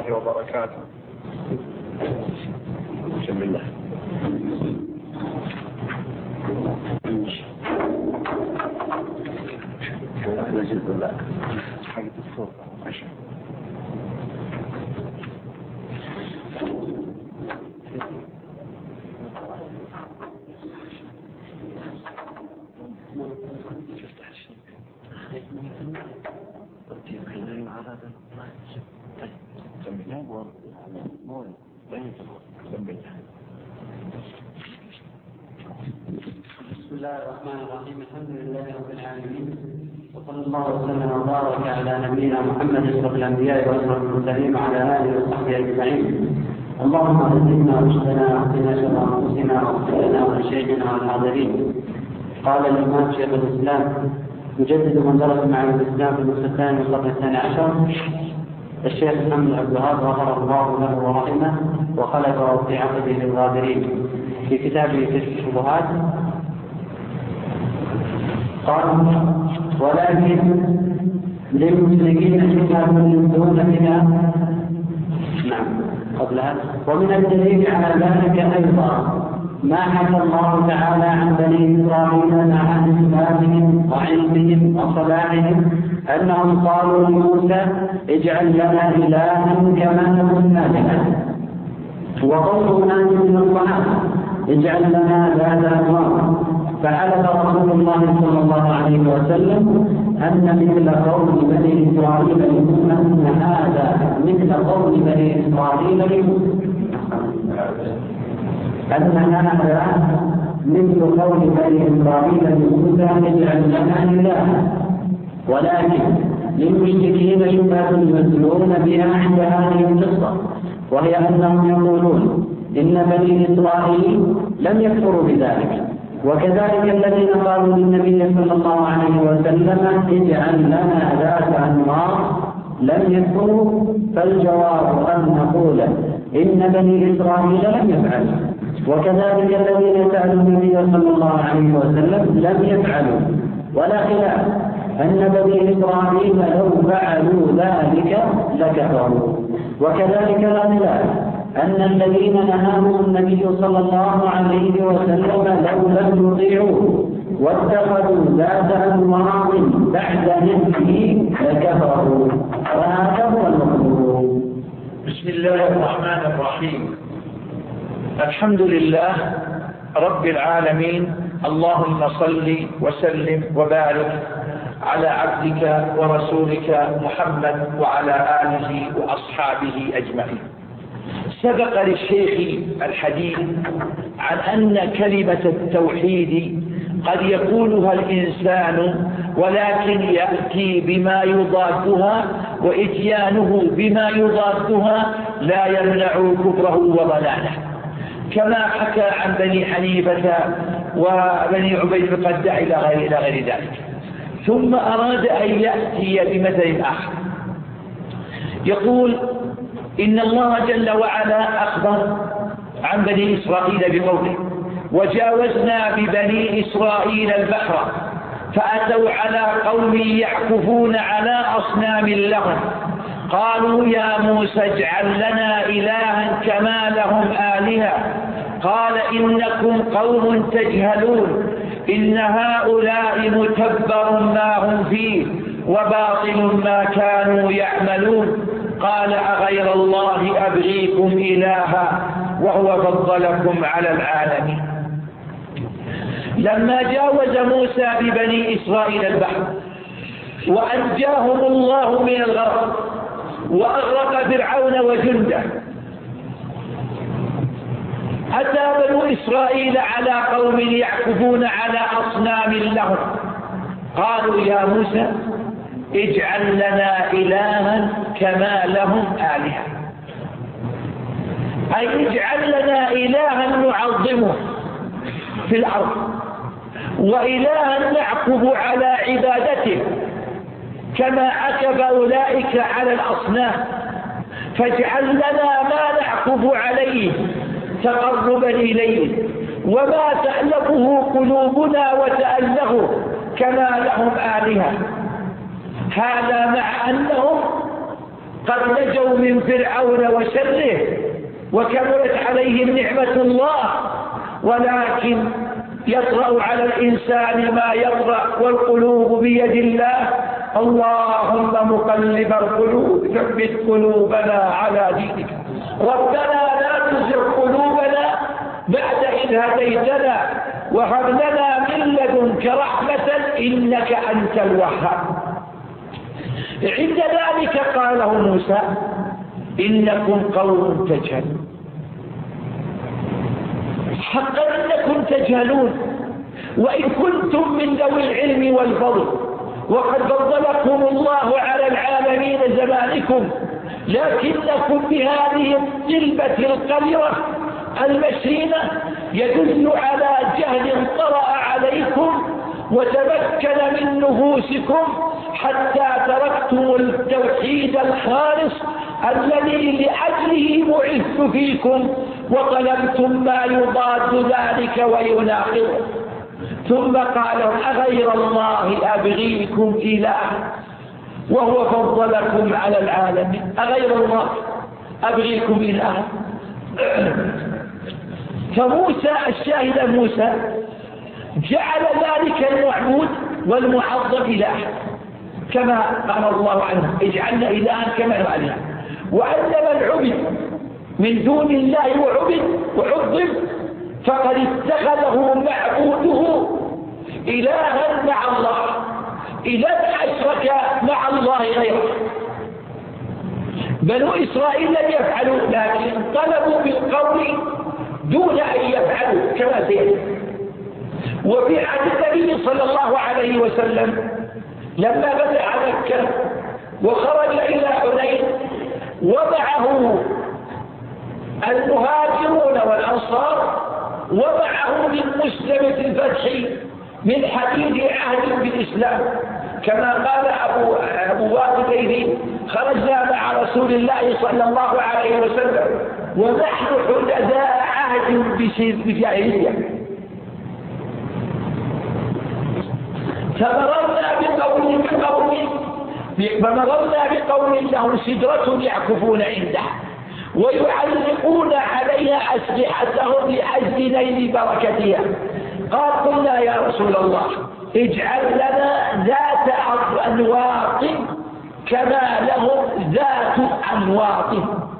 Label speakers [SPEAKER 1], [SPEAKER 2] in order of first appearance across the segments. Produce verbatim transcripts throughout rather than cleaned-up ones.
[SPEAKER 1] الله وبركاته. بسم الله.
[SPEAKER 2] بسم الله الرحمن الرحيم. الحمد لله رب العالمين، وصلى الله وسلم وبارك على نبينا محمد اشرف الانبياء واشرف المرسلين وعلى اله وصحبه اجمعين. اللهم اهدنا واشفنا واهدنا شر انفسنا واغفر لنا ولشيخنا والحاضرين. قال الامام شيخ الاسلام مجدد من درس معه الاسلام في النصف الثاني من القرن الثاني عشر الشيخ محمد عبد الوهاب غفر الله له ورحمه وخلفه في عقده للغابرين في كتابه كشف الشبهات. قال: ولكن للمشركين شبهة دون خلاف. نعم قبلها. ومن الدليل على ذلك أيضا ما حكى الله تعالى عن بني إسرائيل مع إسلامهم وعلمهم وصلاحهم أنهم قالوا لموسى: اجعل لنا إلها كما لهم آلهة. وقوله ناس من الصحابة: اجعل لنا ذات أنوار. فحلف رسول الله صلى الله عليه وسلم أن مثل قول بني إسرائيل لموسى أن هذا مثل قول بني إسرائيل لموسى أن هذا مثل قول بني إسرائيل لموسى اجعل لنا إلها. ولكن للمشركين شبهة يمثلون بها عند هذه القصة، وهي أنهم يقولون إن بني إسرائيل لم يكفروا بذلك، وكذلك الذين قالوا للنبي صلى الله عليه وسلم اجعل لنا ذات أنوار لم يكفروا. فالجواب أن نقول إن بني إسرائيل لم يفعلوا، وكذلك الذين سألوا النبي صلى الله عليه وسلم لم يفعلوا، ولا خلاف أن بني إسرائيل لو فعلوا ذلك لكفروا. وكذلك لا خلاف أن الذين نهاهم النبي صلى الله عليه وسلم لو لم يطيعوه واتخذوا ذات أنوار بعد نهيه لكفروا، وهذا هو المطلوب.
[SPEAKER 3] بسم الله الرحمن الرحيم. الحمد لله رب العالمين. اللهم صل وسلم وبارك على عبدك ورسولك محمد وعلى آله وأصحابه أجمعين. سبق للشيخ الحديث عن أن كلمة التوحيد قد يقولها الإنسان ولكن يأتي بما يضادها، وإتيانه بما يضادها لا يمنع كفره وضلاله، كما حكى عن بني حنيفة وبني عبيد القدع إلى غير, إلى غير ذلك. ثم أراد أن يأتي بمثل آخر، يقول: إن الله جل وعلا أخبر عن بني إسرائيل بقوله: وجاوزنا ببني إسرائيل البحر فأتوا على قوم يعكفون على أصنام لهم قالوا يا موسى اجعل لنا إلها كما لهم آلهة قال إنكم قوم تجهلون إن هؤلاء متبر ما هم فيه وباطل ما كانوا يعملون قال أغير الله أبغيكم إلها وهو فضلكم على العالمين. لما جاوز موسى ببني إسرائيل البحر وأنجاهم الله من الغرق وأغرق فرعون وجنده، أتى بنو إسرائيل على قوم يعكفون على أصنام لهم قالوا يا موسى اجعل لنا إلها كما لهم آلهة، أي اجعل لنا إلها نعظمه في الأرض وإلها نعكف على عبادته كما عكف أولئك على الأصنام، فاجعل لنا ما نعكف عليه تقربا إليه وما تألفه قلوبنا وتأله كما لهم آلهة. هذا مع أنهم قد نجوا من فرعون وشره وكملت عليهم نعمة الله، ولكن يطرأ على الإنسان ما يطرأ والقلوب بيد الله. اللهم مقلب القلوب ثبت قلوبنا على دينك. ربنا لا تزغ قلوبنا بعد إذ هديتنا وهب لنا من لدنك رحمة إنك أنت الوهاب. عند ذلك قال له موسى إنكم قوم تجهلون. حقا إنكم تجهلون، وإن كنتم من ذوي العلم والفضل وقد فضلكم الله على العالمين زمانكم، لكنكم بهذه الجلبة القذرة المشينة يدل على جهل طرأ عليكم وتمكن من نفوسكم حتى تركتم التوحيد الخالص الذي لأجله بعثت فيكم وطلبتم ما يضاد ذلك ويناقضه. ثم قال أغير الله أبغيكم إلها وهو فضلكم على العالمين. أغير الله أبغيكم إلها. فموسى الشاهد موسى جعل ذلك المعبود والمعظم إله كما قال الله عنه اجعلنا إلها كما يفعلنا. وأن من عبد من دون الله وعبد وعظم فقد اتخذه معبوده إلها مع الله، إذا أشرك مع الله غيره. بنو إسرائيل لم يفعلوا لكن طلبوا بالقول دون أن يفعلوا كما سيأتي. وفي عهد النبي صلى الله عليه وسلم لما فتح مكة وخرج إلى حنين ومعه المهاجرون والأنصار ومعه من مسلمة الفتح من حديث عهد بالإسلام، كما قال أبو, أبو واقد خرجنا مع رسول الله صلى الله عليه وسلم ونحن حدثاء عهد بجاهلية. فمررنا بقوم بقوم فمررنا بقوم لهم سدرة يعكفون عندها ويعلقون عليها أسلحتهم لأجل نيل بركتها. قال قلنا يا رسول الله اجعل لنا ذات أنواط كما لهم ذات أنواط.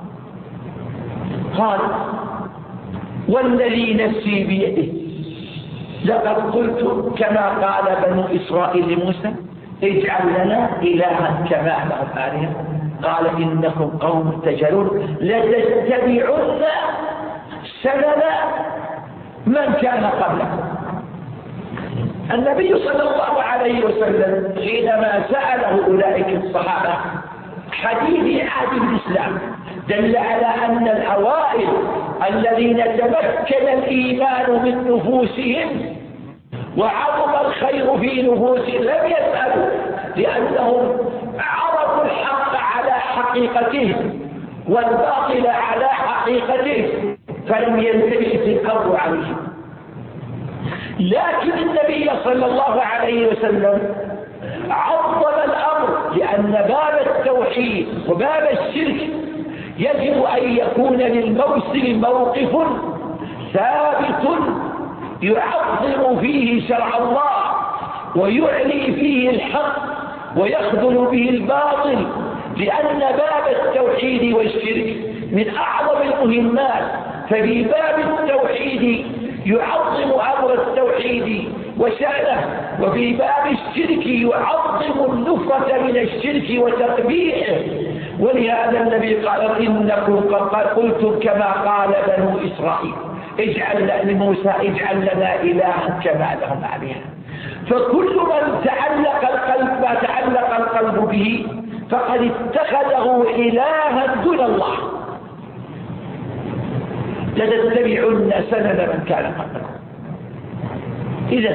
[SPEAKER 3] قال والذي نفسي بيده لقد قلت كما قال بنو إسرائيل لموسى اجعل لنا إلها كما لهم آلهة. قال إنكم قوم تجهلون لتتبعن سنن من كان قبلكم. النبي صلى الله عليه وسلم حينما سأله أولئك الصحابة حديث عهد الإسلام دل على أن الأوائل الذين تمكن الإيمان من نفوسهم وعظم الخير في نفوسهم لم يسألوا، لأنهم عرفوا الحق على حقيقته والباطل على حقيقته فلم يلتبس الأمر عليهم. لكن النبي صلى الله عليه وسلم عظم الأمر، لأن باب التوحيد وباب الشرك يجب أن يكون للموسم موقف ثابت يعظم فيه شرع الله ويعلي فيه الحق ويخذل به الباطل، لأن باب التوحيد والشرك من أعظم المهمات. ففي باب التوحيد يعظم أمر التوحيد وشأنه، وفي باب الشرك يعظم النفرة من الشرك وتقبيحه. ولهذا النبي قال إنكم قد قلتم كما قال بنو إسرائيل اجعل لموسى اجعل لنا إلها كما لهم آلهة. فكل من تعلق القلب ما تعلق القلب به فقد اتخذه إلها دون الله. لتتبعن سنن من كان قبلكم. إذا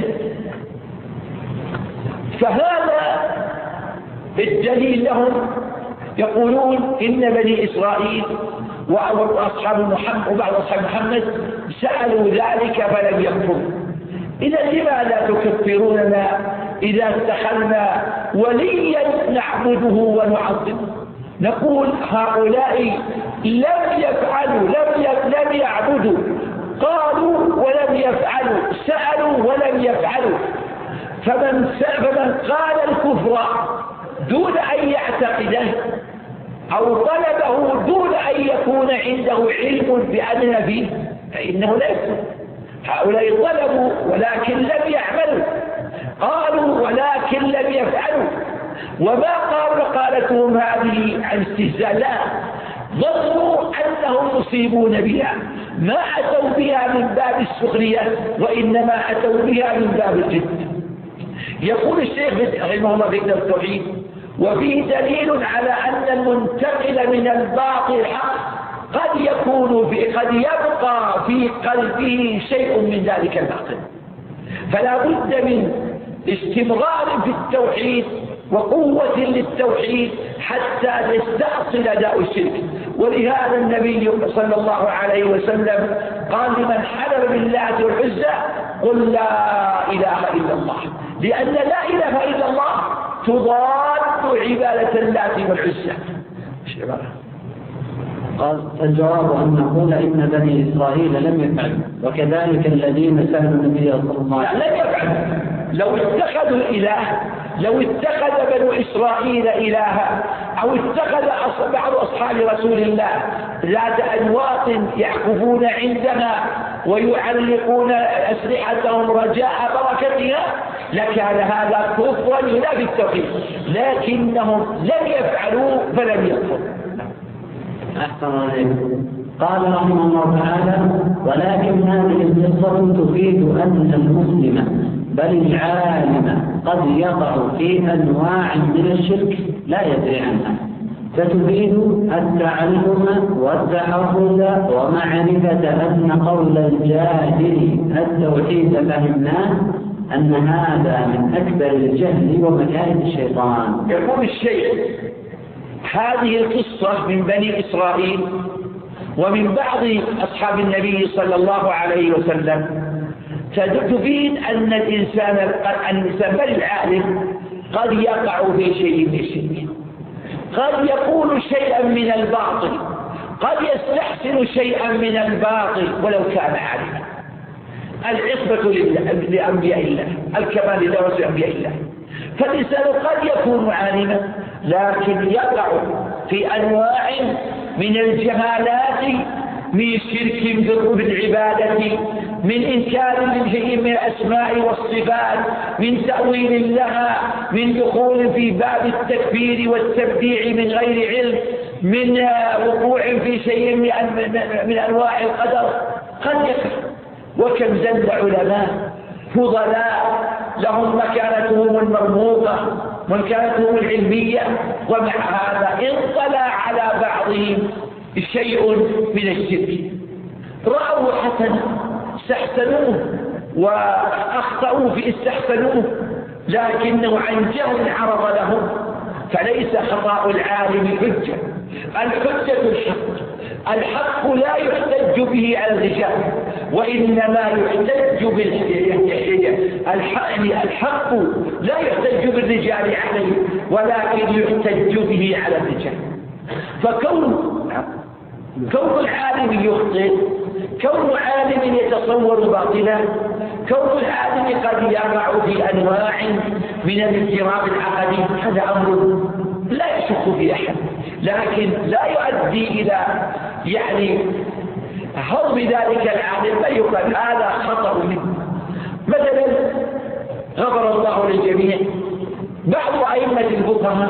[SPEAKER 3] فهذا الدليل لهم. يقولون إن بني إسرائيل وأصحاب محمد وبعض أصحاب محمد سألوا ذلك فلم يكفروا. إذا لماذا تكفروننا إذا اتخذنا وليا نعبده ونعظمه؟ نقول هؤلاء لم يفعلوا لم لم يعبدوا، قالوا ولم يفعلوا، سألوا ولم يفعلوا. فمن فمن قال الكفر دون أن يعتقده أو طلبه دون أن يكون عنده علم بأن فيه فإنه لا يكفر. هؤلاء طلبوا ولكن لم يعملوا، قالوا ولكن لم يفعلوا، وما قال مقالتهم هذه عن استهزاء، لا، ظنوا أنهم مصيبون بها، ما أتوا بها من باب السخرية وإنما أتوا بها من باب الجد. يقول الشيخ رحمه الله في كتاب التوحيد: وفيه دليل على أن المنتقل من الباطل الحق قد يكون في قد يبقى في قلبه شيء من ذلك الباطل، فلا بد من استمرار في التوحيد وقوة للتوحيد حتى يستأصل داء الشرك. ولهذا النبي صلى الله عليه وسلم قال لمن حلف بالله والعزى: قل لا إله إلا الله، لأن لا إله إلا الله تضاد عبادة اللات والعزى.
[SPEAKER 2] قال: فالجواب أن نقول إن بني إسرائيل لم يفعلوا، وكذلك الذين سألوا النبي صلى الله عليه وسلم
[SPEAKER 3] لم يفعلوا. لو اتخذوا الإله، لو اتخذ بنو إسرائيل إلها أو اتخذ بعض أصحاب رسول الله ذات أنواط يعكفون عندها ويعلقون أسلحتهم رجاء بركتها لكان هذا كفرا ينافي التوحيد، لكنهم لم يفعلوا فلم يكفروا.
[SPEAKER 2] أحسن عليكم. قال رحمه الله تعالى: ولكن هذه القصة تفيد أن المسلم بل العالم قد يقع في أنواع من الشرك لا يدري عنها، فتفيد التعلم والتحفظ ومعرفة أن قول الجاهل التوحيد فهمناه أن هذا من أكبر الجهل ومكائد الشيطان.
[SPEAKER 3] يقول الشيخ: هذه القصة من بني إسرائيل ومن بعض أصحاب النبي صلى الله عليه وسلم تفيد أن الإنسان الإنسان بل العالم قد يقع في شيء من الشرك، قد يقول شيئا من الباطل، قد يستحسن شيئا من الباطل ولو كان عالما. العصمة لأنبياء الله، الكمال لرسل أنبياء الله. فالإنسان قد يكون عالما لكن يقع في أنواع من الجهالات، من شرك بالعبادة، من إنكار لشيء من الأسماء والصفات، من تأويل لها، من دخول في باب التكبير والتبديع من غير علم، من وقوع في شيء من أنواع القدر قد يقع. وكم زل علماء فضلاء لهم مكانتهم المرموقة ومكانتهم العلمية، ومع هذا انطلع على بعضهم شيء من الشرك، رأوا حسنا استحسنوه وأخطأوا في استحسنوه، لكنه عن جهل عرض لهم. فليس خطأ العالم حجة، الحجة الحق، الحق لا يحتج به على الرجال وإنما يحتج الحق لا يحتج بالرجال عليه ولكن يحتج به على الرجال. فكون كون العالم يخطئ، كون عالم يتصور باطلا، كون العالم قد يقع في أنواع من الاضطراب العقدي، هذا أمر لا يشك في أحد، لكن لا يؤدي إلى يعني هضم ذلك العالم بل يقال هذا خطأ منه. مثلا غفر الله للجميع، بعض أئمة الفقهاء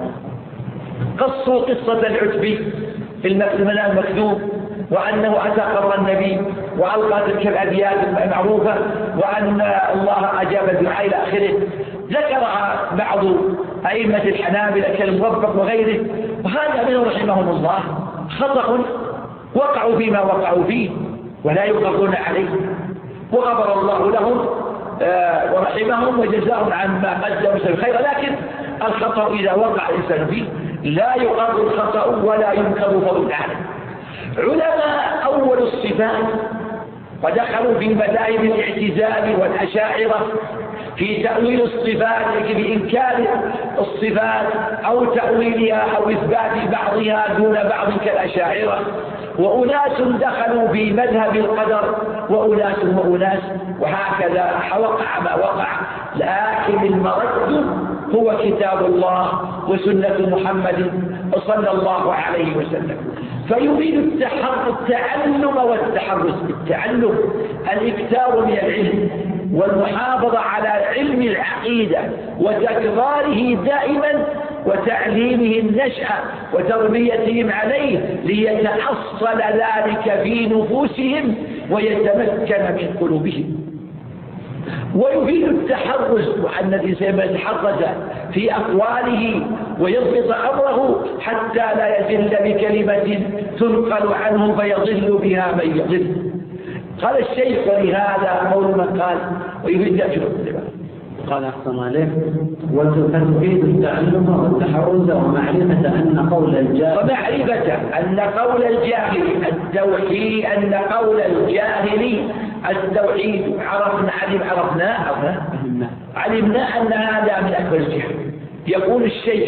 [SPEAKER 3] قصوا قصة العتبي في المنام المكتوب، وأنه أتى قبر النبي وألقى تلك الأبيات المعروفة وأن الله أجاب الدعاء إلى آخره. ذكرها بعض أئمة الحنابلة كالموفق وغيره، وهذا منهم رحمهم الله خطأ وقعوا فيما وقعوا فيه ولا يقرون عليه، وغفر الله لهم ورحمهم وجزاهم عن ما قدموا خيرا. لكن الخطأ إذا وقع الإنسان فيه لا يقر الخطأ ولا ينكر فضل عنه. علماء أول الصفات ودخلوا في مذاهب الاعتزال والأشاعرة في تأويل الصفات بإنكار الصفات أو تأويلها أو إثبات بعضها دون بعض كالأشاعرة، وأناس دخلوا في مذهب القدر وأناس وأناس، وهكذا وقع ما وقع. لكن المرد هو كتاب الله وسنة محمد صلى الله عليه وسلم. فيريد التعلم والتحرز. التعلم الإكثار من العلم والمحافظة على علم العقيدة وتكراره دائما وتعليمه النشأة وتربيتهم عليه ليتحصل ذلك في نفوسهم ويتمكن من قلوبهم. ويفيد التحرز، وأن الإنسان يتحرز في أقواله ويضبط أمره حتى لا يزل بكلمة تنقل عنه فيضل بها من يضل. قال الشيخ ولهذا قول من قال ويفيد أجره.
[SPEAKER 2] قال أحسن عليه وتفيد التعلم والتحرز ومعرفة أن قول الجاهل
[SPEAKER 3] ومعرفة أن قول الجاهل التوحيد أن قول الجاهل التوحيد عرفنا علم عرفنا عرفنا علمنا أن هذا من أكبر الجهل. يقول الشيخ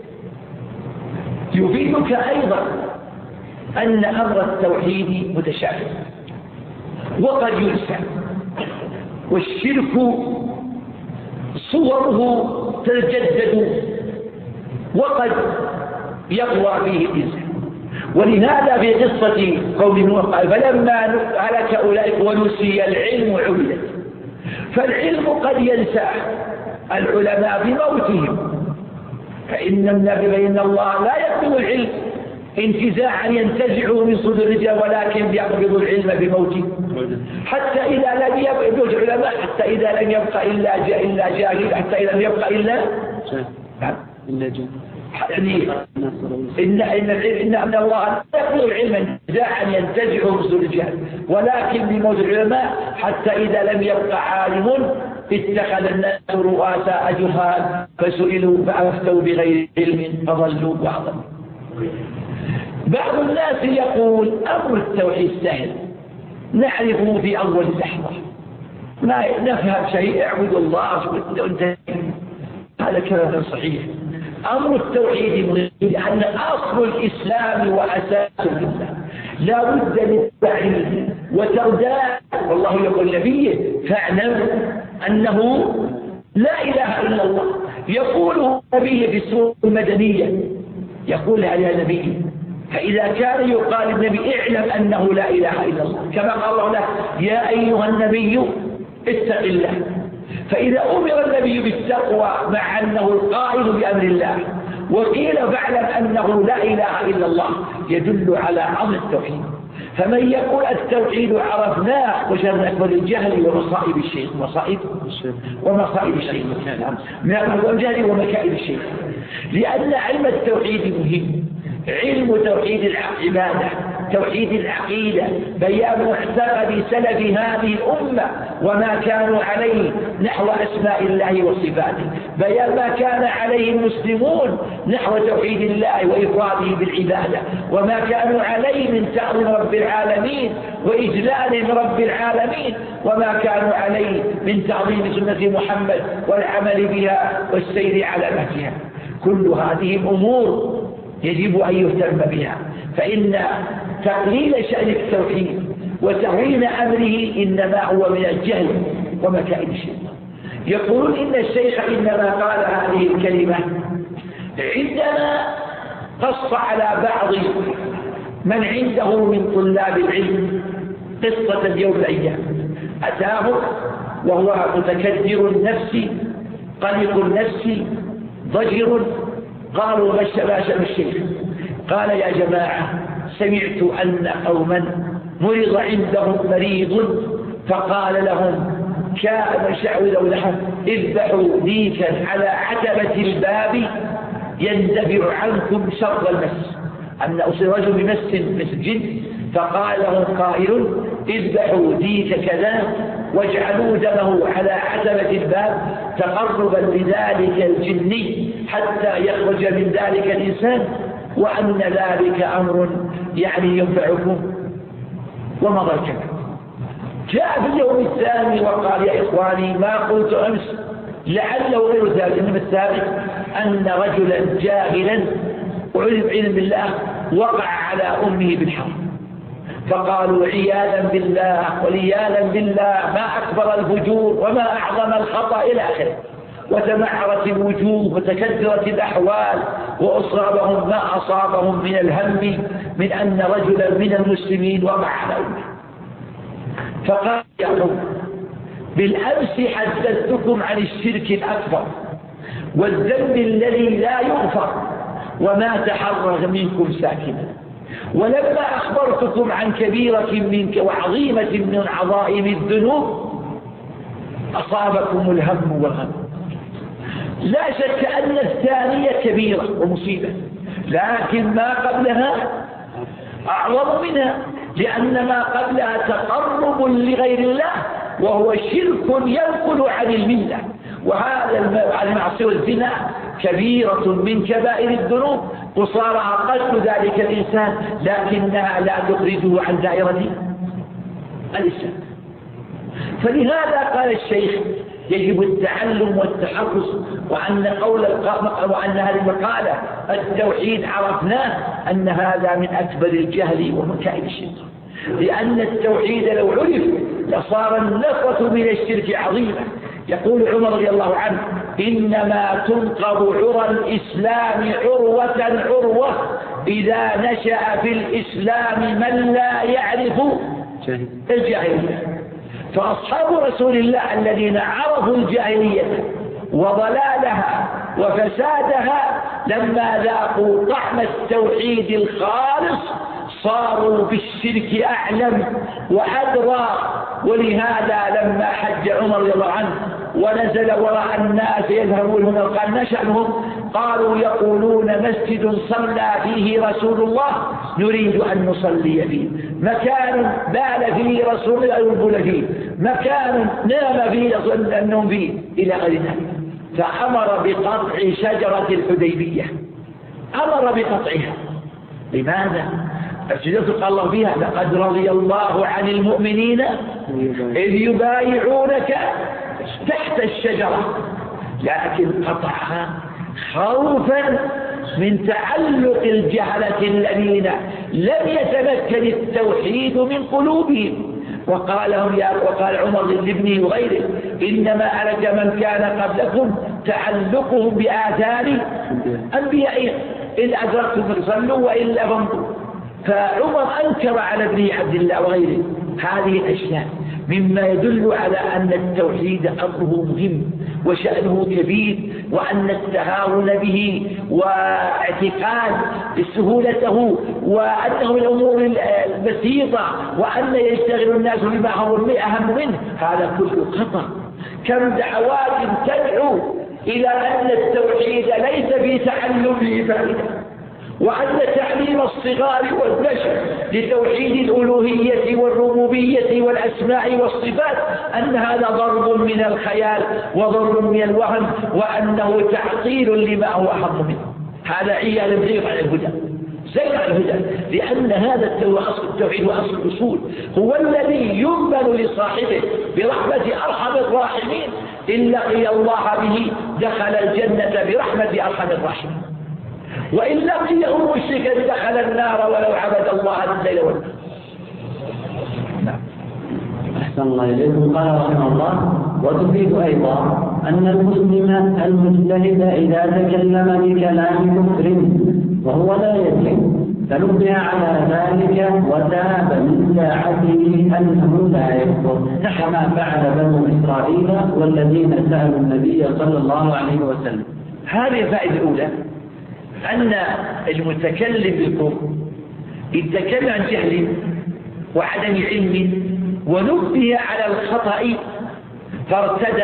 [SPEAKER 3] يفيدك أيضا أن أمر التوحيد متشابه وقد ينسى، والشرك صوره تتجدد وقد يقوى فيه الإنسان. ولهذا في قصة قوم نوح قال فلما هلك أولئك ونسي العلم عبدت. فالعلم قد ينسى العلماء بموتهم، فإن النبي بين الله لا يقبض العلم انتزاعا ينتزعه من صدور الرجال، ولكن يقبض العلم بموته. حتى إذا لم يبقى العلماء حتى إذا لم يبقى إلا إلا جاهل حتى إذا لم يبقى إلا
[SPEAKER 2] إلا جاهل
[SPEAKER 3] يعني إن إن إن أن الله لا يقبض العلم انتزاعا ينتزعه من صدور الرجال، ولكن بموت العلماء حتى إذا لم يبقى عالم اتخذ الناس رؤساء جهال فسئلوا فأفتوا بغير علم فضلوا وأضلوا. بعض الناس يقول أمر التوحيد سهل نعرفه في أول لحظة، ما نفهم شيء اعبد الله وانتهي. هذا كلام صحيح. أمر التوحيد مهم، لأن أصل الإسلام وأساس الإسلام لا بد من تعليم وترداد. والله يقول نبيه فاعلم أنه لا إله إلا الله. يقوله نبيه في السورة المدنية، يقول على نبيه. فإذا كان يقال النبي اعلم أنه لا إله إلا الله، كما قال الله له يا أيها النبي اتق الله. فإذا أمر النبي بالتقوى مع أنه القائل بأمر الله وقيل فاعلم أنه لا إله إلا الله يدل على عظم التوحيد. فمن يقول التوحيد عرفناه وشر أكبر الجهل ومصائب الشيء مصائب ومصائب الشيء من الجهل ومكائد الشيء. لأن علم التوحيد مهم، علم توحيد العبادة توحيد العقيدة، بيان معتقد سلف هذه الأمة وما كانوا عليه نحو أسماء الله وصفاته، بيان ما كان عليه المسلمون نحو توحيد الله وإفراده بالعبادة، وما كانوا عليه من تعظيم رب العالمين وإجلال رب العالمين، وما كانوا عليه من تعظيم سنة محمد والعمل بها والسير على نهجها. كل هذه الأمور يجب أن يهتم بها، فإن تقليل شأن التوحيد وتهوين أمره إنما هو من الجهل ومكائد الشيطان. يقولون إن الشيخ إنما قال هذه الكلمة عندما قص على بعض من عنده من طلاب العلم قصة اليوم الأيام. أتاه وهو متكدر النفس قلق النفس ضجر. قالوا ما شأن الشيخ؟ قال يا جماعة سمعت أن قوما مرض عندهم مريض فقال لهم كان شعوذوا لهم اذبحوا ديكا على عتبة الباب يندفع عنكم شر المس. أن أصيب رجل بمس مثل جن فقال لهم قائل اذبحوا ديك كذا واجعلوا دمه على عتبة الباب تقربا لذلك الجني حتى يخرج من ذلك الإنسان، وأن ذلك أمر يعني ينفعكم ومضى الكلام. جاء في اليوم الثاني وقال يا إخواني ما قلت أمس لعله غير ذلك، إنما الثالث أن رجلا جاهلا وعلم علم بالله وقع على أمه بالحرب، فقالوا عياذا بالله ولياذا بالله ما أكبر الفجور وما أعظم الخطأ إلى آخره، وتمعرت الوجوه وتكدرت الأحوال وأصابهم ما أصابهم من الهم من أن رجلا من المسلمين وقع على أمه. فقال يا قوم بالأمس حدثتكم عن الشرك الأكبر والذنب الذي لا يغفر وما تحرر منكم ساكنا، ولما أخبرتكم عن كبيرة منك وعظيمة من عظائم الذنوب أصابكم الهم والغم. لا شك أن الثانية كبيرة ومصيبة، لكن ما قبلها أعظم منها، لأن ما قبلها تقرب لغير الله وهو شرك ينقل عن الملة، وهذا المعصية والزنا كبيرة من كبائر الذنوب قصارها قتل ذلك الإنسان، لكنها لا تخرجه عن دائرة الإسلام. فلهذا قال الشيخ يجب التعلم والتحرص، وأن قول وأن هذه المقالة التوحيد عرفناه أن هذا من أكبر الجهل ومكائد الشيطان، لأن التوحيد لو عرف لصار النفرة من الشرك عظيمة. يقول عمر رضي الله عنه إنما تنقض عرى الإسلام عروة عروة إذا نشأ في الإسلام من لا يعرف الجاهلية. فأصحاب رسول الله الذين عرفوا الجاهلية وضلالها وفسادها لما ذاقوا طعم التوحيد الخالص صاروا بالشرك أعلم وأدرى. ولهذا لما حج عمر رضي الله عنه ونزل وراء الناس يذهبون هنا وقال نشأنهم قالوا يقولون مسجد صلى فيه رسول الله نريد أن نصلي فيه، مكان بال فيه رسول الله يبول فيه، مكان نام فيه النوم فيه إلى غير ذلك. فأمر بقطع شجرة الحديبية، أمر بقطعها. لماذا؟ الشجرة قال الله فيها لقد رضي الله عن المؤمنين إذ يبايعونك تحت الشجرة، لكن قطعها خوفا من تعلق الجهلة الذين لم يتمكن التوحيد من قلوبهم. وقال لهم يا وقال عمر لابنه وغيره إنما أهلك من كان قبلكم تعلقهم بآثار أنبيائهم إن أدركتم فصلوا وإلا فامضوا. فعمر أنكر على ابنه عبد الله وغيره هذه الأشياء مما يدل على أن التوحيد أمره مهم وشأنه كبير، وأن التهاون به واعتقاد سهولته وأنه من الأمور البسيطة وأن يشتغل الناس بما هو أهم منه هذا كله خطأ. كم دعوات تدعو إلى أن التوحيد ليس في تعلمه فائدة، وأن تعليم الصغار والنشء لتوحيد الألوهية والربوبية والأسماء والصفات أن هذا ضرب من الخيال وضرب من الوهم، وأنه تعطيل لما هو أهم منه. هذا عيال زيغ عن الهدى زيغ عن الهدى، لأن هذا أصل التوحيد وأصل الأصول هو الذي ينبل لصاحبه برحمة أرحم الراحمين إن لقي الله به دخل الجنة برحمة أرحم الراحمين، وإن لقيه مشركا دخل النار ولو عبد الله الليل والنهار.
[SPEAKER 2] نعم. أحسن الله إليكم. قال رحمه الله وتفيد أيضا أن المسلم المجتهد إذا تكلم بكلام كفر وهو لا يدري فنبه على ذلك وتاب من ساعته أنه لا يكفر كما فعل بنو إسرائيل والذين سألوا النبي صلى الله عليه وسلم.
[SPEAKER 3] هذه الفائدة الأولى أن المتكلم بالكفر يتكلم عن جهل وعدم علم ونبه على الخطأ فارتدع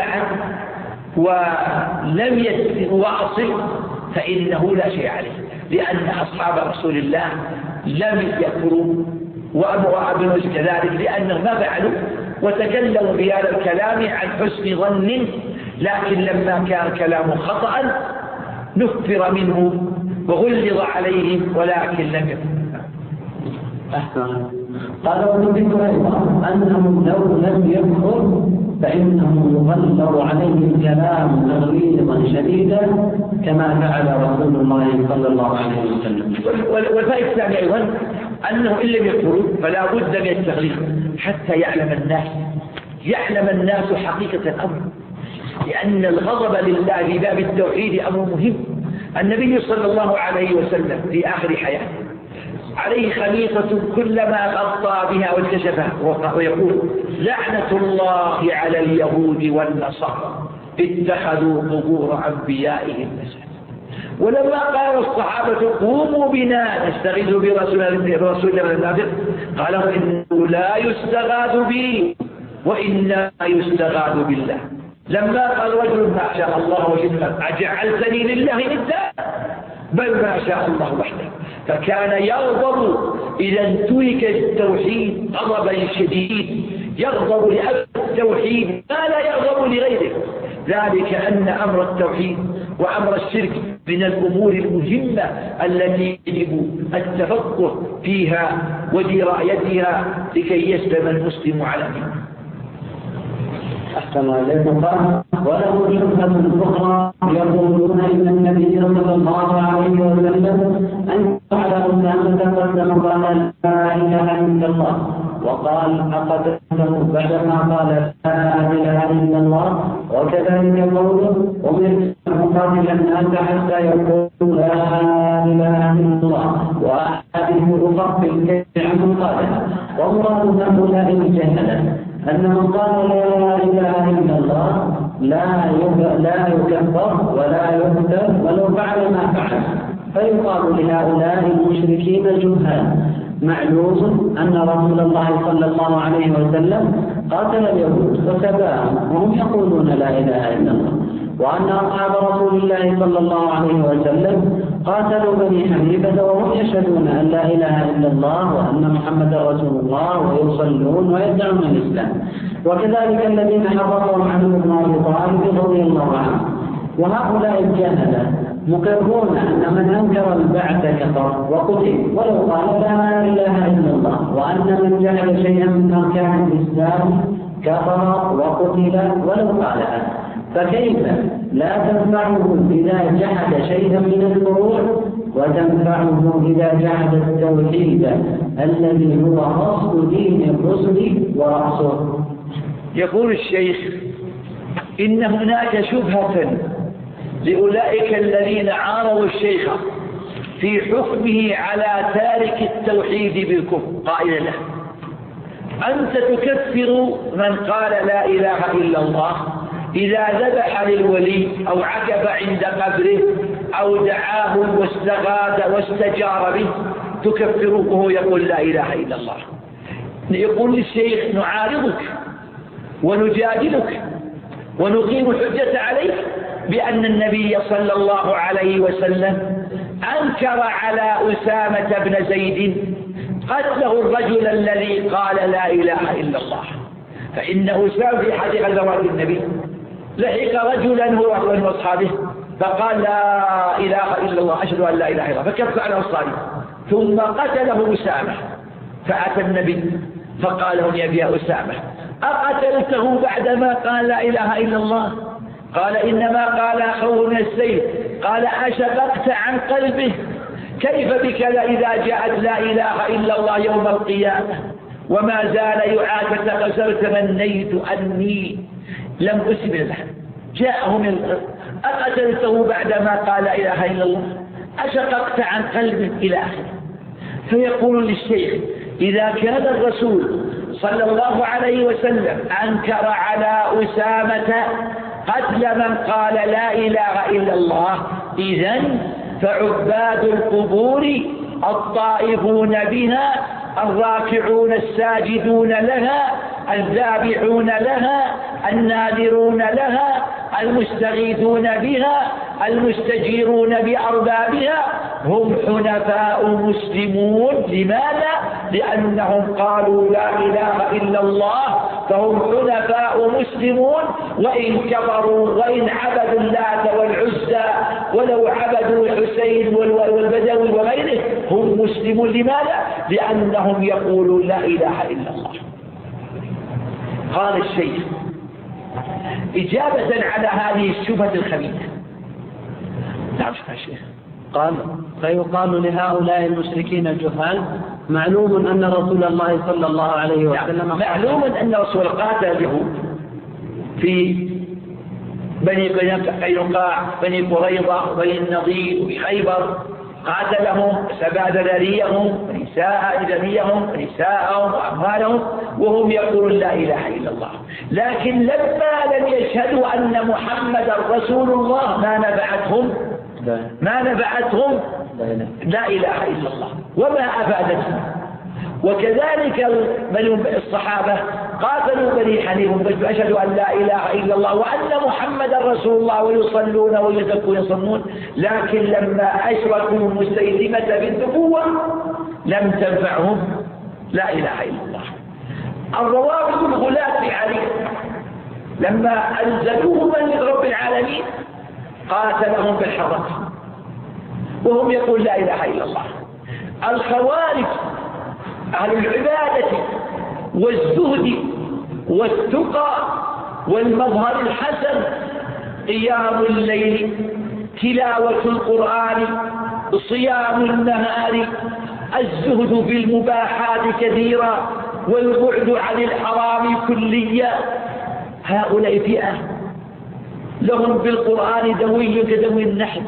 [SPEAKER 3] ولم يواصل فإنه لا شيء عليه، لأن أصحاب رسول الله لم يكفروا وأبنوا كذلك لأنهم ما فعلوا وتكلموا بهذا الكلام عن حسن ظن، لكن لما كان كلامه خطأ نكفر منه وغلظ عليهم ولكن لم يكن.
[SPEAKER 2] أحسن. قال وذكر أيضا أنهم لو لم يكفر فإنه يغلظ عليه الكلام تغليظا شديدا كما فعل رسول الله صلى الله عليه وسلم.
[SPEAKER 3] والفائدة الثانية أيضا أنه إن لم يكفروا فلا بد من التغليظ حتى يعلم الناس يعلم الناس حقيقة الأمر، لأن الغضب لله في باب التوحيد أمر مهم. النبي صلى الله عليه وسلم في آخر حياته عليه خليقة كلما غطى بها وانكشفها ويقول لعنة الله على اليهود والنصارى اتخذوا قبور أنبيائهم مساجد. ولما قال الصحابة قوموا بنا نستغيث برسول الله النافق قالوا إنه لا يستغاث به وإنا يستغاث بالله. لما قال رجل ما شاء الله وشئت أجعلتني لله ندا بل ما شاء الله وحده، فكان يغضب إذا انتهك التوحيد غضبا شديد، يغضب لأجل التوحيد ما لا يغضب لغيره. ذلك أن أمر التوحيد وأمر الشرك من الأمور المهمة التي يجب التفقه فيها ودرايتها لكي يسلم المسلم على دينه.
[SPEAKER 2] أحسن عليكم. وله شبهة أخرى يقولون إن النبي صلى الله عليه وسلم أن على أسامة قدم قال لا إله إلا الله وقال أقتله بعدما قال لا إله إلا الله، وكذلك قوله أمرت أن أقاتل الناس حتى يقولوا لا إله إلا الله، وأحاديث أخرى في الكتاب عنه قالها. والله هؤلاء الجهلة أنه قال لا إله إلا الله لا لا يكفر ولا يقتل ولو فعل ما فعل، فيقال لهؤلاء المشركين الجهال. معلوم أن رسول الله صلى الله عليه وسلم قاتل اليهود وسباهم وهم يقولون لا إله إلا الله، وأن أصحاب رسول الله صلى الله عليه وسلم قاتلوا بني حنيفة وهم يشهدون أن لا إله إلا الله وأن محمدا رسول الله ويصلون ويدعون الإسلام، وكذلك الذين حرمهم عنه ابن أبي طالب رضي الله عنه. وهؤلاء الجهلة مقرون أن من أنكر البعث كفر وقتل ولو قال لا إله إلا الله، وأن من جهل شيئا من أركان الإسلام كفر وقتل ولو قالها. فكيف لا تنفعه إذا جحد شيئا من الفروع وتنفعه إذا جحد التوحيد الذي هو أصل دين الرسل ورأسه؟
[SPEAKER 3] يقول الشيخ إن هناك شبهة لأولئك الذين عارضوا الشيخ في حكمه على تارك التوحيد بالكفر قائلا له أنت تكفر من قال لا إله إلا الله إذا ذبح للولي أو عكف عند قبره أو دعاه واستغاث واستجار به تكفره وهو يقول لا إله إلا الله. يقول للشيخ نعارضك ونجادلك ونقيم الحجة عليك بأن النبي صلى الله عليه وسلم أنكر على أسامة بن زيد قتله الرجل الذي قال لا إله إلا الله، فإن أسامة في أحد غزوات النبي لحق رجلا هو من أصحابه فقال لا إله إلا الله أشهد أن لا إله إلا الله فكف على الصليب ثم قتله أسامة. فأتى النبي فقال له يا أسامة أقتلته بعدما قال لا إله إلا الله؟ قال إنما قال أخوه من السيف. قال أشفقت عن قلبه؟ كيف بك إذا جاءت لا إله إلا الله يوم القيامة وما زال يعاتب تمنيت أني لم أسب له. جاءه من أقتلته بعدما قال لا إله إلا الله؟ أشققت عن قلبه إلى آخره. فيقول للشيخ إذا كان الرسول صلى الله عليه وسلم أنكر على أسامة قتل من قال لا إله إلا الله، إذن فعباد القبور الطائفون بها الراكعون الساجدون لها الذابحون لها الناذرون لها المستغيثون بها المستجيرون بأربابها هم حنفاء مسلمون. لماذا؟ لأنهم قالوا لا إله إلا الله فهم حنفاء مسلمون، وإن كفروا وإن عبدوا اللات والعزى ولو عبدوا الحسين والبدوي وغيره هم مسلمون. لماذا؟ لأنهم يقولون لا إله إلا الله. قال الشيخ إجابة على هذه الشبهة الخبيثة. نعم شيخ.
[SPEAKER 2] قال فيقال لهؤلاء المشركين الجهال معلوم أن رسول الله صلى الله عليه وسلم
[SPEAKER 3] نعم. معلوم أن رسول قاتل اليهود في بني قينقاع بني قريظة بني النضير وفي خيبر، قاتلهم سباد ذريهم ونساء جميعهم ونساءهم وأموالهم وهم يقولون لا إله إلا الله. لكن لما لم يشهدوا أن محمد رسول الله ما نفعتهم ما نفعتهم لا إله إلا الله وما أفادتهم. وكذلك الصحابة قاتلوا بني حنيف فأشهدوا أن لا إله إلا الله وأن محمد رسول الله ويصلون ويزكون ويصومون، لكن لما أشركوا مسيلمة بالنبوة لم تنفعهم لا إله إلا الله. الروافض الغلاة في علي لما أنزلوهم من رب العالمين قاتلهم بالحرة وهم يقول لا إله إلا الله. الخوارج أهل العبادة والزهد والتقى والمظهر الحسن، قيام الليل، تلاوة القرآن، صيام النهار، الزهد في المباحات كثيرا والبعد عن الحرام كليا. هؤلاء فئة لهم بالقرآن دوي كدوي النحل،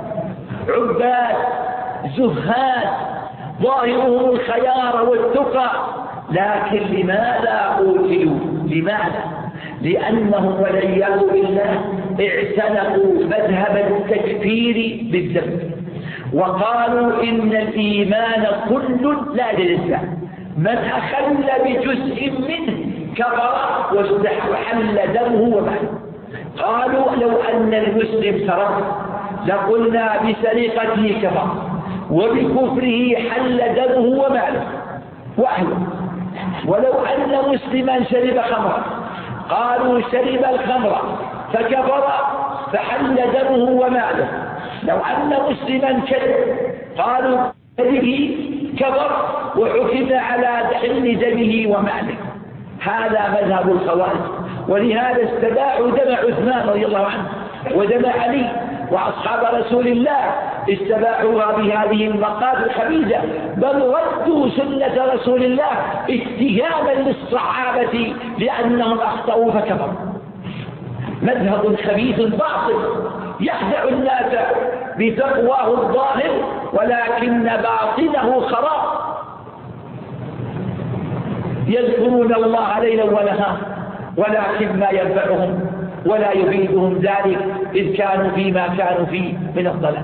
[SPEAKER 3] عباد زهاد ظاهرهم الخيار والتقى، لكن لماذا قتلوا؟ لماذا؟ لأنهم والعياذ بالله اعتنقوا مذهب التكفير بالذنب وقالوا إن الإيمان كل لا للإسلام، من أخل بجزء منه كفر واستحل دمه وماله. قالوا لو أن المسلم سرق لقلنا بسرقته كفر وبكفره حل دمه وماله وأهله. ولو أن مسلما شرب خمرا قالوا شرب الخمر فكفر فحل دمه وماله. لو أن مسلما شرب قالوا به كفر وحكم على حل دمه وماله. هذا مذهب الخوارج، ولهذا استباحوا دم عثمان رضي الله عنه ودم علي وأصحاب رسول الله، استباحوها بهذه المقات الخبيثة، بل ردوا سنة رسول الله اتهاما للصحابة لأنهم أخطأوا فكفروا. مذهب خبيث باطل يخدع الناس بتقواه الظاهر ولكن باطنه خراب. يذكرون الله ليلا ونهارا ولكن ما ينفعهم ولا يفيدهم ذلك إذ كانوا فيما كانوا فيه من الضلال.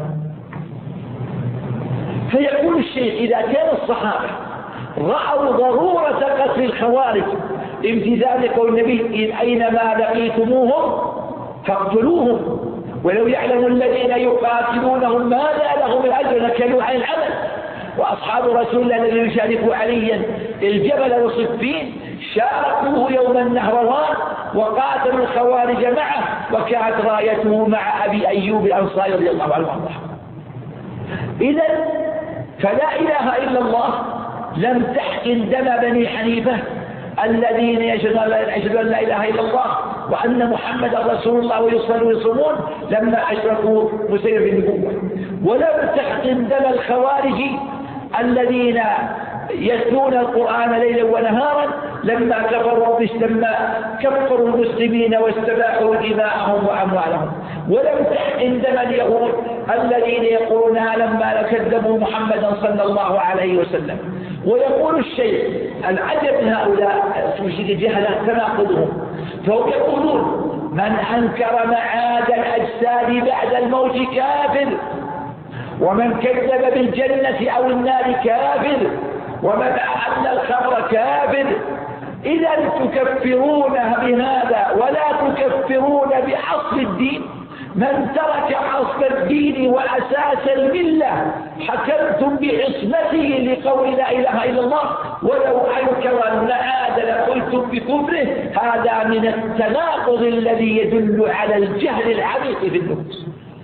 [SPEAKER 3] فيقول الشيخ إذا كان الصحابة رأوا ضرورة قتل الخوارج امتثال قول النبي أينما لقيتموهم فاقتلوهم ولو يعلم الذين يقاتلونهم ماذا لهم من أجر لكانوا عن العمل. وأصحاب رسول الله الذين شاركوا عليا الجبل لصفين شاركوه يوم النهروان وقاتلوا الخوارج معه وكانت رايته مع أبي أيوب الأنصاري رضي الله عنه وارضاه. إذن فلا إله إلا الله لم تحقن دم بني حنيفة الذين يشهدون أن لا إله إلا الله وأن محمد رسول الله ويصلون ويصومون لما أشركوا مسير بالنبوة، ولم تحقن دم الخوارج الذين يتلون القرآن ليلا ونهارا لما كفروا لما كفروا المسلمين واستباحوا دماءهم وأموالهم، ولم تحقن دم اليهود الذين يقولون لما كذبوا محمدا صلى الله عليه وسلم. ويقول الشيخ العجب من هؤلاء جهلا تناقضهم، فهم يقولون من أنكر معاد الأجساد بعد الموت كافر، ومن كذب بالجنة أو النار كافر، ومن أن الخمر كافر. إذا تكفرون بهذا ولا تكفرون بأصل الدين. من ترك أصل الدين وأساس الملة حكمتم بعصمته لقول لا إله إلا الله، ولو أنكر المعاد لقلتم بكفره. هذا من التناقض الذي يدل على الجهل العميق في النفوس.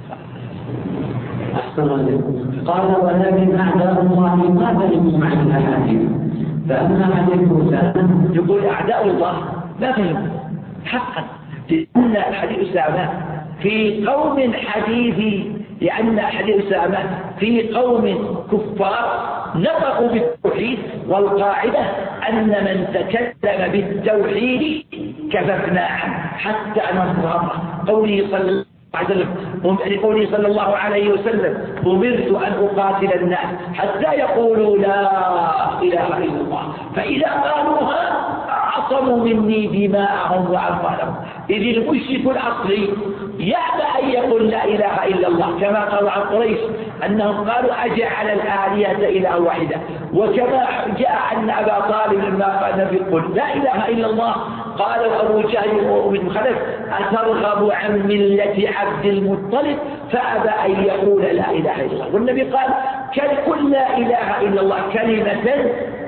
[SPEAKER 2] قال ولكن أعداء الله ما فهموا عن الأحاديث، فأما حديث موسى
[SPEAKER 3] يقول أعداء الله ما فهموا حقا، لأن حديث أسامة في قوم حديث لأن حديث أسامة في قوم كفار نطقوا بالتوحيد، والقاعدة أن من تكلم بالتوحيد كففنا عنه حتى نصره. قوله صلى الله عليه وسلم لقوله صلى الله عليه وسلم أمرت أن أقاتل الناس حتى يقولوا لا إله إلا الله، فإذا قالوها عصموا مني دماءهم وأموالهم. إذ المشرك الأصلي يأبى أن يقول لا إله إلا الله، كما قال عن قريش أنهم قالوا أجعل الآلهة إله واحدة، وكما جاء أن أبا طالب لما قال يقول لا إله إلا الله قال أبو جهل وابن خلف أترغب عن ملة عبد المطلب، فأبى أن يقول لا إله إلا الله. والنبي قال كل لا إله إلا الله كلمة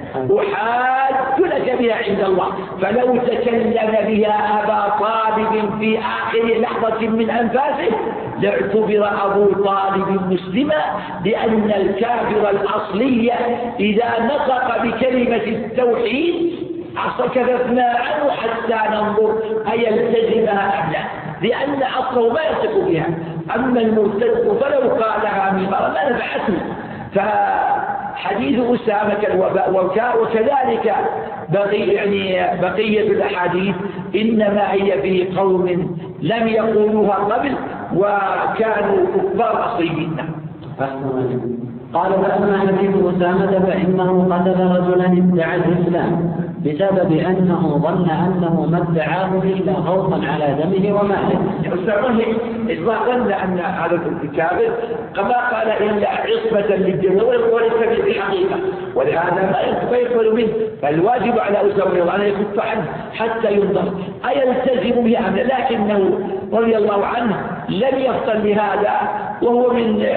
[SPEAKER 3] أحاج لك بها عند الله، فلو تكلم بها أبا طالب في آخر لحظة من أنفاسه لاعتبر أبو طالب مسلما، لأن الكافر الأصلي إذا نطق بكلمة التوحيد كففنا عنه حتى ننظر أيلتزمها أم لا، لأن أصله ما يثق بها. أما المرتد فلو قالها مرة ما نفعته. فحديث أسامة وكذلك بقي يعني بقية الأحاديث إنما هي في قوم لم يقولوها قبل وكانوا كفار أصليين.
[SPEAKER 2] قال فأما حديث أسامة فإنه قتل رجلا ادعى الإسلام بسبب أنه ظن أنه ما ادعاه إلا خوفا على دمه وماله.
[SPEAKER 3] أسامة إذا ظن أن هذا الكافر كما قال إلا عصمة للدم وليس بالحقيقة، ولهذا ما يقبل منه، فالواجب على أسامة أن يكف عنه حتى ينظر أيلتزم بأمره، لكنه رضي الله عنه لم يفطن لهذا، وهو من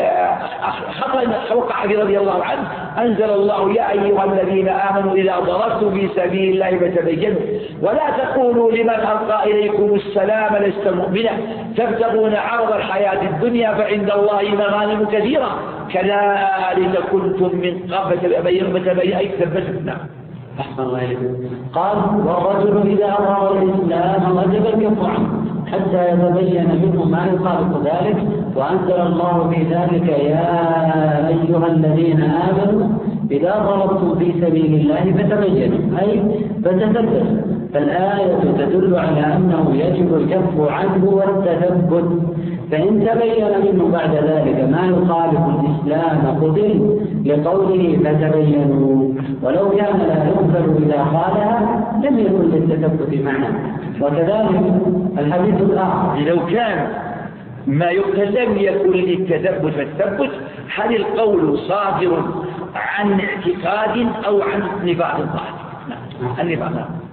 [SPEAKER 3] خطأ وقع رضي الله عنه. أنزل الله يا أيها الذين آمنوا إذا ضربتم في سبيل الله فتبينوا ولا تقولوا لمن ألقى إليكم السلام لست مؤمنا تبتغون عرض الحياة الدنيا فعند الله مغانم كثيرة كذلك كنتم من قبل فتبين أي ثبتنا.
[SPEAKER 2] قال والرجل إذا أظهر الإسلام وجب الكف عنه حتى يتبين منه ما يخالف ذلك، وأنزل الله في ذلك يا أيها الذين آمنوا إذا ضربتم في سبيل الله فتبينوا أي فتثبتوا. فالآية تدل على أنه يجب الكف عنه والتثبت، فإن تبين منه بعد ذلك ما يخالف الإسلام قتل لقوله فتبينوا، ولو كان لا يقبل إذا قالها لم يكن للتثبت معنى. وكذلك الحديث الآخر
[SPEAKER 3] لو كان ما يقتل لم يكن للتثبت والتثبت، هل القول صادر عن اعتقاد أو عن نفاق ظاهر؟ النفاق.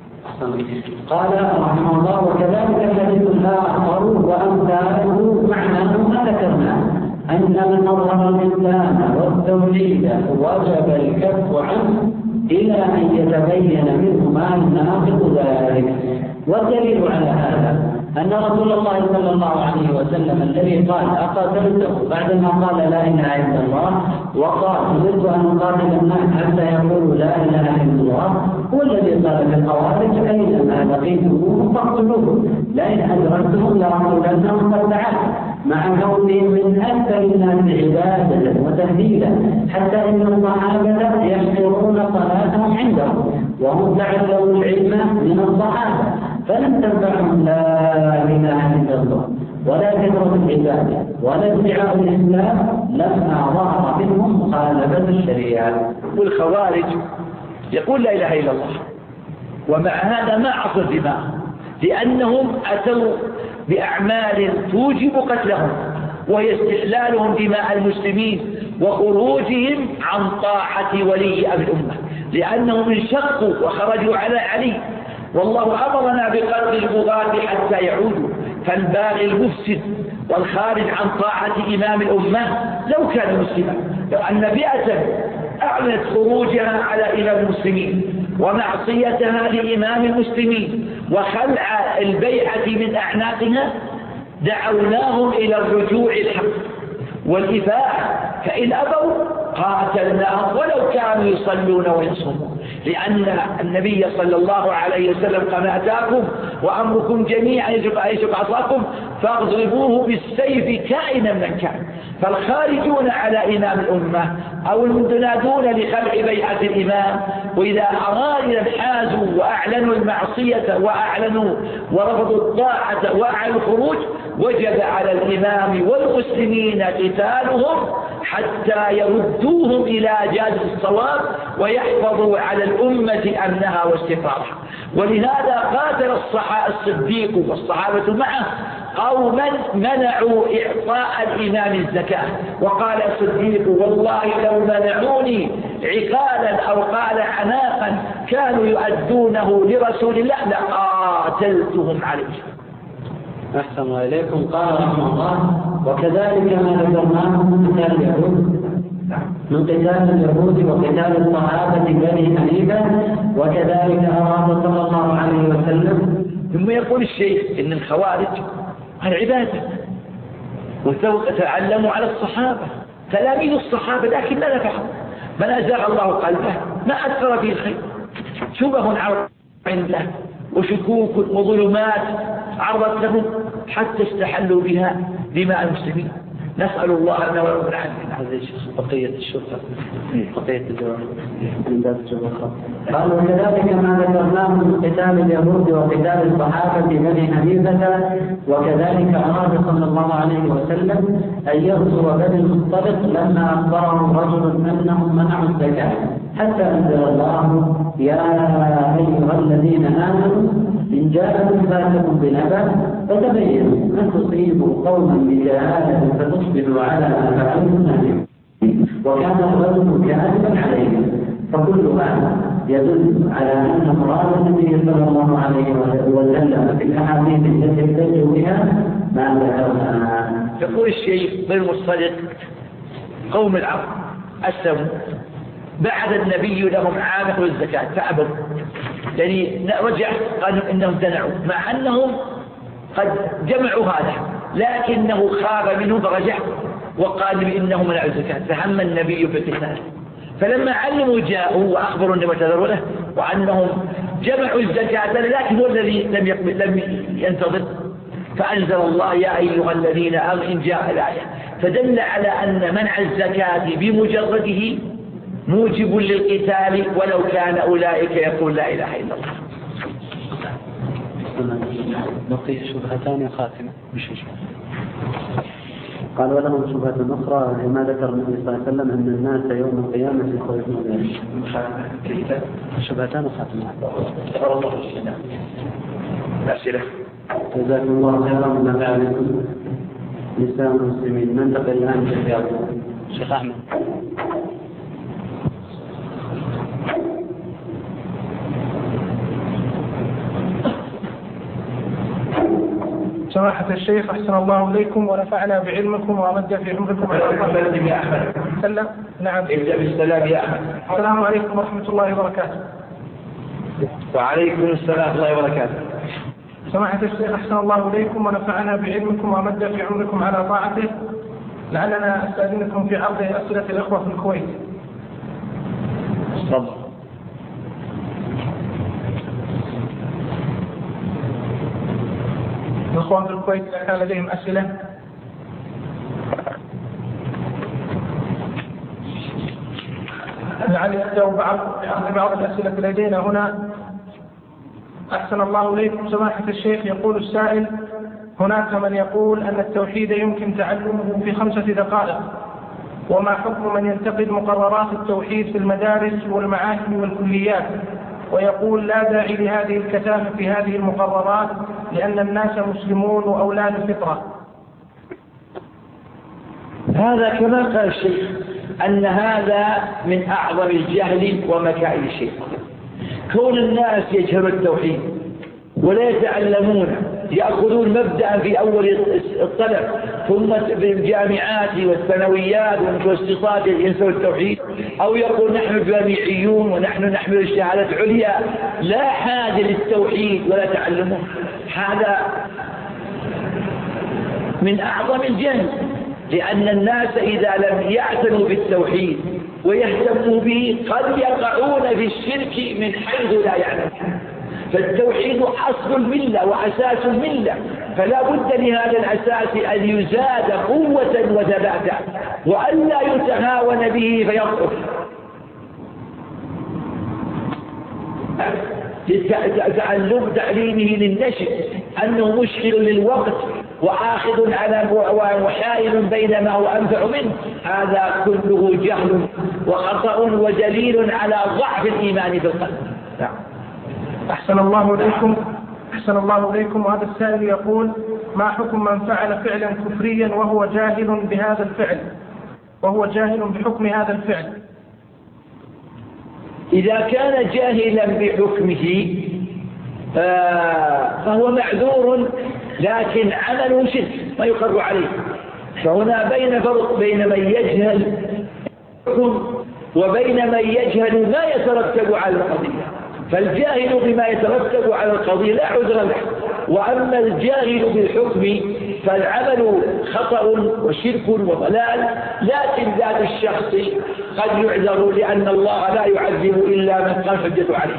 [SPEAKER 2] قال رحمه الله وكذلك الحديث الآخر وأمثاله معناه ما ذكرناه أن من أظهر الإسلام والتوحيد وجب الكف عنه إلى أن يتبين منه ما يناقض ذلك. والدليل على هذا أن رسول الله صلى الله عليه وسلم الذي قال أقاتلته بعدما قال لا إله إلا الله وقال أمرت أن أقاتل الناس حتى يقولوا لا إله إلا الله هو الذي قال في الخوارج أينما لقيتموهم فاقتلوهم لئن أدركتهم لأقتلنهم قد تعالوا، مع كونهم من أكثر الناس عبادة وتهديدا حتى إن الصحابة يحضرون صلاتهم عندهم وهم تعلموا العلم من الصحابة فلم تنفعهم لا إله إلا الله ولا كثرة العبادة ولا ادعاء الإسلام لما ظهر منهم مخالفة الشريعة.
[SPEAKER 3] والخوارج يقول لا إله إلا الله ومع هذا ما عصوا الدماء، لأنهم أتوا بأعمال توجب قتلهم وهي استحلالهم دماء المسلمين وخروجهم عن طاعة ولي أمر الأمة، لأنهم انشقوا وخرجوا على علي، والله أمرنا بقتل البغاة حتى يعودوا. فالباغي المفسد والخارج عن طاعة إمام الأمة لو كان مسلما، لو أن فئة أعلنت خروجها على إمام المسلمين ومعصيتها لإمام المسلمين وخلع البيعة من أعناقها دعوناهم إلى الرجوع الحق والإفاءة، فإن أبوا قاتلناهم ولو كانوا يصلون ويصومون. لأن النبي صلى الله عليه وسلم قال أتاكم وأمركم جميعا يجب عصاكم فاضربوه بالسيف كائنا من كان. فالخارجون على إمام الأمة أو المتنادون لخلع بيعة الإمام وإذا أرادوا انحازوا وأعلنوا المعصية وأعلنوا ورفضوا الطاعة وأعلنوا الخروج وجب على الإمام والمسلمين قتالهم حتى يردوهم إلى جادة الصواب ويحفظوا على الأمة أمنها واستقرارها. ولهذا قاتل الصحابة الصديق والصحابة معه قوما منعوا إعطاء الإمام الزكاة، وقال الصديق والله لو منعوني عقالا أو قال عناقا كانوا يؤدونه لرسول الله لقاتلتهم عليه.
[SPEAKER 2] أحسن إليكم. قال رحمه الله وكذلك ما ذكرناه من قتال اليهود من قتال اليهود وقتال الصحابة بني حنيفة وكذلك أراد صلى الله عليه وسلم.
[SPEAKER 3] ثم يقول الشيخ إن الخوارج العبادة وتعلموا على الصحابة تلاميذ الصحابة لكن لا نفعوا من أزاغ الله قلبه ما أثر فيه الخير شبه عنده وشكوك وظلمات عرضت لهم حتى استحلوا بها دماء المسلمين. نسأل الله أن ونعم من هذه بقية الشرطة بقية الجواب من باب الجواب.
[SPEAKER 2] قال وكذلك ما ذكرناه من قتال اليهود وقتال الصحابة بني حنيفة وكذلك أراد صلى الله عليه وسلم أن يغزو بني المصطلق لما أخبرهم رجل أنهم منعوا الزكاة حتى أنزل الله يا أيها الذين آمنوا إن جاءكم فاسق بنبأ فتبينوا أن تصيبوا قوما بجهالة فتصبحوا على ما فعلتم نادمين. وكان الرجل كاذبا عليهم فكل هذا يدل على أن مراد النبي صلى الله عليه وسلم في الأحاديث التي احتج بها ما ذكرنا.
[SPEAKER 3] يقول الشيخ بن المصطلق قوم العرب أسلموا بعد النبي لهم عامل الزكاة فأبوا يعني رجع قالوا إنهم امتنعوا مع أنهم قد جمعوا هذا لكنه خاب منه فرجع وقال بإنه منع الزكاة فهم النبي بالقتال. فلما علموا جاءوا وأخبروا النبي واعتذروا له وأنهم جمعوا الزكاة لكن هو الذي لم يقبل لم ينتظر فأنزل الله يا أيها الذين آمنوا إن جاء الآية فدل على أن منع الزكاة بمجرده موجب للقتال ولو كان أولئك يقول لا إله إلا الله.
[SPEAKER 2] بقي شبهتان خاتمة مش قال ولهم شبهة أخرى لما ذكر النبي صلى الله عليه وسلم أن الناس يوم القيامة يخرجون ذلك. شبهتان خاتمة.
[SPEAKER 3] أسئلة.
[SPEAKER 2] جزاكم الله خيرا من فعلكم نساء المسلمين. ننتقل الآن للرياض. شيخ أحمد.
[SPEAKER 1] سماحة الشيخ أحسن الله إليكم ونفعنا بعلمكم وأمد في عمركم على
[SPEAKER 3] الله. يا أحمد.
[SPEAKER 1] سلم. نعم.
[SPEAKER 3] ابدأ بالسلام يا أحمد.
[SPEAKER 1] السلام عليكم ورحمة الله وبركاته.
[SPEAKER 3] وعليكم السلام ورحمة الله وبركاته.
[SPEAKER 1] سماحة الشيخ أحسن الله إليكم ونفعنا بعلمكم وأمد في عمركم على طاعته. لعلنا أستأذنكم في عرض أسئلة الإخوة في الكويت.
[SPEAKER 3] تفضل.
[SPEAKER 1] الإخوان في الكويت كان لديهم أسئلة. لعلي أجاوب بعض بعض الأسئلة لدينا هنا. أحسن الله إليكم سماحة الشيخ. يقول السائل هناك من يقول أن التوحيد يمكن تعلمه في خمسة دقائق وما حكم من ينتقد مقررات التوحيد في المدارس والمعاهد والكليات ويقول لا داعي لهذه الكثافة في هذه المقررات لأن الناس مسلمون وأولاد الفطرة.
[SPEAKER 3] هذا كما قال الشيخ أن هذا من أعظم الجهل ومكائد الشيء. كون الناس يجهلوا التوحيد ولا يتعلمون يأخذون مبدأ في أول الطلب ثم في الجامعات والثانويات والمتوسطات ينسوا التوحيد أو يقول نحن جامعيون ونحن نحمل الشهادة العليا لا حاجة للتوحيد ولا تعلمه. هذا من أعظم الجهل لأن الناس إذا لم يعتنوا بالتوحيد ويهتموا به قد يقعون في الشرك من حيث لا يعلمون. فالتوحيد أصل الملة وأساس الملة، فلا بد لهذا الأساس أن يزاد قوة وثباتا وأن لا يتهاون به فيضعف. تعلم تعليمه للنشء أنه مشكل للوقت وآخذ على وحائل بين ما هو أنفع منه، هذا كله جهل وخطأ ودليل على ضعف الإيمان في القلب. نعم.
[SPEAKER 1] أحسن الله إليكم أحسن الله إليكم وهذا السائل يقول: ما حكم من فعل فعلا كفريا وهو جاهل بهذا الفعل وهو جاهل بحكم هذا الفعل؟
[SPEAKER 3] إذا كان جاهلا بحكمه فهو معذور، لكن عمله شرك ما يقر عليه. فهنا بين فرق بين من يجهل وبين من يجهل ما يترتب على القضية. فالجاهل بما يترتب على القضية لا عذر له، وأما الجاهل بالحكم فالعمل خطأ وشرك وضلال، لكن ذات الشخص قد يعذر لأن الله لا يعذب إلا من قام حجته عليه.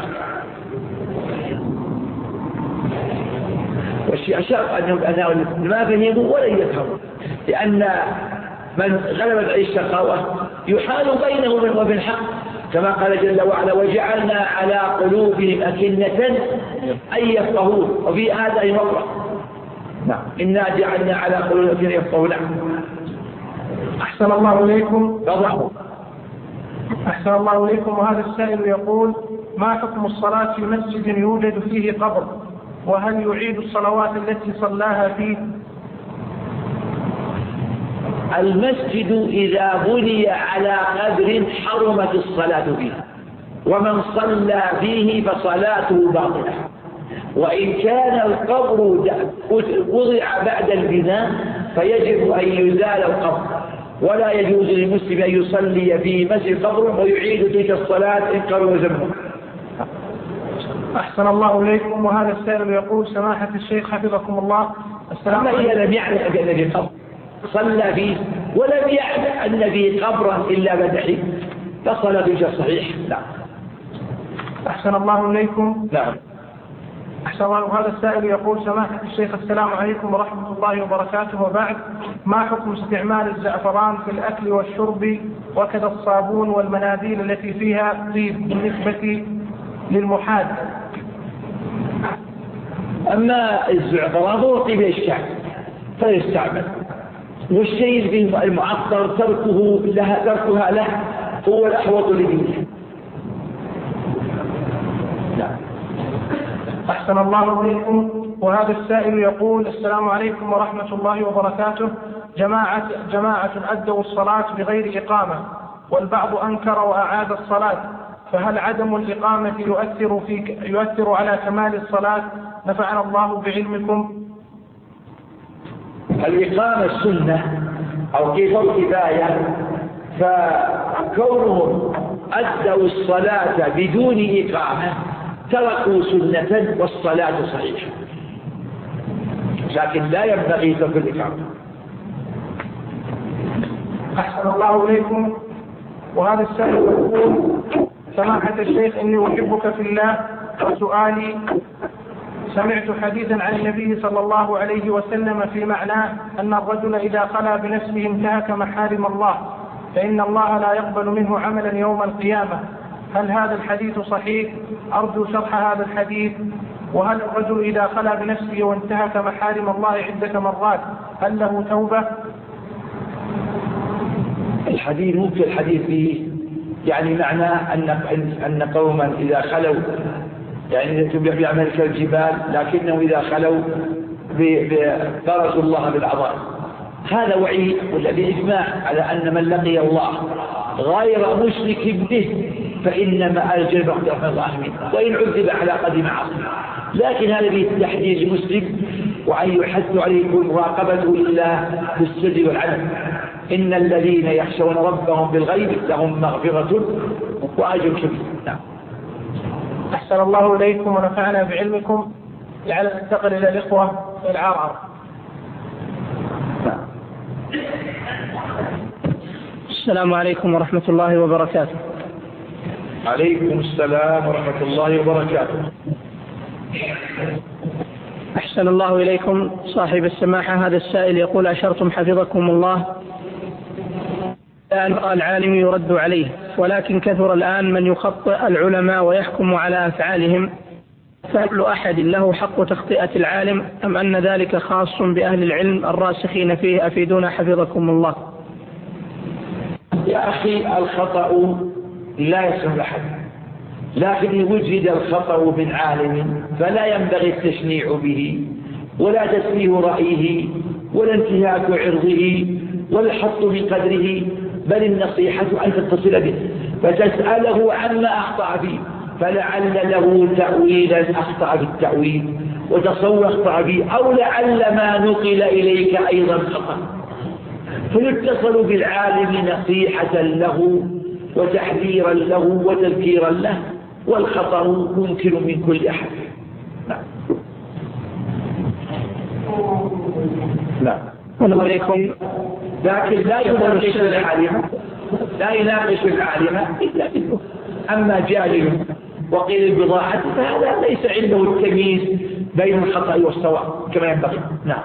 [SPEAKER 3] والشيء الشرط أنهم ما فهموا ولن يفهموا، لأن من غلبت عليه الشقاوة يحال بينهم وبين الحق، كما قال جل وعلا: وجعلنا على قلوبهم أكنة أن يفقهون وفي آذانهم وقرا. نعم. إنا جعلنا على قلوبهم يفقهون.
[SPEAKER 1] أحسن الله إليكم
[SPEAKER 3] فضعوا.
[SPEAKER 1] أحسن الله إليكم وهذا السائل يقول: ما حكم الصلاة في مسجد يوجد فيه قبر، وهل يعيد الصلوات التي صلاها فيه؟
[SPEAKER 3] المسجد إذا بني على قبر حرمت الصلاة فيه، ومن صلى فيه فصلاته باطلة. وإن كان القبر وضع بعد البناء فيجب أن يزال القبر، ولا يجوز للمسلم أن يصلي في مسجد قبر ويعيد تلك الصلاة إن قبل زمنه.
[SPEAKER 1] أحسن الله إليكم وهذا السائل يقول: سماحة الشيخ حفظكم الله،
[SPEAKER 3] السلام عليكم. إذا لم يعلم أن في قبر صلى فيه ولم يعلم أن فيه قبرا إلا بعد حين فصل بشيء صحيح. لا.
[SPEAKER 1] أحسن الله إليكم.
[SPEAKER 3] نعم.
[SPEAKER 1] أحسن الله. وهذا السائل يقول: سماحة الشيخ السلام عليكم ورحمة الله وبركاته، وبعد، ما حكم استعمال الزعفران في الأكل والشرب وكذا الصابون والمناديل التي فيها طيب بالنسبة للمحاد؟
[SPEAKER 3] أما الزعفران هو طيب الشعب فيستعمل، والشيء المعطر تركه لها تركها له هو الأحوط لدينه. لا.
[SPEAKER 1] أحسن الله إليكم وهذا السائل يقول: السلام عليكم ورحمة الله وبركاته، جماعة جماعة أدوا الصلاة بغير إقامة والبعض أنكر وأعاد الصلاة، فهل عدم الإقامة يؤثر في يؤثر على كمال الصلاة؟ نفعنا الله بعلمكم.
[SPEAKER 3] الإقامة السنة أو كيف الكفاية، فكونهم أدوا الصلاة بدون إقامة تركوا سنة والصلاة صحيحة، لكن لا ينبغي ترك الإقامة.
[SPEAKER 1] أحسن الله إليكم وهذا السائل يقول: سماحة الشيخ، إني أحبك في الله، وسؤالي: سمعت حديثا عن النبي صلى الله عليه وسلم في معناه أن الرجل إذا خلا بنفسه انتهك محارم الله فإن الله لا يقبل منه عملا يوم القيامة، هل هذا الحديث صحيح؟ أرجو شرح هذا الحديث. وهل الرجل إذا خلا بنفسه وانتهك محارم الله عدة مرات هل له توبة؟
[SPEAKER 3] الحديث ممكن الحديث فيه يعني معناه أن أن قوما إذا خلوا يعني بيعمل كالجبال، لكنهم إذا خلوا فرسوا الله بالعظائم. هذا وعيد والذي إجماع على أن من لقي الله غير مشرك به فإنما أجل مغفرة الله منه وإن عذب على قدر معاصيه. لكن هذا به تحديد المسلم وأن يحث عليه مراقبته لله بالسر والعلن. إن الذين يخشون ربهم بالغيب لهم مغفرة وأجر كبير. نعم.
[SPEAKER 1] أحسن الله إليكم ونفعنا بعلمكم. لعل ننتقل إلى الإخوة في العرعر. السلام عليكم ورحمة الله وبركاته.
[SPEAKER 3] عليكم السلام ورحمة الله وبركاته.
[SPEAKER 1] أحسن الله إليكم صاحب السماحة. هذا السائل يقول: أشرتم حفظكم الله أن العالم يرد عليه، ولكن كثر الآن من يخطئ العلماء ويحكم على أفعالهم، فهل أحد له حق تخطئة العالم أم أن ذلك خاص بأهل العلم الراسخين فيه؟ أفيدونا حفظكم الله.
[SPEAKER 3] يا أخي، الخطأ لا يسهل أحد، لكن إن وجد الخطأ من عالم فلا ينبغي التشنيع به ولا تسفيه رأيه ولا انتهاك عرضه ولا الحط من قدره، بل النصيحة أن تتصل به فتسأله عما أخطأ فيه، فلعل له تأويلا أخطأ في التأويل وتصور أخطأ فيه، أو لعل ما نقل إليك أيضا خطأ، فيتصل بالعالم نصيحة له وتحذيرا له وتذكيرا له، والخطأ ممكن من كل أحد. نعم نعم
[SPEAKER 1] عليكم.
[SPEAKER 3] لكن لا يناقش العالم لا يناقش العالم إلا بالله. أما جاهل وقيل البضاعة فهذا ليس عنده التمييز بين الخطأ والصواب كما ينبغي. نعم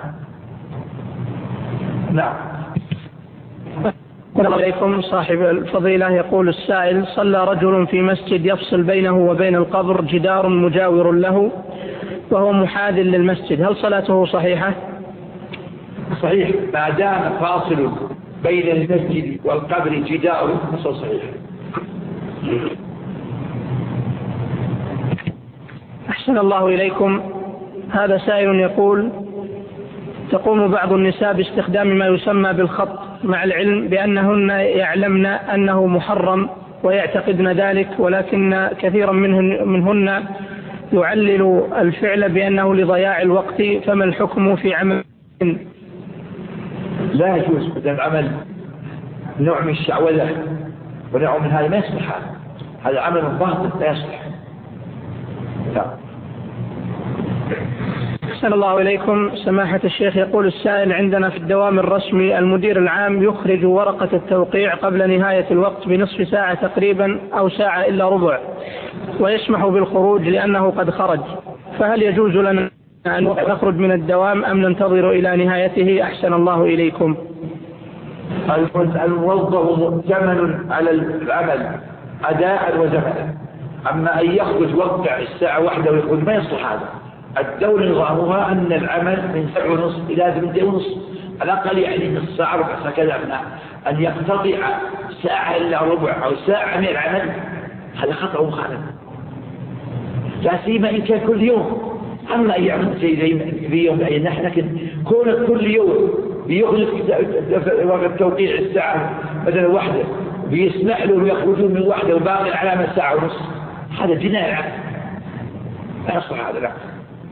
[SPEAKER 3] نعم.
[SPEAKER 1] السلام عليكم صاحب الفضيلة. يقول السائل: صلى رجل في مسجد يفصل بينه وبين القبر جدار مجاور له وهو محاذ للمسجد، هل صلاته صحيحة؟
[SPEAKER 3] صحيح، ما دام فاصل بين المسجد والقبر جدار فهو صحيح.
[SPEAKER 1] أحسن الله إليكم. هذا سائل يقول: تقوم بعض النساء باستخدام ما يسمى بالخط مع العلم بأنهن يعلمن أنه محرم ويعتقدن ذلك، ولكن كثيرا منهن, منهن يعلل الفعل بأنه لضياع الوقت، فما الحكم في عمل؟
[SPEAKER 3] لا يجوز بدل العمل نوع من الشعوذة ونوع من هذا ما يصلح، هذا عمل باطل لا يصلح.
[SPEAKER 1] أحسن الله إليكم سماحة الشيخ. يقول السائل: عندنا في الدوام الرسمي المدير العام يخرج ورقة التوقيع قبل نهاية الوقت بنصف ساعة تقريبا أو ساعة إلا ربع، ويسمح بالخروج لأنه قد خرج، فهل يجوز لنا أن نخرج من الدوام أم ننتظر إلى نهايته؟ أحسن الله إليكم.
[SPEAKER 3] الموظف مؤتمن على العمل أداء وزمنا، أما أن يخرج وقع الساعة واحدة ويقول ما يصلح هذا. الدولة نظامها أن العمل من سبع ونصف إلى ثمانية ونصف على الأقل، يعني من الساعة ربع ساعة كذا. أن يقتطع ساعة إلا ربع أو ساعة من العمل هذا خطأ ومخالف، لا سيما إن كان كل يوم. أما أن يعمل زي زي في يوم أي نحن، لكن كون كل يوم بيخرج وقت توقيع الساعة مثلا واحدة بيسمح له يخرجون من واحدة وباقي العلامة ساعة ونصف، هذا جناية لا يصلح هذا. لا.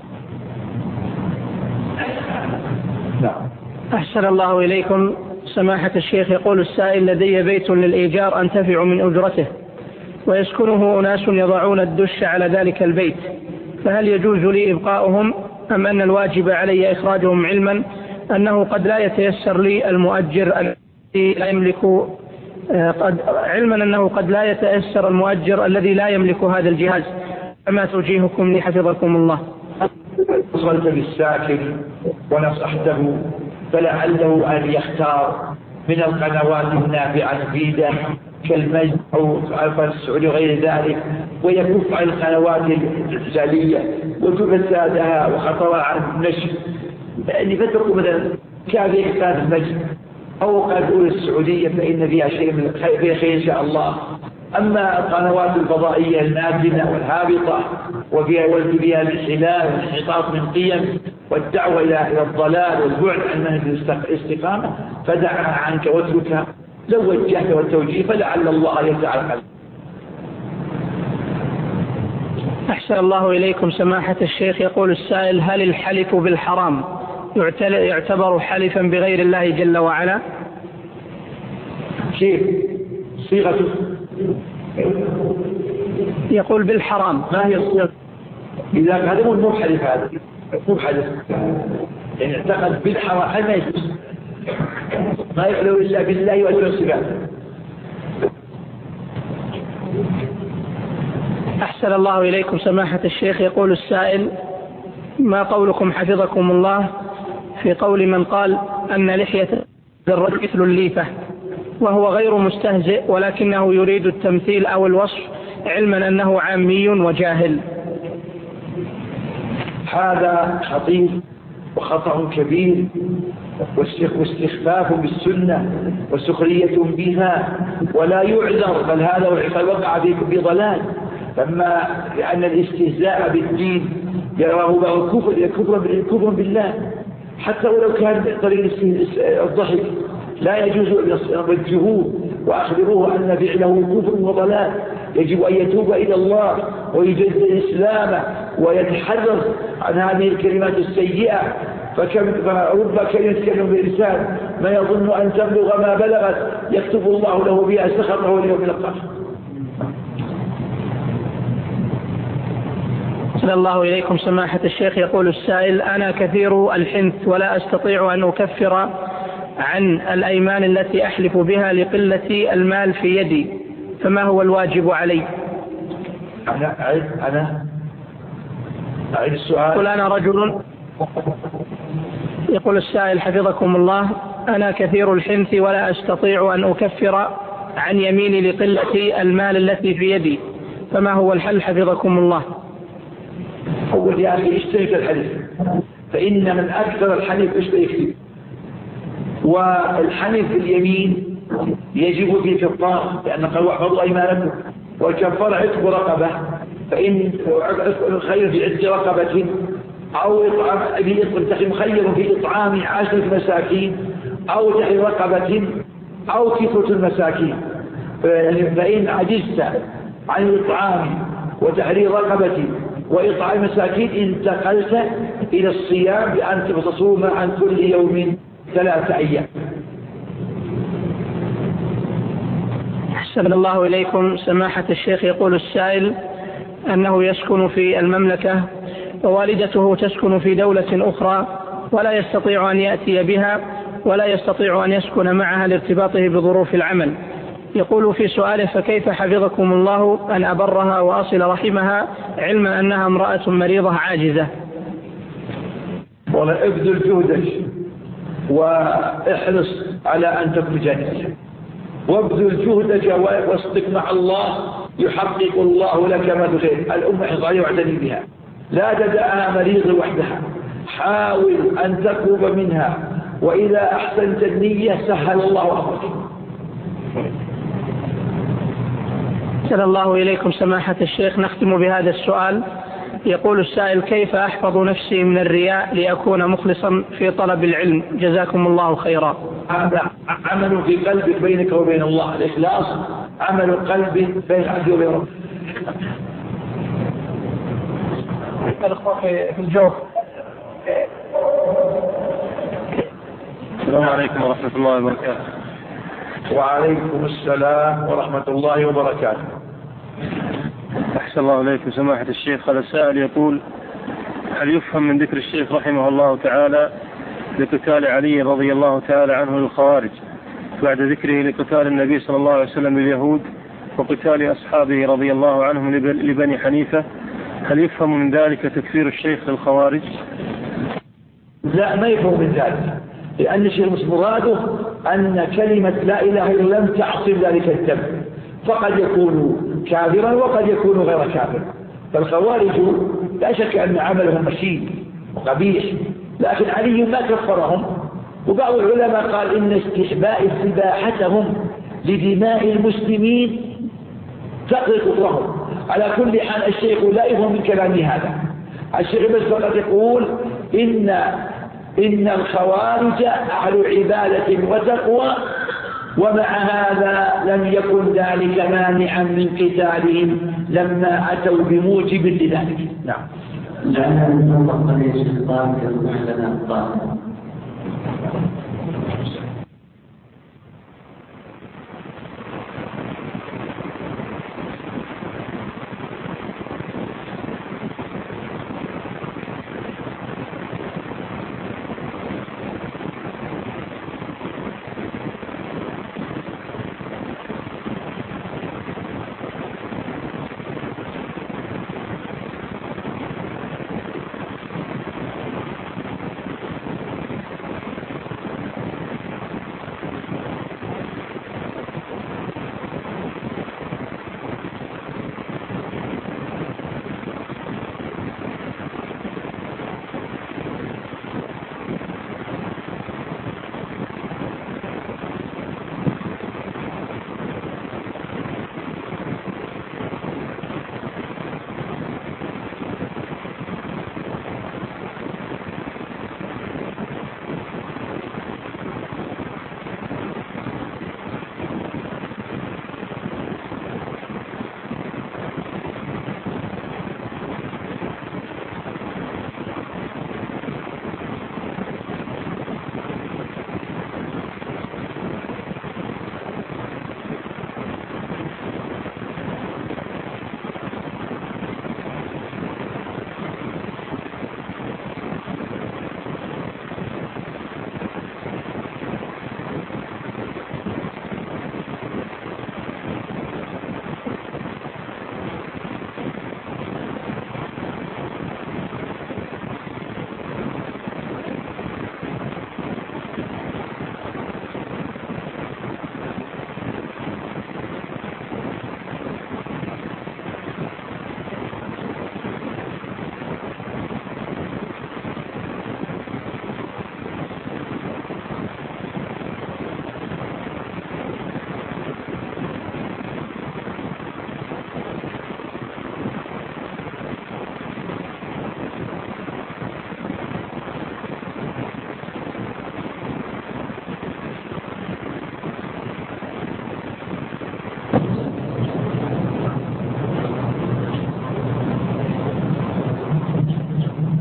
[SPEAKER 1] نعم. أحسن الله إليكم سماحة الشيخ. يقول السائل: لدي بيت للإيجار أنتفع من أجرته ويسكنه أناس يضعون الدش على ذلك البيت، فهل يجوز لي إبقاؤهم أم أن الواجب علي إخراجهم، علما أنه قد لا يتيسر لي المؤجر الذي لا يملك قد علما أنه قد لا يتيسر المؤجر الذي لا يملك هذا الجهاز، فما توجيهكم لي حفظكم الله؟
[SPEAKER 3] وصلت بالساكن ونصحته فلعله أن يختار من القنوات النافعة المفيدة كالمجد أو الفن السعودي وغير ذلك، ويكف عن القنوات الإسلامية وتفسادها وخطرها عن النشر، يعني فتركوا مثلا كان يختار المجد أو قناة السعودية فإن فيها شيء من الخير إن شاء الله. أما القنوات الفضائية المادنة والهابطة وفيها ولد فيها الانحلال والانحطاط من قيم والدعوة إلى الضلال والبعد عن منهج الاستقامة فدعها عنك واتركها، لو وجهت والتوجيه فلعل الله يجعل قلبك.
[SPEAKER 1] أحسن الله إليكم سماحة الشيخ. يقول السائل: هل الحلف بالحرام يعتبر حلفا بغير الله جل وعلا؟
[SPEAKER 3] كيف صيغته؟
[SPEAKER 1] يقول بالحرام.
[SPEAKER 3] ما هي الصيغة؟ إذا هذا مو حلف، هذا مو حلف، يعني اعتقد بالحرام ما يجوز، ما يحلو إلا بالله وأجل صفاته،
[SPEAKER 1] أحسن الله إليكم سماحة الشيخ. يقول السائل: ما قولكم حفظكم الله في قول من قال أن لحية الرجل مثل الليفة، وهو غير مستهزئ ولكنه يريد التمثيل أو الوصف، علما أنه عامي وجاهل؟
[SPEAKER 3] هذا خطير وخطأ كبير، واستخفاف بالسنة وسخرية بها، ولا يعذر، بل هذا وقع في ضلال. لما لأن الاستهزاء بالدين يراه بعض الكفر كفر بالله، حتى ولو كان طريق الضحك لا يجوز أن يوجهوه وأخبروه أن فعله كفر وضلال. يجب أن يتوب إلى الله ويجدد إسلامه ويتحرر عن هذه الكلمات السيئة. فكم فرب كلمة تكلم باللسان ما يظن أن تبلغ ما بلغت يكتب الله له بها سخطه اليوم الآخر.
[SPEAKER 1] صلى الله إليكم سماحة الشيخ. يقول السائل: أنا كثير الحنث ولا أستطيع أن أكفر عن الأيمان التي أحلف بها لقلة المال في يدي، فما هو الواجب علي؟
[SPEAKER 3] أنا أعيد أنا أعيد السؤال.
[SPEAKER 1] يقول: أنا رجل يقول السائل حفظكم الله: أنا كثير الحنث ولا أستطيع أن أكفر عن يميني لقلة المال التي في يدي، فما هو الحل حفظكم الله؟
[SPEAKER 3] أول يا أخي اشترك الحلف، فإن من أكثر الحلف اشترك فيه. والحلف باليمين يجب في كفارة، لأن قال واحفظوا أيمانكم، والكفارة عتق رقبة، فإن خير في عتق رقبة أو إطعام مخير في إطعام عشرة مساكين أو تحرير رقبة أو كسوة المساكين. فإن عجزت عن الإطعام وتحرير رقبة وإطعام مساكين انتقلت إلى الصيام بأن تصوم عن كل يوم ثلاثة أيام.
[SPEAKER 1] أحسن الله إليكم سماحة الشيخ. يقول السائل أنه يسكن في المملكة ووالدته تسكن في دولة أخرى ولا يستطيع أن يأتي بها ولا يستطيع أن يسكن معها لارتباطه بظروف العمل. يقول في سؤاله: فكيف حفظكم الله أن أبرها وأصل رحمها علما أنها امرأة مريضة عاجزة؟
[SPEAKER 3] ولا ابذل جهدك واحرص على أن تكون جاهزا، وابذل جهدك واصدق مع الله يحقق الله لك ما تريد. الأمة حفظها واعتني بها، لا تدعها مريضة وحدها، حاول أن تقرب منها، وإذا أحسنت النية سهل الله أمرك.
[SPEAKER 1] أحسن الله إليكم سماحة الشيخ. نختم بهذا السؤال. يقول السائل: كيف أحفظ نفسي من الرياء لأكون مخلصا في طلب العلم؟ جزاكم الله خيرا.
[SPEAKER 3] هذا عمل في قلبك بينك وبين الله، الإخلاص عمل قلب بين العبد وبين ربه.
[SPEAKER 1] الأخوة في الجوف.
[SPEAKER 4] السلام عليكم ورحمة الله وبركاته.
[SPEAKER 3] وعليكم السلام ورحمة الله وبركاته.
[SPEAKER 4] أحسن الله إليكم سماحة الشيخ. هذا السائل يقول: هل يفهم من ذكر الشيخ رحمه الله تعالى لقتال علي رضي الله تعالى عنه للخوارج بعد ذكره لقتال النبي صلى الله عليه وسلم لليهود وقتال أصحابه رضي الله عنهم لبني حنيفة، هل يفهم من ذلك تكفير الشيخ للخوارج؟
[SPEAKER 3] لا، ما يفهم من ذلك، لأن الشيخ مراده أن كلمة لا إله إلا الله لم تعصم ذلك الدم، فقد يكون كافرا وقد يكون غير كافر. فالخوارج لا شك أن عملهم مشين وقبيح، لكن علي ما كفرهم. وبعض العلماء قال إن استحباء استباحتهم لدماء المسلمين تقضي كفرهم. على كل حال الشيخ لا يفهم من كلام هذا. الشيخ بس فقط يقول إن إن الخوارج أهل عبادة وتقوى، ومع هذا لم يكن ذلك مانعا من قتالهم لما أتوا بموجب لذلك. نعم.
[SPEAKER 2] لأنها من الله قد يشتغل كالمحلنا الطاهر.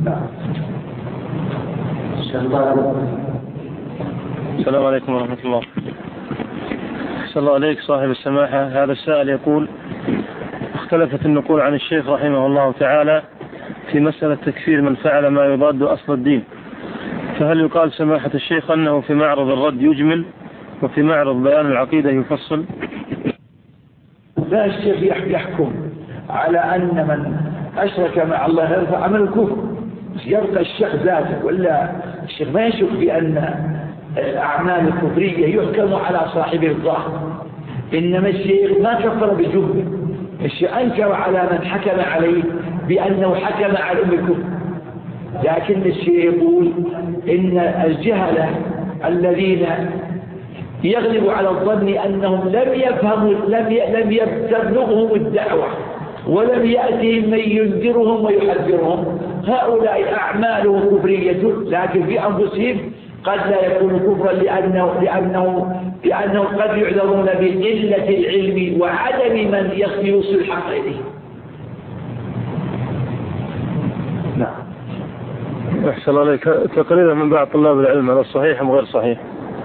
[SPEAKER 4] السلام عليكم ورحمة الله. أحسن الله عليك صاحب السماحة. هذا السائل يقول: اختلفت النقول عن الشيخ رحمه الله تعالى في مسألة تكفير من فعل ما يضاد أصل الدين، فهل يقال سماحة الشيخ أنه في معرض الرد يجمل وفي معرض بيان العقيدة يفصل؟
[SPEAKER 3] لا، الشيخ يحكم على أن من أشرك مع الله هذا عمل الكفر، يبقى الشيخ ذاته، ولا الشيخ ما يشك بأن الأعمال الكفرية يحكم على صاحبه الظاهر، إنما الشيخ ما كفر بجمله، الشيخ أنكر على من حكم عليه بأنه حكم على أم الكفر. لكن الشيخ يقول إن الجهلة الذين يغلب على الظن أنهم لم يفهموا لم لم تبلغهم الدعوة ولم يأتهم من ينذرهم ويحذرهم، هؤلاء أعمالهم كفرية، لكن في أنفسهم قد لا يكون كفرا لأنه, لأنه, لأنه قد يعذرون بقلة العلم وعدم من يوصل الحق إليه.
[SPEAKER 4] نعم. أحسن الله عليك. تقريبا من بعض طلاب العلم على الصحيح أم غير صحيح؟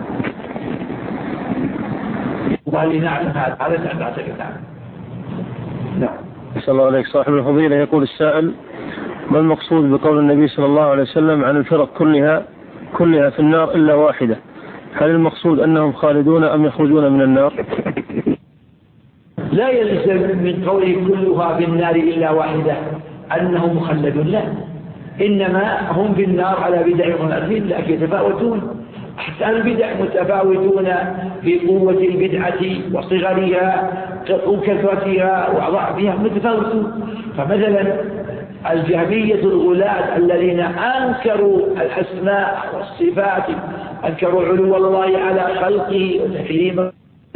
[SPEAKER 3] والله نعلم هذا هذا نعتقد. نعم.
[SPEAKER 4] نعم. أحسن الله عليك صاحب الفضيلة. يقول السائل: ما المقصود بقول النبي صلى الله عليه وسلم عن الفرق كلها كلها في النار إلا واحدة؟ هل المقصود أنهم خالدون أم يخرجون من النار؟
[SPEAKER 3] لا يلزم من قوله كلها في النار إلا واحدة أنهم مخلدون، لا، إنما هم في النار على بدع ومآثم، لكن يتفاوتون. حتى البدع متفاوتون في قوة البدعة وصغرها وكثرتها وضعفها متفاوتون. فمثلا الجهمية الغلاة الذين أنكروا الأسماء والصفات، أنكروا علو الله على خلقه وتكريمه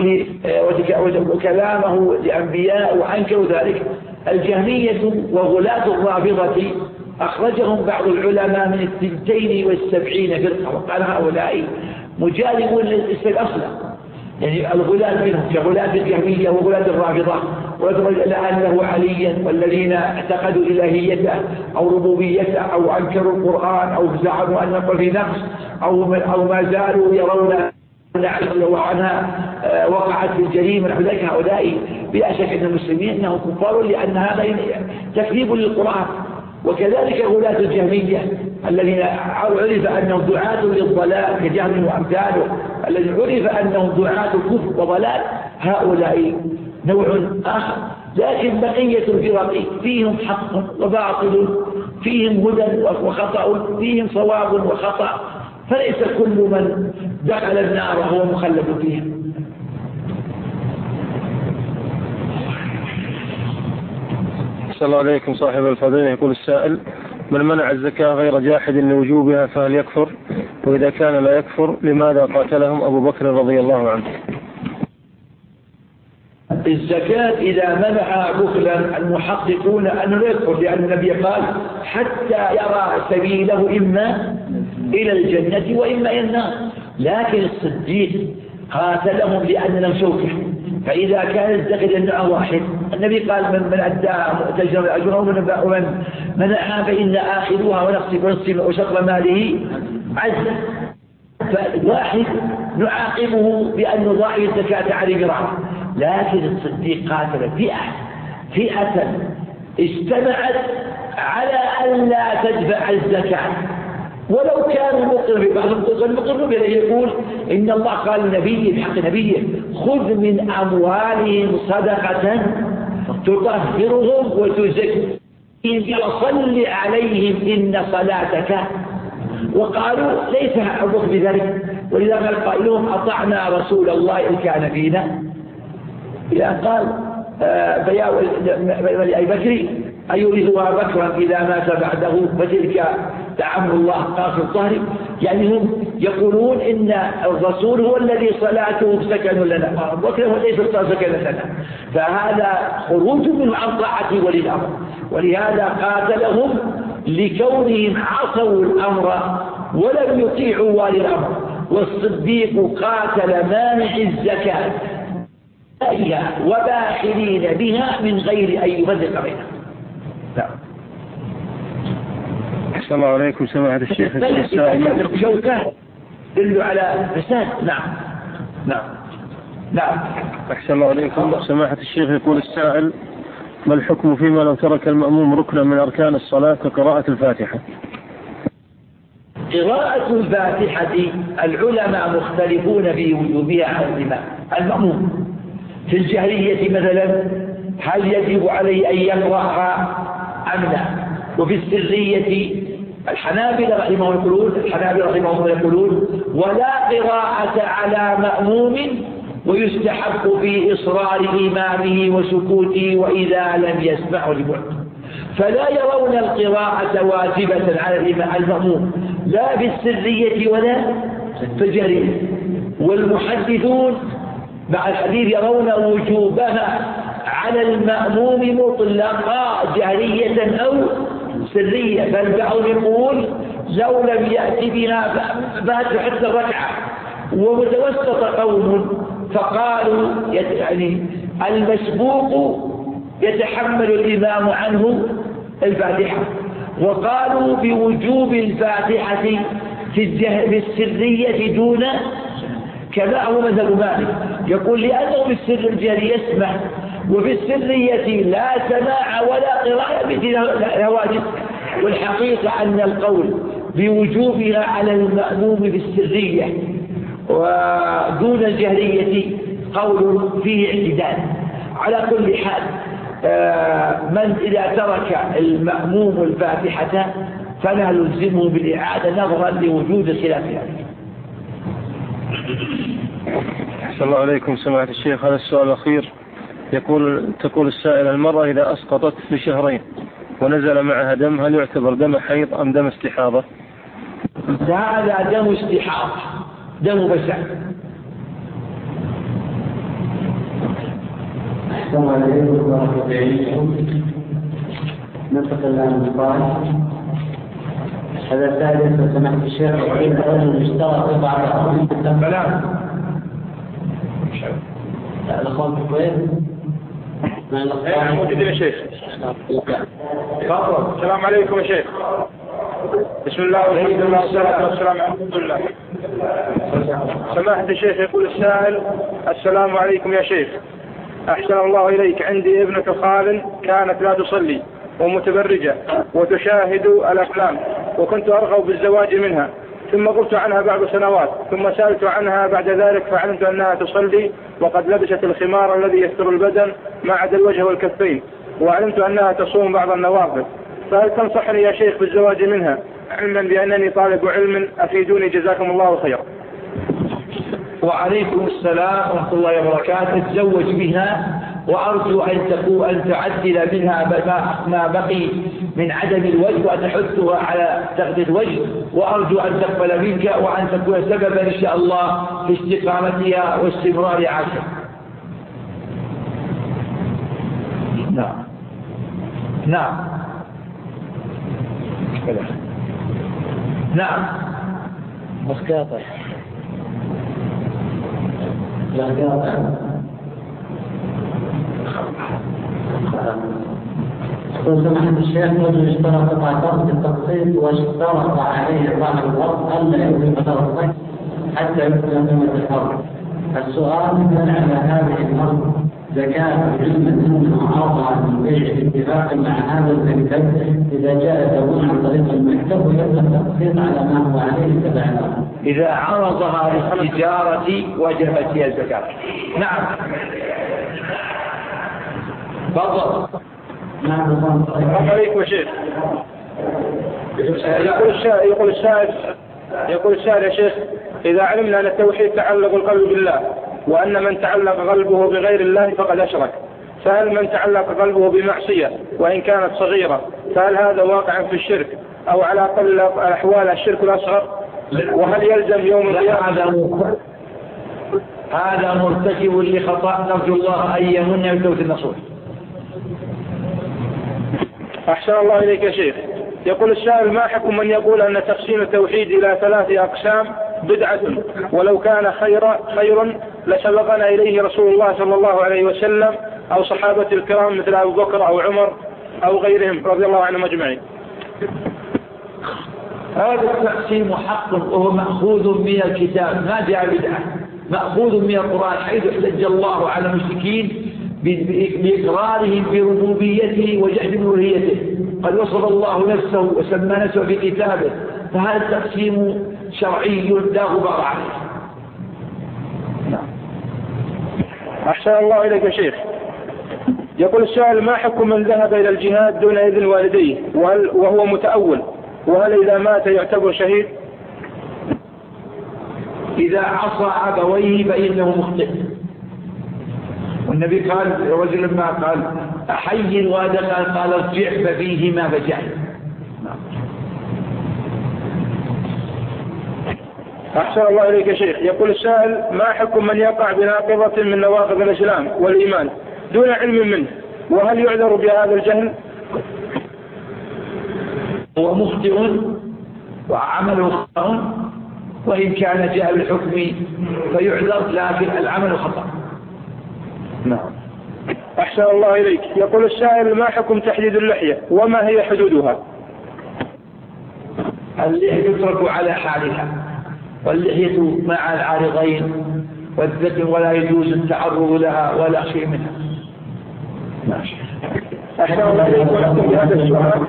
[SPEAKER 3] وكلامه لأنبياء وأنكروا ذلك، الجهمية وغلاة الرافضة أخرجهم بعض العلماء من الثنتين والسبعين فرقة، وقال هؤلاء مجانبون للإسلام أصلا، يعني الغلاة منهم كغلاة الجهمية وغلاة الرافضة، لأنه عليا والذين اعتقدوا إلهيته أو ربوبيته أو أنكروا القرآن أو زعموا أن يقول في نقص أو أو ما زالوا يرون عنها وقعت في الجريمة. ذلك هؤلاء بلا شك أن المسلمين أنهم كفار، لأن هذا تكذيب للقرآن. وكذلك غلاة الجهمية الذين عرف أنهم دعاة للضلال كجهم وأمثاله، الذين عرف أنهم دعاة الكفر وضلال، هؤلاء نوع آخر. لكن بقية الفرق فيهم حق وباطل، فيهم هدى وخطأ، فيهم صواب وخطأ، فليس كل من دخل النار وهو مخلد فيها.
[SPEAKER 4] السلام عليكم صاحب الفضيلة. يقول السائل: من منع الزكاة غير جاحد لوجوبها فهل يكفر؟ وإذا كان لا يكفر لماذا قاتلهم أبو بكر رضي الله عنه؟
[SPEAKER 3] الزكاة إذا منع بخلا المحققون أنه لا يكفر، لأن النبي قال حتى يرى سبيله إما إلى الجنة وإما إلى النار. لكن الصديق قاتلهم لأن لم شوكه، فإذا كان الزكاة النوع واحد، النبي قال من من أدى تجرم الأجر ومن منعها فإن آخذوها ونقصف ونصف وشطر ماله عز. فالواحد نعاقبه بأن نضاعف الزكاة عليه برعب. لكن الصديق قاتل فئة فئة اجتمعت على أن لا تدفع الزكاة ولو كانوا مقربين. بعضهم المقرب يقول إن الله قال لنبيه بحق نبيه: خذ من أموالهم صدقة تطهرهم وتزكيهم وصل عليهم إن صلاتك. وقالوا ليس الركب بذلك، ولذا قال قائلهم: أطعنا رسول الله إن كان فينا. إذا قال فيا أي بكر أيورثها بكرا إذا مات بعده فتلك دعمه الله قاصر الظهر. يعني هم يقولون إن الرسول هو الذي صلاته سكن لنا، بكر هو ليس سكن لنا، فهذا خروج منه عن طاعته ولي الأمر. ولهذا قاتلهم لكونهم عصوا الأمر ولم يطيعوا والي الأمر. والصديق قاتل مانع الزكاة وباخلين بها من غير أن يفرق بينهم.
[SPEAKER 4] أحسن الله عليكم سماحة الشيخ.
[SPEAKER 3] السائل شوكة يدل على فساد. نعم نعم نعم.
[SPEAKER 4] أحسن الله عليكم سماحة الشيخ. يقول السائل: ما الحكم فيما لو ترك المأموم ركنا من أركان الصلاة كقراءة الفاتحة؟
[SPEAKER 3] قراءة الفاتحة العلماء مختلفون في وجوبها على الإمام المأموم. في الجهرية مثلا هل يجب عليه أن يقرأها أم لا؟ وفي السرية الحنابلة رحمهم يقولون الحنابلة رحمهم يقولون ولا قراءة على مأموم، ويستحب في إصرار إمامه وسكوته وإذا لم يسمعه لبعد. فلا يرون القراءة واجبة على المأموم لا في السرية ولا في الجهرية. والمحدثون مع الحديث يرون وجوبها على المأموم مطلقا جهرية أو سرية. بل بعضهم يقول لو لم يأتي بها فات حتى الركعة. ومتوسط قوم فقالوا يعني المسبوق يتحمل الإمام عنه الفاتحة، وقالوا بوجوب الفاتحة في السرية دون، كما هو مثل مالك يقول لأنه في السر الجهري يسمع وفي السرية لا سماع ولا قراءة مثل واجب. والحقيقة أن القول بوجوبها على المأموم في السرية ودون الجهرية قول فيه اعتدال. على كل حال من إذا ترك المأموم الفاتحة فلا يلزمه بالإعادة نظرا لوجود خلافها.
[SPEAKER 4] أحسن الله عليكم سماحة الشيخ. هذا السؤال الأخير يقول تقول السائل: المرأة إذا أسقطت لشهرين ونزل معها دم هل يعتبر دم حيض أم دم استحاضة؟
[SPEAKER 3] هذا دم استحاضة، دم بشع.
[SPEAKER 2] السلام عليكم ورحمة الله. ننتقل الآن للقاء. هذا الثالث سماحة الشيخ يقول رجل اشترى بعض الأرض بالتنبلان. الأخوان في الكويت
[SPEAKER 1] موجودين يا شيخ. السلام عليكم يا شيخ. بسم الله والحمد لله والصلاة والسلام على رسول الله. سماحة الشيخ يقول السائل: السلام عليكم يا شيخ، أحسن الله إليك، عندي ابنة خال كانت لا تصلي ومتبرجة وتشاهد الأفلام، وكنت أرغب بالزواج منها، ثم قلت عنها بعض سنوات، ثم سألت عنها بعد ذلك فعلمت أنها تصلي وقد لبست الخمار الذي يستر البدن ما عدا الوجه والكفين، وعلمت أنها تصوم بعض النوافل، فهل تنصحني يا شيخ بالزواج منها علما بأنني طالب علم؟ أفيدوني جزاكم الله خيرا.
[SPEAKER 3] وعليكم السلام ورحمة الله وبركاته. تزوج بها، وأرجو أن تكون أن تعدل منها ما بقي من عدم الوجه وتحثها على تغذية الوجه، وأرجو أن تقبل منك وأن تكون سببا إن شاء الله في استقامتها واستمرار عاشها. نعم نعم نعم
[SPEAKER 2] مسقاطة لا قاطع. يقول سماحة الشيخ رجل اشترى قطعة أرض بالتقسيط واشترط عليه بعض الوقت ألا يملك الأرض حتى يمكن قيمة الأرض. السؤال: هل على هذه الأرض زكاة جزء منه عرضها من بيع اتفاق مع هذا المكتب إذا جاء زبون عن طريق المكتب ويبلغ التقسيط على ما هو عليه تبع الأرض؟
[SPEAKER 3] إذا عرضها للتجارة وجبت هي الزكاة. نعم. تفضل.
[SPEAKER 2] نعم.
[SPEAKER 1] السلام عليكم يا شيخ. يقول السائل يقول السائل يقول السائل يا شيخ: إذا علمنا أن التوحيد تعلق القلب بالله، وأن من تعلق قلبه بغير الله فقد أشرك، فهل من تعلق قلبه بمعصية وإن كانت صغيرة فهل هذا واقع في الشرك أو على أقل الأحوال الشرك الأصغر؟ وهل يلزم يوم القيامة؟
[SPEAKER 3] هذا مرتكب لخطأ، نرجو الله أن يمن بتوبة النصوح.
[SPEAKER 1] أحسن الله إليك يا شيخ. يقول السائل: ما حكم من يقول أن تقسيم التوحيد إلى ثلاث أقسام بدعة، ولو كان خير خير لسبقنا إليه رسول الله صلى الله عليه وسلم أو صحابة الكرام مثل أبو بكر أو عمر أو غيرهم رضي الله عنهم أجمعين؟
[SPEAKER 3] هذا التقسيم حق وهو مأخوذ من الكتاب، ما جاء بدعة، مأخوذ من القرآن، حيث احتج الله على المشركين بإقرارهم بربوبيته وجحد ألوهيته. قد وصف الله نفسه وسمى نفسه في كتابه، فهذا التقسيم شرعي لا غبار عليه.
[SPEAKER 4] نعم. أحسن الله إليك يا شيخ. يقول السائل: ما حكم من ذهب إلى الجهاد دون إذن والديه وهو متأول، وهل إذا مات يعتبر شهيد؟
[SPEAKER 3] إذا عصى أبويه فإنه مخطئ، والنبي قال رجل ما قال أحي الوالد قال ارجع ففيهما فجعل.
[SPEAKER 4] أحسن الله إليك يا شيخ. يقول السائل: ما حكم من يقع بناقضة من نواقض الإسلام والإيمان دون علم منه، وهل يعذر بهذا الجهل؟
[SPEAKER 3] هو مخطئ وعمله خطأ، وإن كان جاء بالحكم فيعذر، لكن العمل خطأ.
[SPEAKER 4] نعم. أحسن الله إليك. يقول السائل: ما حكم تحديد اللحية وما هي حدودها؟
[SPEAKER 3] اللحية تترك على حالها، واللحية مع العارضين والذكر، ولا يجوز التعرض لها ولا شيء منها. ماشي.
[SPEAKER 4] أحسن الله إليك. ولكم بهذا السؤال.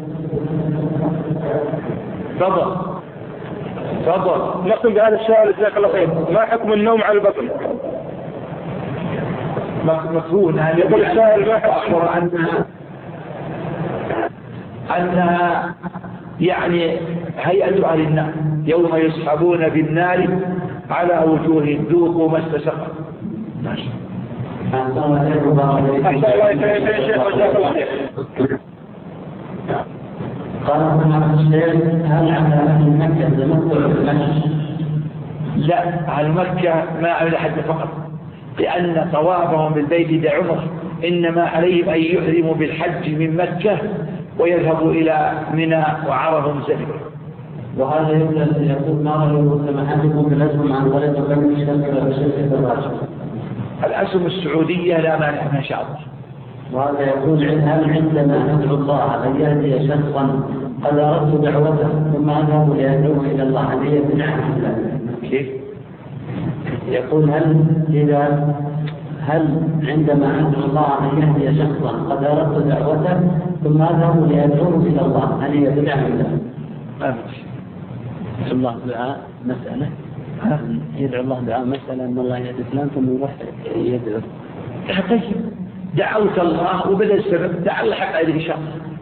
[SPEAKER 3] تفضل تفضل.
[SPEAKER 4] نختم بهذا السؤال جزاك الله خير: ما حكم النوم على البطن؟
[SPEAKER 3] مكروه.
[SPEAKER 4] يقول السائل: ما حكم
[SPEAKER 3] أنها أنها يعني هيئة أهل النار يوم يسحبون في النار على وجوههم ذوقوا ما استسقوا. ماشي.
[SPEAKER 4] أحسن الله إليك يا شيخ وجزاك الله خير.
[SPEAKER 2] قال ابن الشيخ: هل على أهل مكة تمتع بالمشي؟
[SPEAKER 3] لا، أهل مكة ما على حد فقط، لأن طوافهم بالبيت ده عمر، إنما عليهم أن يحرموا بالحج من مكة ويذهبوا إلى منى وعرفة ومزدلفة.
[SPEAKER 2] وهذا يقول: ما رأيكم سماحتكم بالأسهم عن طريق بنك الشركة وشركة الراشد؟
[SPEAKER 3] الأسهم السعودية لا مانع ما شاء الله.
[SPEAKER 2] وهذا يقول: هل عندما ندعو الله أن يهدي شخصا قد أردت دعوته ثم أذهب لأدعوه إلى الله هل هي بدعة؟
[SPEAKER 3] كيف؟
[SPEAKER 2] يقول: هل إذا هل عندما أدعو الله أن يهدي شخصا قد أردت دعوته ثم أذهب لأدعوه إلى الله هل هي بدعة؟
[SPEAKER 5] يدعو الله دعاء مسألة، يدعو الله دعاء مسألة أن الله يهدي فلان ثم يروح يدعو.
[SPEAKER 3] طيب دعوت الله وبدأ السبب دعا الله حق هذه الشخص.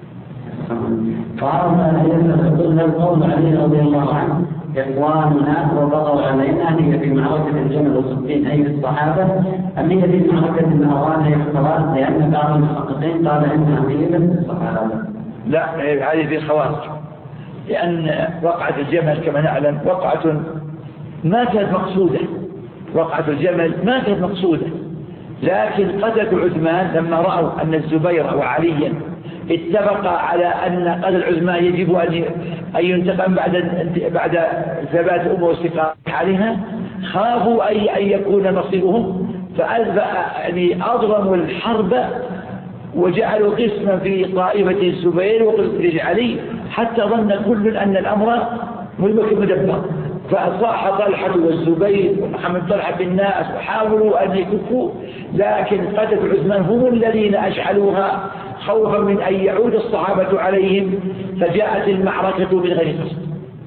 [SPEAKER 2] فهذا يقول: القول علي رضي الله عنه: إخواننا وبغوا علينا هي في معركة الجمل والصفين أي الصحابة، أم هي في معركة النهوان هي الخوارج؟ لأن بعض المحققين قال إنها هي الصحابة.
[SPEAKER 3] لا، هذه في الخوارج، لأن وقعة الجمل كما نعلم وقعة ما كانت مقصودة، وقعة الجمل ما كانت مقصودة، لكن قتل عثمان لما رأوا أن الزبير وعليا اتفقا على أن قتل عثمان يجب أن ينتقم بعد بعد ثبات أمه واستقرار حالها، خافوا أن يكون نصيبهم، يعني أضرموا الحرب وجعلوا قسما في طائفة الزبير وقسم علي، حتى ظن كل أن الأمر مدبر، فصاح طلحة والزبير ومحمد طلحة بالناس وحاولوا أن يكفوا، لكن قتل عثمان هم الذين أشعلوها خوفا من أن يعود الصحابة عليهم، فجاءت المعركة من غير قصد.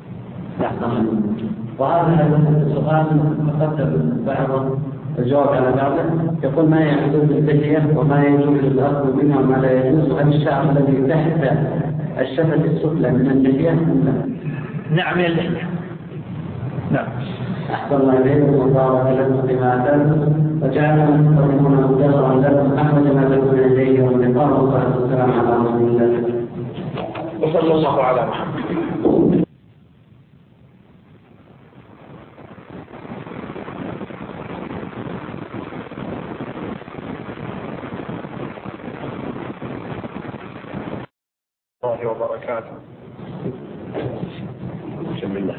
[SPEAKER 2] وهذا السؤال مقدم بعض الجواب على بعضه، يقول: ما يحدث اللحية وما يجوز الأخذ منها وما لا يجوز، هل الشعر الذي تحت الشفة السفلى من اللحية؟
[SPEAKER 3] نعم من اللحية. نعم.
[SPEAKER 2] أحسن الله إليكم وبارك لكم فيما أتاكم وجعلنا مستقيمون مجرا لكم أحمد ما تكون إليه واللقاء والصلاة والسلام على رسول الله
[SPEAKER 3] وصلى الله على محمد.
[SPEAKER 4] الله وبركاته.
[SPEAKER 3] بسم الله.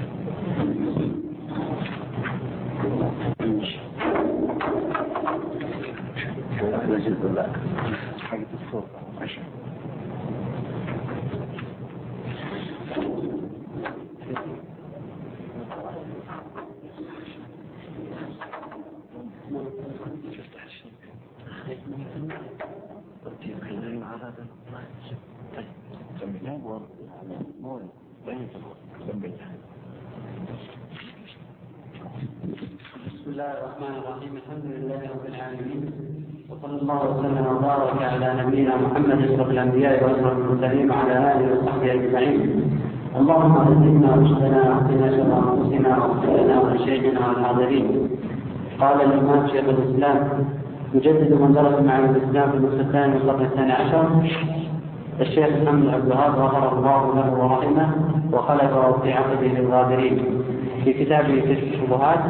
[SPEAKER 2] بسم الله الرحمن الرحيم. الحمد لله رب العالمين، وصلى الله وسلم وبارك على نبينا محمد اشرف الانبياء واشرف المرسلين وعلى اله وصحبه اجمعين. اللهم اهدنا رشدنا واهدنا شر انفسنا واغفر لنا ولشيخنا والحاضرين. قال الامام شيخ الاسلام مجدد من درس معالم الاسلام في النصف الثاني من القرن الثاني عشر الشيخ محمد عبد الوهاب غفر الله له ورحمه وخلفه في عقده للغابرين في كتابه كشف الشبهات.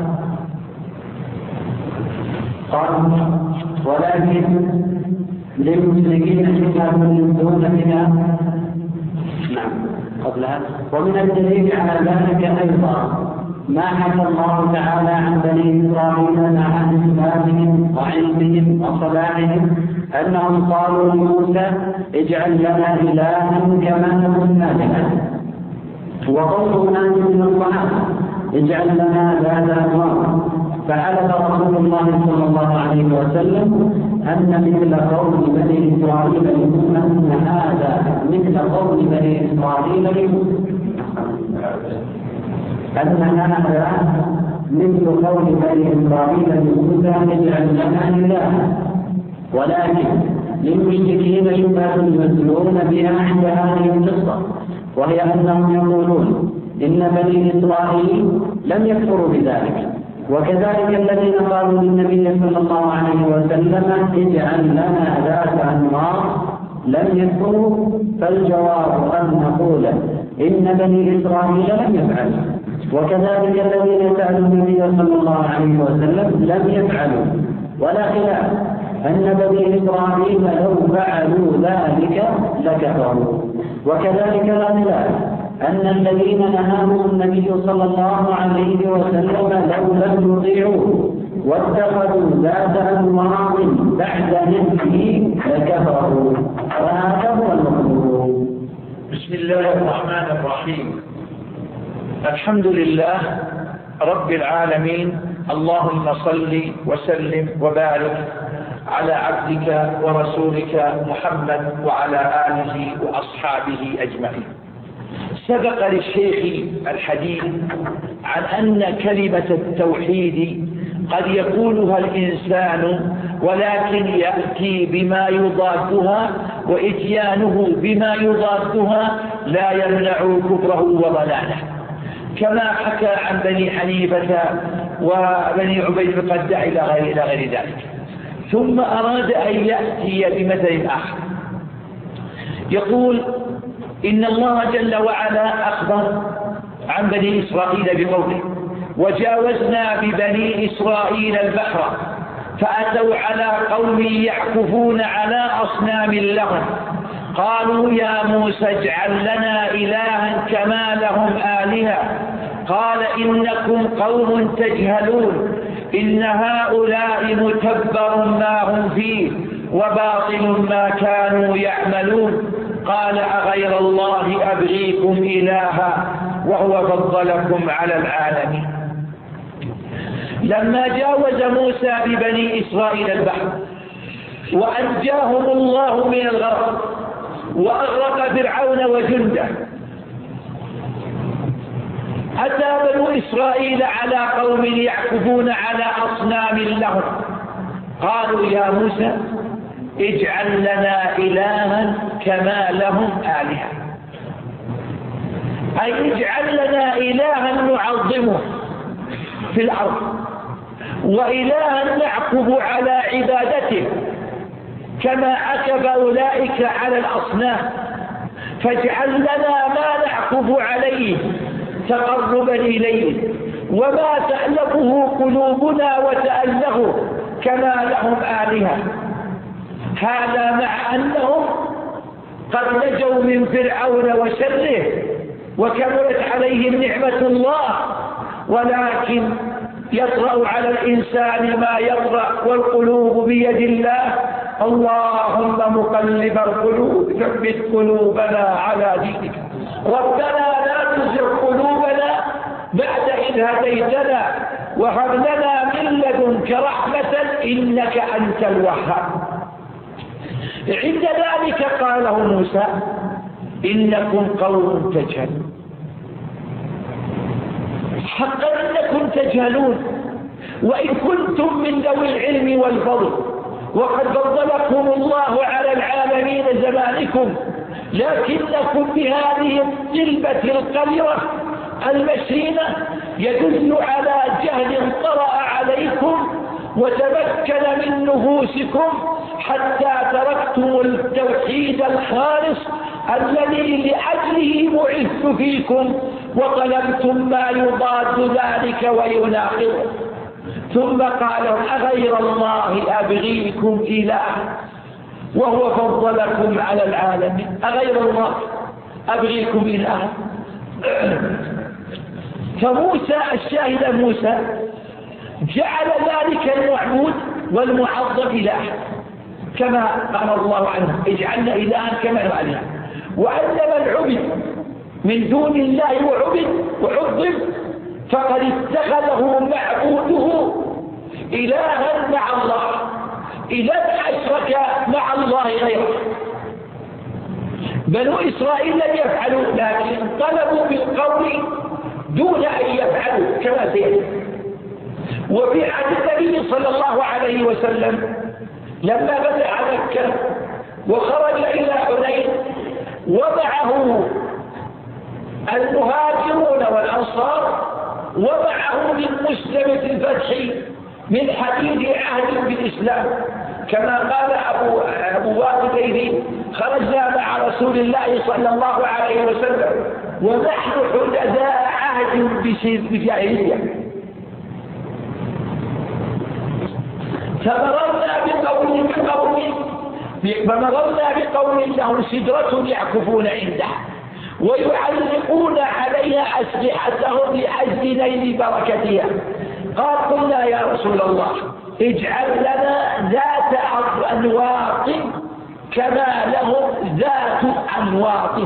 [SPEAKER 2] قال: ولكن للمشركين شبهة يبدون بها. نعم قبلها. ومن الدليل على ذلك أيضا ما حكى الله تعالى عن بني إسرائيل عن إسلامهم وعلمهم وصلاحهم أنهم قالوا لموسى: اجعل لنا إلها كما لهم آلهة. وقوله ناس من الطعام: اجعل لنا ذات أنوار. فحلف رسول الله صلى الله عليه وسلم أن مثل قول بني إسرائيل لموسى أن هذا مثل قول بني إسرائيل لموسى أن هذا مثل قول بني إسرائيل لموسى اجعل لنا إلها. ولكن للمشركين شبهة يمثلون بها عند هذه القصة، وهي أنهم يقولون إن بني إسرائيل لم يكفروا بذلك، وكذلك الذين قالوا للنبي صلى الله عليه وسلم اجعل لنا ذات أنوار لم يكفروا. فالجواب أن نقول إن بني إسرائيل لم يفعلوا، وكذلك الذين سألوا النبي صلى الله عليه وسلم لم يفعلوا. ولا خلاف أن بني إسرائيل لو فعلوا ذلك لكفروا، وكذلك لا خلاف أن الذين نهاهم النبي صلى الله عليه وسلم لو لم يطيعوه واتخذوا ذات أنوار بعد نهيه لكفروا، وهذا هو المطلوب.
[SPEAKER 3] بسم الله الرحمن الرحيم. الحمد لله رب العالمين، اللهم صل وسلم وبارك على عبدك ورسولك محمد وعلى آله وأصحابه أجمعين. سبق للشيخ الحديث عن أن كلمة التوحيد قد يقولها الإنسان ولكن يأتي بما يضادها، وإتيانه بما يضادها لا يمنع كفره وضلاله، كما حكى عن بني حنيفة وبني عبيد بن قدع إلى غير إلى غير ذلك. ثم أراد أن يأتي بمثل آخر، يقول إن الله جل وعلا أخبر عن بني إسرائيل بقوله: وجاوزنا ببني إسرائيل البحر فأتوا على قوم يعكفون على أصنام لهم قالوا يا موسى اجعل لنا إلها كما لهم آلهة قال إنكم قوم تجهلون إن هؤلاء متبر ما هم فيه وباطل ما كانوا يعملون قال أغير الله أبغيكم إلها وهو فضلكم على العالمين. لما جاوز موسى ببني إسرائيل البحر وأنجاهم الله من الغرق وأغرق فرعون وجنده، أتى بنو إسرائيل على قوم يعكفون على أصنام لهم قالوا يا موسى اجعل لنا إلها كما لهم آلهة، أي اجعل لنا إلها نعظمه في الأرض وإلها نعكف على عبادته كما عكف أولئك على الأصنام، فاجعل لنا ما نعكف عليه تقربا إليه وما تألفه قلوبنا وتأله كما لهم آلهة. هذا مع أنهم قد نجوا من فرعون وشره وكملت عليهم نعمة الله، ولكن يطرأ على الإنسان ما يطرأ والقلوب بيد الله. اللهم مقلب القلوب ثبت قلوبنا على دينك، ربنا لا تزغ قلوبنا بعد إذ هديتنا وهب لنا من لدنك رحمة إنك أنت الوهاب. عند ذلك قاله موسى إنكم قوم تجهلون، حقا إنكم تجهلون، وإن كنتم من ذوي العلم والفضل وقد فضلكم الله على العالمين زمانكم، لكنكم بهذه الطلبة القذرة المشينة يدل على جهل طرأ عليكم وتمكن من نفوسكم حتى تركتم التوحيد الخالص الذي لأجله بعثت فيكم وطلبتم ما يضاد ذلك ويناقضه. ثم قال أغير الله أبغيكم إلها وهو فضلكم على العالمين، أغير الله أبغيكم إلها. فموسى الشاهد موسى جعل ذلك المعبود والمعظم إله كما قال الله عنه اجعلنا إلها كما يفعلنا، وأن من عبد من دون الله وعبد وعظم فقد اتخذه معبوده إلها مع الله، إذا أشرك مع الله غيره. بنو إسرائيل لم يفعلوا لكن طلبوا بالقول دون أن يفعلوا كما سيأتي. وفي عهد النبي صلى الله عليه وسلم لما فتح مكة وخرج إلى حنين ومعه المهاجرون والأنصار ومعه من مسلمة الفتح من حديث عهد بالإسلام، كما قال أبو, أبو واقد خرجنا مع رسول الله صلى الله عليه وسلم ونحن حدثاء عهد بجاهلية، فمررنا بقوم بقوم فمررنا بقوم لهم سدرة يعكفون عندها ويعلقون عليها أسلحتهم لأجل نيل بركتها. قال قلنا يا رسول الله اجعل لنا ذات أنواط كما لهم ذات أنواط.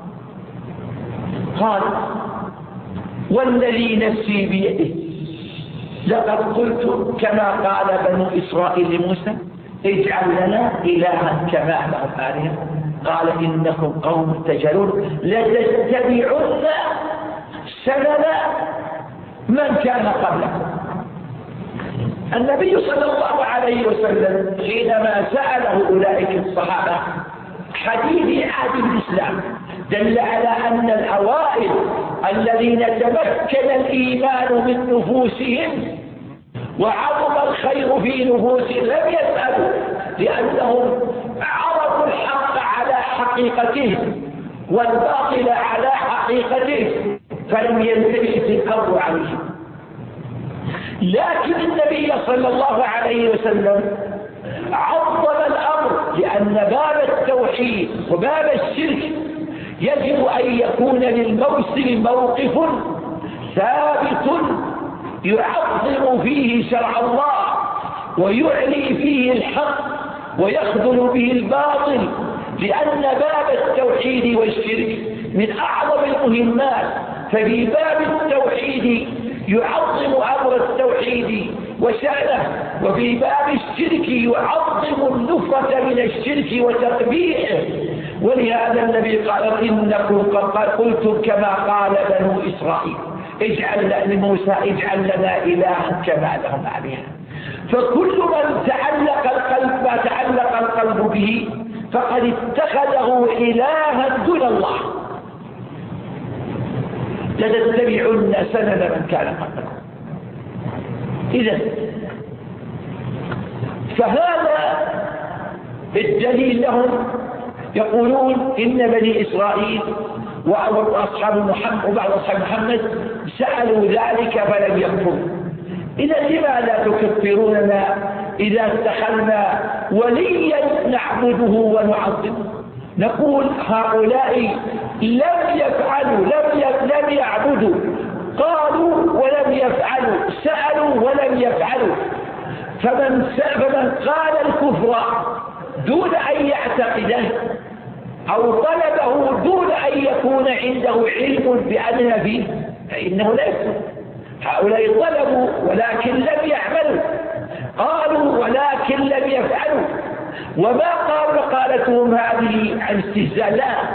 [SPEAKER 3] قال والذي نفسي بيده لقد قلت كما قال بنو إسرائيل لموسى اجعل لنا إلها كما لهم آلهة. قال إنكم قوم تجهلون لتتبعن سنن من كان قبلكم. النبي صلى الله عليه وسلم حينما سأله أولئك الصحابة حديث عهد الإسلام دل على أن الأوائل الذين تمكن الإيمان من نفوسهم وعظم الخير في نفوسهم لم يسألوا، لأنهم عرفوا الحق على حقيقته والباطل على حقيقته فلم يلتبس الأمر عليهم. لكن النبي صلى الله عليه وسلم عظم الأمر، لأن باب التوحيد وباب الشرك يجب أن يكون للموسم موقف ثابت يعظم فيه شرع الله ويعلي فيه الحق ويخذل به الباطل، لأن باب التوحيد والشرك من أعظم المهمات. ففي باب التوحيد يعظم أمر التوحيد وشأنه، وفي باب الشرك يعظم النفرة من الشرك وتقبيحه. ولهذا النبي قال إنكم قد قلتم كما قال بنو إسرائيل اجعل لموسى اجعل لنا إلها كما لهم آلهة. فكل من تعلق القلب ما تعلق القلب به فقد اتخذه إلها دون الله. لتتبعن سنن من كان قبلكم. إذن فهذا الدليل لهم. يقولون إن بني إسرائيل وأصحاب محمد وبعض أصحاب محمد سألوا ذلك فلم يكفروا. إذا لماذا تكفروننا إذا اتخذنا وليا نعبده ونعظمه؟ نقول هؤلاء لم يفعلوا لم لم يعبدوا، قالوا ولم يفعلوا، سألوا ولم يفعلوا. فمن فمن قال الكفر دون أن يعتقده أو طلبه دون أن يكون عنده علم بأنه فيه فإنه لا يكفر. هؤلاء طلبوا ولكن لم يعملوا، قالوا ولكن لم يفعلوا. وما قال قالتهم هذه عن استهزاء، لا،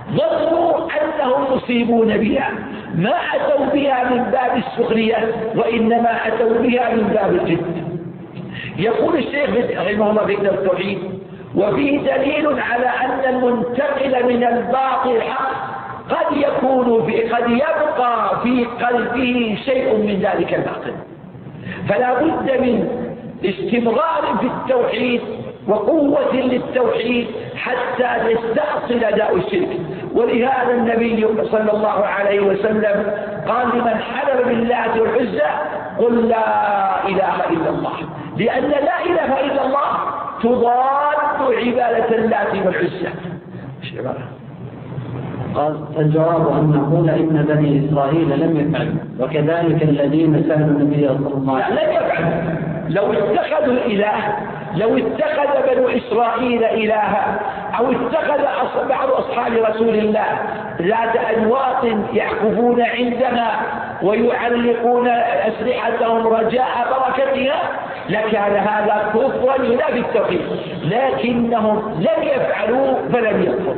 [SPEAKER 3] ظنوا أنهم مصيبون بها، ما أتوا بها من باب السخرية وإنما أتوا بها من باب الجد. يقول الشيخ رحمه الله في كتاب التوحيد: وفيه دليل على أن المنتقل من الباطل حق قد يكون في قد يبقى في قلبه شيء من ذلك الباطل، فلا بد من استمرار في التوحيد وقوة للتوحيد حتى يستأصل داء الشرك. ولهذا النبي صلى الله عليه وسلم قال لمن حلف بالله والعزى: قل لا إله إلا الله، لأن لا إله إلا الله تضاد عبادة الله والعزى. ايش عبارة؟
[SPEAKER 2] قال: الجواب أن نقول إن بني إسرائيل لم يفعلوا، وكذلك الذين سألوا النبي صلى الله عليه وسلم
[SPEAKER 3] لم يفعلوا. لو اتخذوا الإله، لو اتخذ بنو إسرائيل إلها أو اتخذ بعض أصحاب رسول الله ذات أنواط يعكفون عندها ويعلقون أسلحتهم رجاء بركتها لكان هذا كفرا ينافي التوحيد، لكنهم لم يفعلوا فلم يكفروا.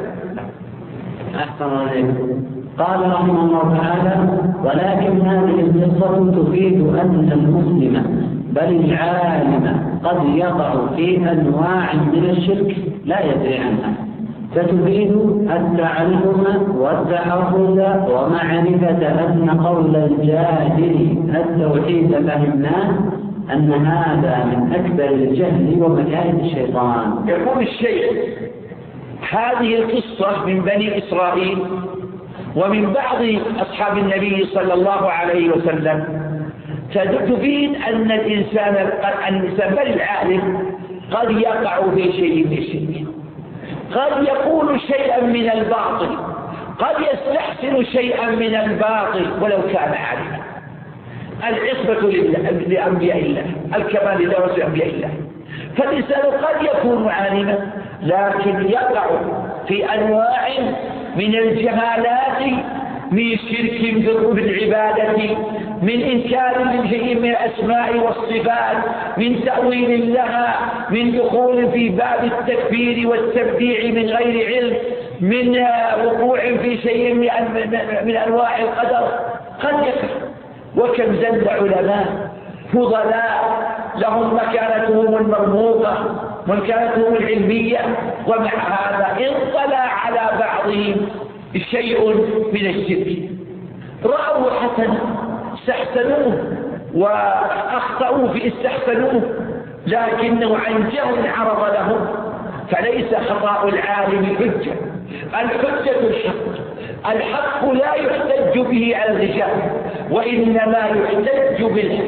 [SPEAKER 2] أحسن عليكم. قال رحمه الله تعالى: ولكن هذه القصة تفيد أن المسلم بل العالم قد يقع في أنواع من الشرك لا يدري عنها، فتفيد التعلم والتحفظ ومعرفة أن قول الجاهل التوحيد فهمناه أن هذا من أكبر الجهل ومكائد الشيطان.
[SPEAKER 3] يقول الشيخ: هذه القصة من بني إسرائيل ومن بعض أصحاب النبي صلى الله عليه وسلم تفيد أن الإنسان الإنسان بل العالم قد يقع في شيء من الشرك، قد يقول شيئا من الباطل، قد يستحسن شيئا من الباطل ولو كان عالما. العصمة لأنبياء الله، الكمال لرسل أنبياء الله. فالإنسان قد يكون عالما لكن يقع في أنواع من الجهالات، من شرك بالعبادة، من إنكار لشيء من الأسماء والصفات، من تأويل لها، من دخول في باب التكفير والتبديع من غير علم، من وقوع في شيء من أنواع القدر قد يكفر. وكم زل علماء فضلاء لهم مكانتهم المرموقة ومكانتهم العلمية، ومع هذا انطلع على بعضهم شيء من الشرك، رأوا حسنا استحسنوه وأخطأوا في استحسنوه، لكنه عن جهل عرض لهم. فليس خطأ العالم حجة، الحجة الحق. الحق لا يحتج به على الرجال وإنما يحتج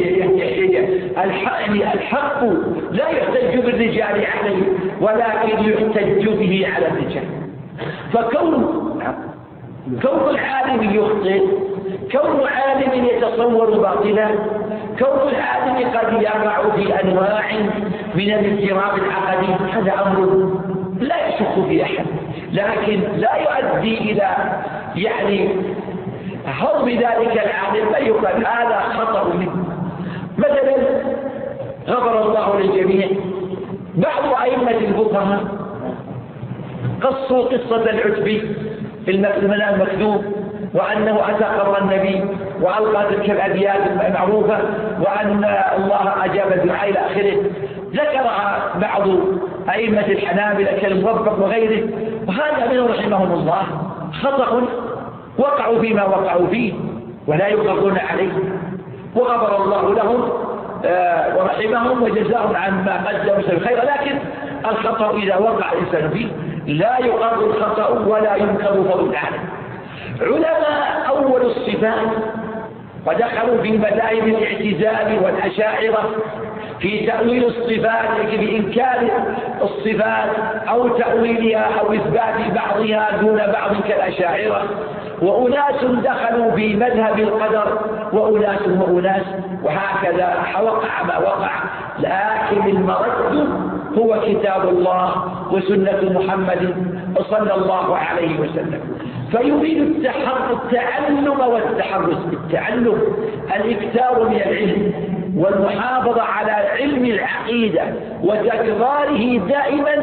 [SPEAKER 3] الحق لا يحتج بالرجال عليه ولكن يحتج به على الرجال. فكون كون العالم يخطئ، كون عالم يتصور باطلا، كون العالم قد يقع في أنواع من الاضطراب العقدي، هذا أمر لا يشك في أحد، لكن لا يؤدي إلى يعني هرب ذلك العالم، بل يقال هذا خطأ منه. مثلا غفر الله للجميع، بعض أئمة الفقهاء قصوا قصة العتبي المنام المكذوب، وأنه أتى قبر النبي وألقى تلك الأبيات المعروفة وأن الله أجاب الدعاء إلى آخره. ذكرها بعض أئمة الحنابلة كالموفق وغيره، وهذا منه رحمهم الله خطأ، وقعوا فيما وقعوا فيه ولا يقرون عليه، وغفر الله لهم ورحمهم وجزاهم عما قدموا من خير. لكن الخطأ إذا وقع الإنسان فيه لا يقر الخطأ ولا ينكر فضل العالم. علماء أول الصفات ودخلوا في مذاهب الاعتزال والأشاعرة في تأويل الصفات، في إنكار الصفات أو تأويلها أو إثبات بعضها دون بعض كالأشاعرة، وأناس دخلوا في مذهب القدر وأناس وأناس، وهكذا وقع ما وقع. لكن المرد هو كتاب الله وسنة محمد صلى الله عليه وسلم. فيريد التعلم والتحرس. التعلم الإكثار من العلم والمحافظة على علم العقيدة وتكراره دائما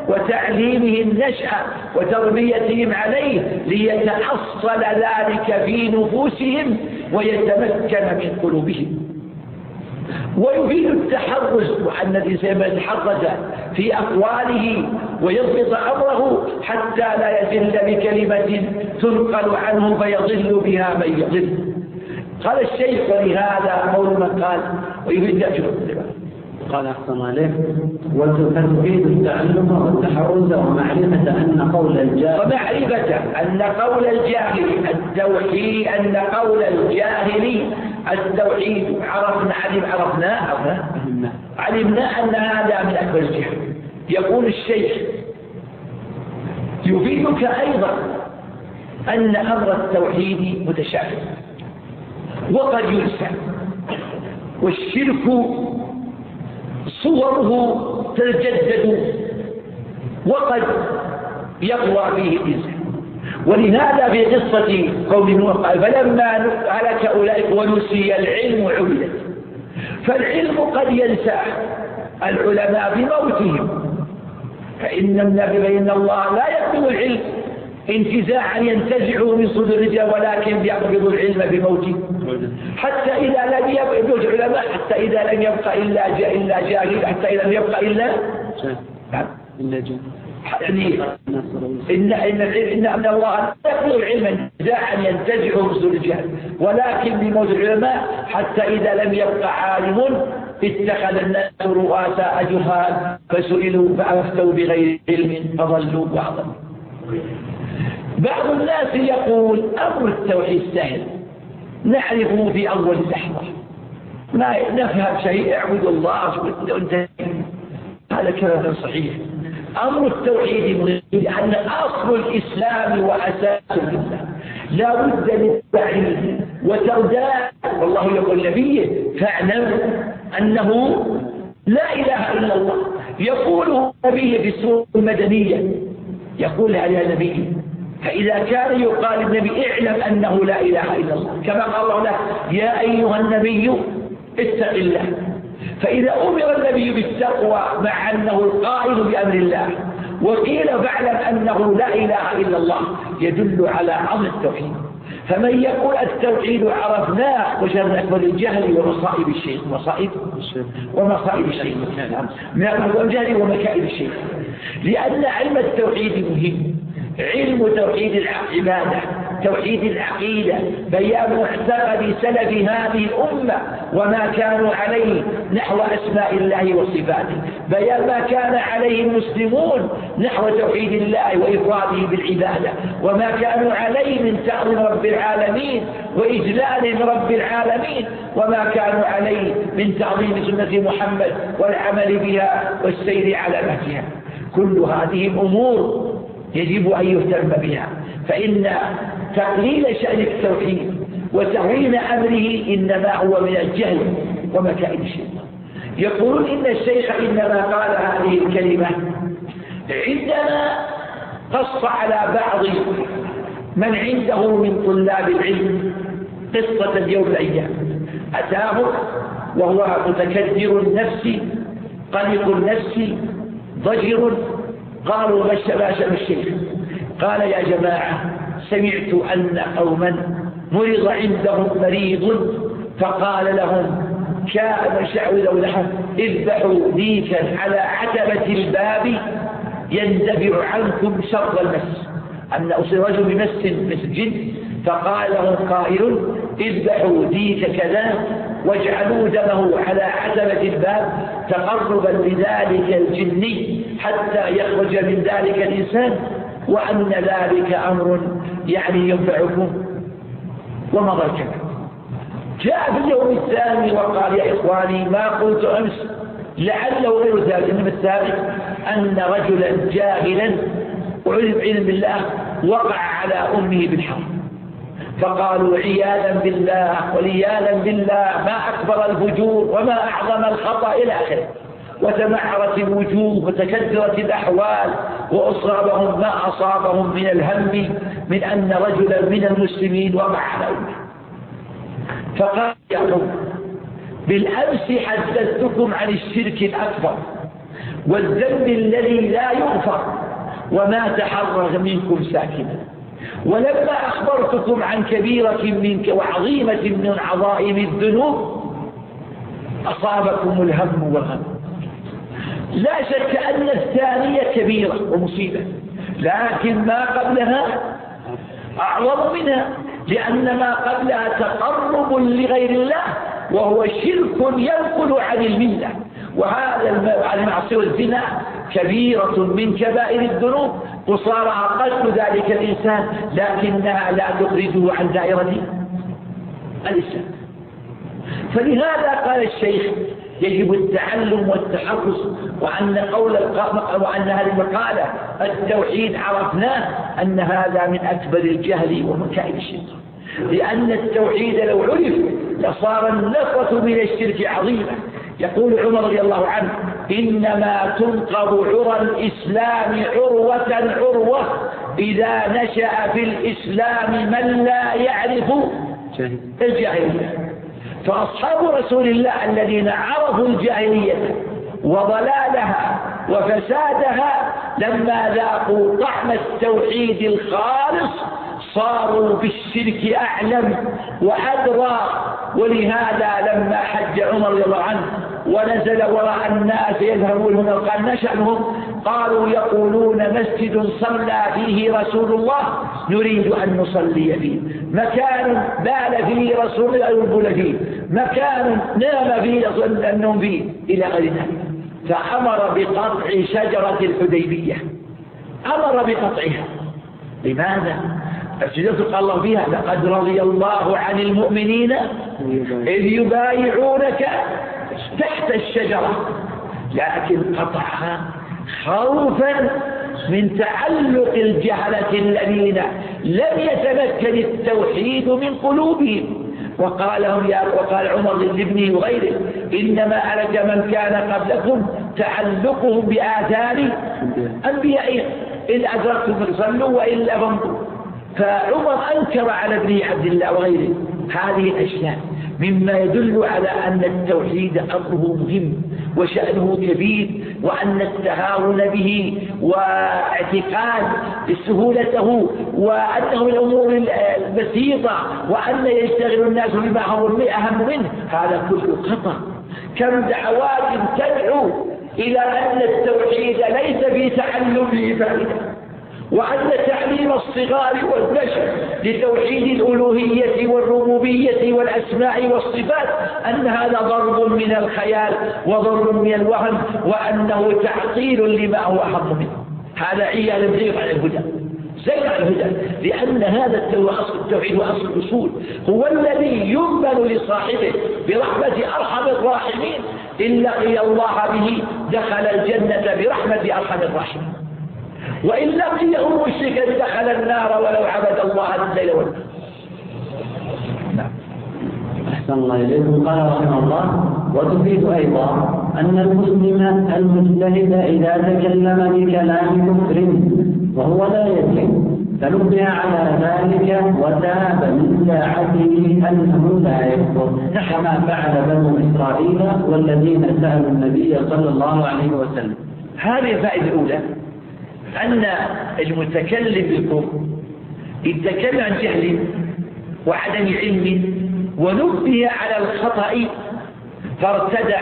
[SPEAKER 3] وتعليمه النشأة وتربيتهم عليه ليتحصل ذلك في نفوسهم ويتمكن من قلوبهم. ويفيد التحرز وأن الإنسان يتحرز في أقواله ويضبط أمره حتى لا يزل بكلمة تنقل عنه فيضل بها من يضل. قال الشيخ ولهذا قول من قال ويفيد التحرز.
[SPEAKER 5] قال أحسن عليه وتفيد التعلم والتحرز ومعرفة أن قول الجاهل
[SPEAKER 3] ومعرفة أن قول الجاهل التوحيد أن قول الجاهل التوحيد عرفنا علم عرفنا عرفنا علمنا أن هذا من أكبر الجهل. يقول الشيخ يفيدك أيضا أن أمر التوحيد متشابه وقد ينسى، والشرك صوره تتجدد وقد يقوى فيه الإنسان. ولهذا في قصة قوم نوح قال فلما هلك أولئك ونسي العلم عبدت. فالعلم قد ينسى العلماء بموتهم، فإن النبي فإن الله لا يقبض العلم انتزاعا ينتزعه من صدور الرجال ولكن يقبض العلم بموته، حتى إذا لم يبقى العلماء حتى إذا لم يبقى إلا جا إلا جاهل حتى إذا لم يبقى إلا
[SPEAKER 5] إلا جاهل
[SPEAKER 3] يعني إن إن إن أن الله لا يقبض العلم انتزاعا ينتزعه من صدور الرجال ولكن بموت العلماء حتى إذا لم يبقى عالم اتخذ الناس رؤساء جهال فسئلوا فأفتوا بغير علم فضلوا وأضلوا. بعض الناس يقول أمر التوحيد سهل نعرفه في أول لحظة ما نفهم شيء اعبد الله وانت. هذا كلام صحيح. أمر التوحيد مهم لأن أصل الإسلام وأساسه الإسلام لا بد من تعليم وترداد. والله يقول نبيه فاعلم أنه لا إله إلا الله. يقوله نبيه في السورة المدنية يقول عليها نبيه. فإذا كان يقال النبي اعلم أنه لا إله إلا الله كما قال الله له يا أيها النبي اتق الله. فإذا أمر النبي بالتقوى مع أنه القائل بأمر الله وقيل فاعلم أنه لا إله إلا الله يدل على عظم التوحيد. فمن يقول التوحيد عرفناه وشر أكبر الجهل ومصائب الشيء مصائب ومصائب الشيء من الجهل ومكائد الشيء. لأن علم التوحيد مهم. علم توحيد العبادة توحيد العقيدة بيان معتقد سلف هذه الأمة وما كانوا عليه نحو أسماء الله وصفاته، بيان ما كان عليه المسلمون نحو توحيد الله وإفراده بالعبادة وما كانوا عليه من تعظيم رب العالمين وإجلال رب العالمين وما كانوا عليه من تعظيم سنة محمد والعمل بها والسير على نهجها. كل هذه الأمور يجب أن يهتم بها، فإن تقليل شأن التوحيد وتهوين أمره إنما هو من الجهل ومكائد الشيطان. يقولون إن الشيخ إنما قال هذه الكلمة عندما قص على بعض من عنده من طلاب العلم قصة يوم الأيام. أتاه وهو متكدر النفس قلق النفس ضجر. قالوا ما شباشب الشيخ؟ قال يا جماعة سمعت أن قوما مرض عندهم مريض فقال لهم كان شعوذوا لهم اذبحوا ديكا على عتبة الباب يندفع عنكم شر المس. أن أصيب رجل بمس مسجد فقال لهم قائل اذبحوا ديك كذا واجعلوا دمه على عتبة الباب تقربا لذلك الجني حتى يخرج من ذلك الإنسان وأن ذلك أمر يعني ينفعكم ومضى الكلام. جاء في اليوم الثاني وقال يا إخواني ما قلت أمس لعله غير ذلك. إنما السابق أن رجلا جاهلا وعلم علم بالله وقع على أمه بالحرب فقالوا عياذا بالله ولياذا بالله ما أكبر الفجور وما أعظم الخطأ إلى آخره. وتمعرت الوجوه وتكدرت الأحوال وأصابهم ما أصابهم من الهم من أن رجلا من المسلمين وقع على أمه. فقال يا قوم بالأمس حدثتكم عن الشرك الأكبر والذنب الذي لا يغفر وما تحرر منكم ساكنا. ولما أخبرتكم عن كبيرة منك وعظيمة من عظائم الذنوب أصابكم الهم والغم. لا شك أن الثانية كبيرة ومصيبة، لكن ما قبلها أعظم منها، لأن ما قبلها تقرب لغير الله وهو شرك ينقل عن الملة، وهذا عن المعصية والزنا كبيرة من كبائر الذنوب وصار أقل ذلك الإنسان، لكنها لا تخرجه عن دائرة الإسلام. فلهذا قال الشيخ يجب التعلم والتحرص، وأن قول وأن هذه المقالة التوحيد عرفناه أن هذا من أكبر الجهل ومكائد الشيطان، لأن التوحيد لو عرف لصار النفرة من الشرك عظيمة. يقول عمر رضي الله عنه: إنما تنقض عرى الإسلام عروة عروة إذا نشأ في الإسلام من لا يعرف الجاهلية. فأصحاب رسول الله الذين عرفوا الجاهلية وضلالها وفسادها لما ذاقوا طعم التوحيد الخالص صاروا بالشرك أعلم وأدرى. ولهذا لما حج عمر رضي الله عنه ونزل وراء الناس يذهبون هنا قال نشأنهم قالوا يقولون مسجد صلى فيه رسول الله نريد أن نصلي فيه، مكان بال فيه رسول الله يبول فيه، مكان نام فيه النوم فيه، إلى غير ذلك. فأمر بقطع شجرة الحديبية، أمر بقطعها. لماذا؟ الشجرة قال الله فيها: لقد رضي الله عن المؤمنين إذ يبايعونك تحت الشجرة، لكن قطعها خوفا من تعلق الجهلة الذين لم يتمكن التوحيد من قلوبهم. وقال لهم يا وقال عمر لابنه وغيره: إنما أهلك من كان قبلكم تعلقهم بآثار أنبيائهم، إن أدركتم فصلوا وإلا فامضوا. فعمر أنكر على ابنه عبد الله وغيره هذه الأشياء، مما يدل على أن التوحيد أمره مهم وشأنه كبير، وأن التهاون به واعتقاد سهولته وأنه من الأمور البسيطة، وأن يشتغل الناس بما هو أهم منه، هذا كله خطأ. كم دعوات تدعو إلى أن التوحيد ليس في تعلمه فائدة، وأن تعليم الصغار والبشر لتوحيد الألوهية والربوبية والأسماء والصفات أن هذا ضرب من الخيال وضرب من الوهم، وأنه تعطيل لما هو أهم منه. هذا عيال زيغ على الهدى، زيغ على الهدى، لأن هذا أصل التوحيد وأصل الأصول هو الذي ينبل لصاحبه برحمة أرحم الراحمين. إن لقي الله به دخل الجنة برحمة أرحم الراحمين، وإن لقيه مشركا دخل النار ولو عبد الله الليل والنهار.
[SPEAKER 2] نعم. أحسن الله إليكم. قال رحمه الله: وتفيد أيضا أن المسلم المجتهد إذا تكلم بكلام كفر وهو لا يدري فنبه على ذلك وتاب من ساعته أنه لا يكفر، كما فعل بنو إسرائيل والذين سألوا النبي صلى الله عليه وسلم.
[SPEAKER 3] هذه الفائدة الأولى، أن المتكلم بالكفر إذا تكلم عن جهل وعدم علم ونبه على الخطأ فارتدع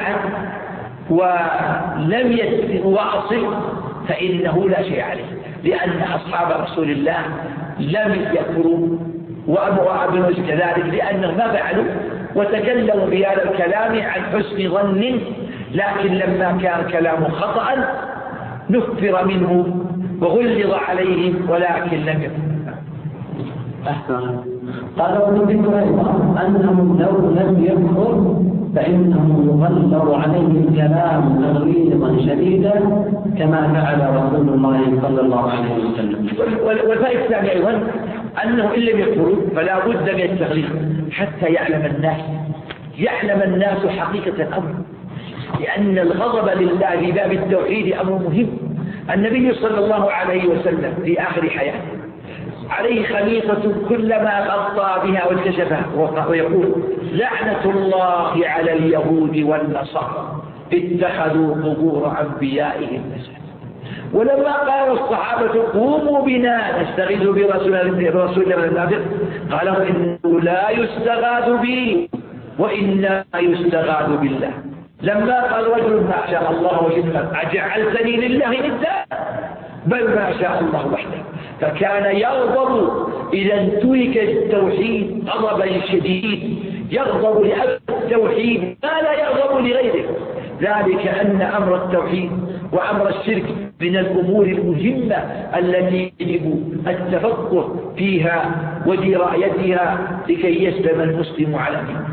[SPEAKER 3] ولم يواصل فإنه لا شيء عليه، لأن أصحاب رسول الله لم يكفروا وأبو كذلك، لأنهم ما فعلوا وتكلموا بهذا الكلام عن حسن ظن، لكن لما كان كلام خطأ نكفر منه وغلظ عليهم ولكن لم يكن.
[SPEAKER 2] أحسن. قال وذكر أيضا أنه لو لم يكفر فإنه يغلظ عليه الكلام تغليظا شديدا كما فعل رسول الله صلى الله عليه وسلم.
[SPEAKER 3] والفائدة الثانية أيضا أنه إن لم يكفروا فلا بد من التغليظ حتى يعلم الناس يعلم الناس حقيقة الأمر، لأن الغضب لله في باب التوحيد أمر مهم. النبي صلى الله عليه وسلم في آخر حياته عليه خليقة كلما غطى بها وانكشفها ويقول: لعنة الله على اليهود والنصارى اتخذوا قبور أنبيائهم مساجد. ولما قال الصحابة قوموا بنا نستغيث برسول الله قالوا إنه لا يستغاث بي وإنما يستغاث بالله. لما قال رجل ما شاء الله وشئت أجعلتني لله ندا بل ما شاء الله وحده، فكان يغضب إذا انتهك التوحيد غضبا شديد، يغضب لأجل التوحيد ما لا يغضب لغيره. ذلك أن أمر التوحيد وأمر الشرك من الأمور المهمة التي يجب التفقه فيها ودرايتها لكي يسلم المسلم على دينه.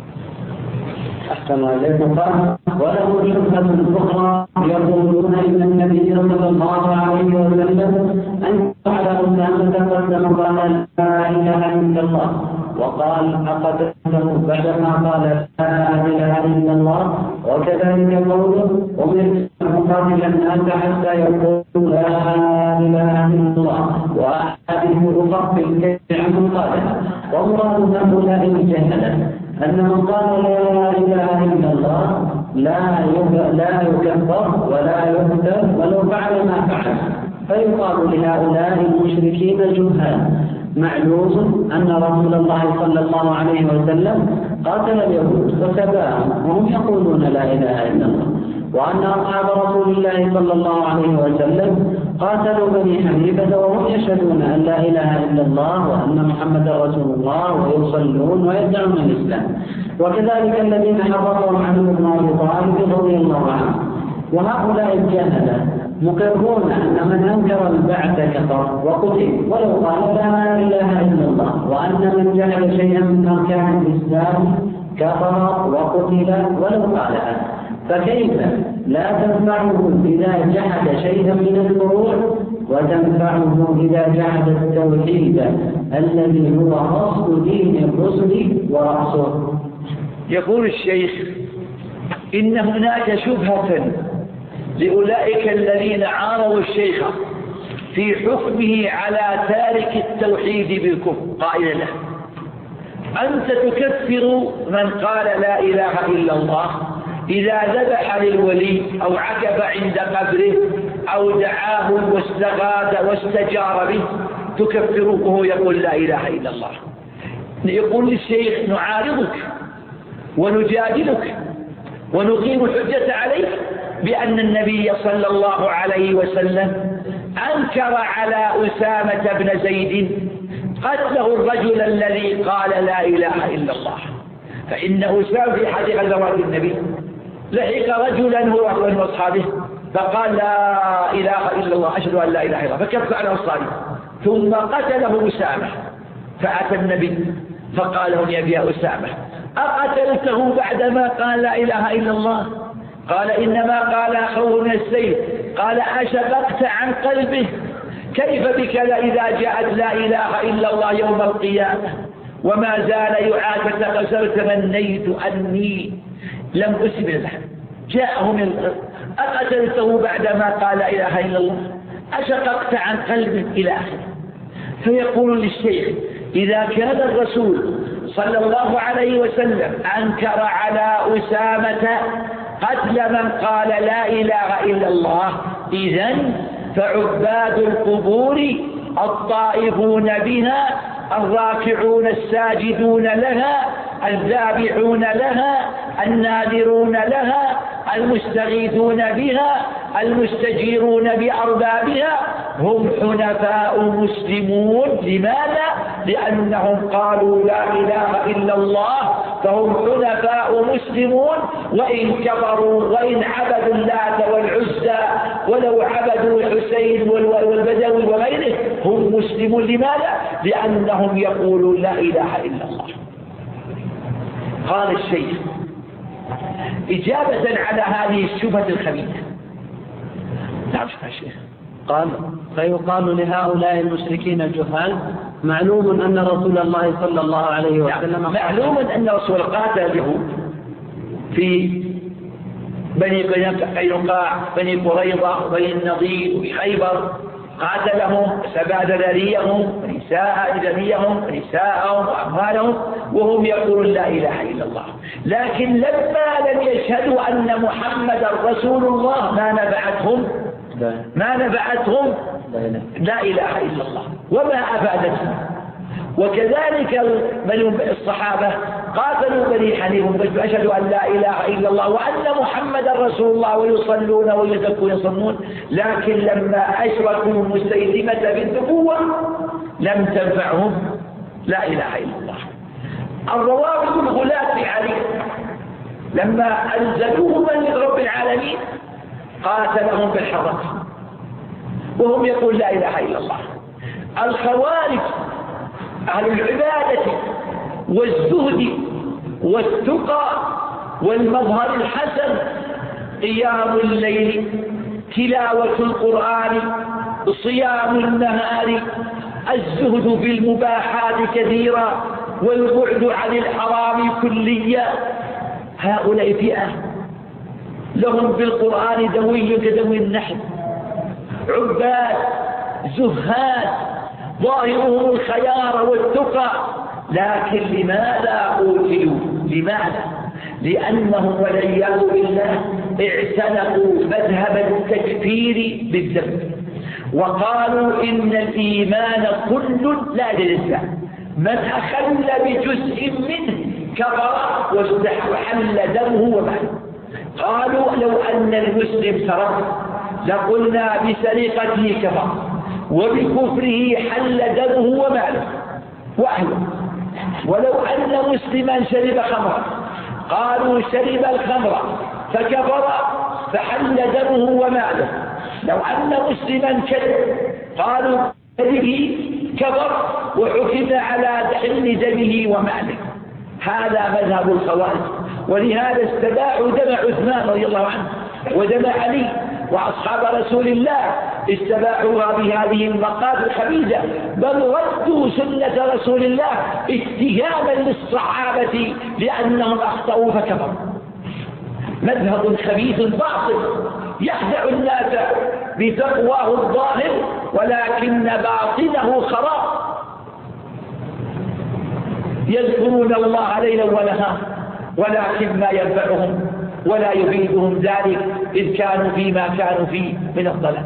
[SPEAKER 2] أحسن إليكم. وله شبهة أخرى يقولون إن النبي صلى الله عليه وسلم أن على أسامة قدم قال لا إله إلا الله وقال أقتله بعدما قال لا إله إلا الله، وكذلك قوله أمرت أن أقاتل الناس حتى يقولوا لا إله إلا الله، وأحاديث أخرى في الكتاب عن قال. ومراد هؤلاء الجهلة أن من قال لا إله إلا الله لا لا يكفر ولا يقتل ولو فعل ما فعل، فيقال لهؤلاء المشركين الجهال معلوم أن رسول الله صلى الله عليه وسلم قاتل اليهود وتباهم وهم يقولون لا إله إلا الله، وأن أصحاب رسول الله صلى الله عليه وسلم قاتلوا بني حنيفة وهم يشهدون أن لا إله إلا الله وأن محمد رسول الله ويصلون ويدعون الإسلام، وكذلك الذين حرضهم عنه ابن أبي طالب رضي الله عنه. وهؤلاء الجهلة مقرون أن من أنكر البعث كفر وقتل ولو قال لا إله إلا الله، وأن من جهل شيئا من أركان الإسلام كفر وقتل ولو قالها، فكيف لا تنفعه إذا جحد شيئا من الفروع وتنفعه إذا جحد التوحيد الذي هو أصل دين الرسل ورأسه؟
[SPEAKER 3] يقول الشيخ إن هناك شبهة لأولئك الذين عارضوا الشيخ في حكمه على تارك التوحيد بالكفر قائلا له أنت تكفر من قال لا إله إلا الله إذا ذبح للولي أو عكف عند قبره أو دعاه واستغاث واستجار به تكفره وهو يقول لا إله إلا الله. يقول للشيخ نعارضك ونجادلك ونقيم الحجة عليك بأن النبي صلى الله عليه وسلم أنكر على أسامة بن زيد قتله الرجل الذي قال لا إله إلا الله، فإن أسامة في حديث غزوات النبي لحق رجلا هو من أصحابه فقال لا إله إلا الله أشهد أن لا إله إلا الله فكف على أصحابه ثم قتله أسامة، فأتى النبي فقال له يا أسامة أقتلته بعدما قال لا إله إلا الله؟ قال إنما قال أخوه من السيف. قال أشققت عن قلبه؟ كيف بك إذا جاءت لا إله إلا الله يوم القيامة وما زال يعاتب قد تمنيت أني لم أسلم له. جاءه من أقتلته بعدما قال لا إله إلا الله؟ أشققت عن قلبه إلى آخره. فيقول للشيخ إذا كان الرسول صلى الله عليه وسلم أنكر على أسامة قتل من قال لا إله إلا الله، إذن فعباد القبور الطائفون بها الراكعون الساجدون لها الذابحون لها الناذرون لها المستغيثون بها المستجيرون بأربابها هم حنفاء مسلمون. لماذا؟ لأنهم قالوا لا إله إلا الله فهم حنفاء مسلمون، وإن كفروا وإن عبدوا اللات والعزى ولو عبدوا الحسين والبدوي وغيره هم مسلمون. لماذا؟ لأنهم يقولون لا إله إلا الله. قال الشيخ إجابة على هذه الشبهة الخبيثة. نعم الشيخ
[SPEAKER 5] قال فيقال لهؤلاء المشركين الجهال معلوم أن رسول الله صلى الله عليه وسلم
[SPEAKER 3] معلوم أن رسول قاتل اليهود في بني قينقاع بني قريظة بني النضير وفي خيبر قاتلهم سبع ذراريهم بني نساء جميعهم نساءهم وأموالهم وهم يقولون لا إله إلا الله. لكن لما لم يشهدوا أن محمدا رسول الله ما نفعتهم ما نفعتهم لا إله إلا الله وما أفادتهم. وكذلك الصحابة قاتلوا بني حنيفة أشهدوا أن لا إله إلا الله وأن محمدا رسول الله ويصلون ويزكون ويصومون، لكن لما أشركوا مسيلمة بالنبوة لم تنفعهم لا إله إلا الله. الروافض الغلاة علي لما أنزلوهم من رب العالمين قاتلهم بالحرة وهم يقول لا إله إلا الله. الخوارج أهل العبادة والزهد والتقى والمظهر الحسن، قيام الليل، تلاوة القرآن، صيام النهار، الزهد في المباحات كثيرا والبعد عن الحرام كليا. هؤلاء فئة لهم في القرآن دوي كدوي النحل، عباد زهاد ظاهرهم الخيار والتقى، لكن لماذا قتلوا؟ لماذا؟ لأنهم والعياذ بالله اعتنقوا مذهب التكفير بالذنب وقالوا إن الإيمان كل لا للإسلام، من أخل بجزء منه كفر واستحل دمه وماله. قالوا لو أن المسلم سرق لقلنا بسرقته كفر وبكفره حل دمه وماله وأهله. ولو أن مسلما شرب خمرا قالوا شرب الخمر فكفر فحل دمه وماله. لو أن مسلما كذب قالوا كذبه كفر وحكم على حل دمه وماله. هذا مذهب الخوارج، ولهذا استباحوا دم عثمان رضي الله عنه ودم علي وأصحاب رسول الله، استباحوها بهذه المقات الخبيثة، بل ردوا سنة رسول الله اتهاما للصحابة لأنهم أخطأوا فكفروا. مذهب خبيث باطل يخدع الناس بتقواه الظاهر ولكن باطنه خراب. يذكرون الله ليلا ونهارا ولكن ما ينفعهم ولا يفيدهم ذلك إذ كانوا فيما كانوا فيه من الضلال.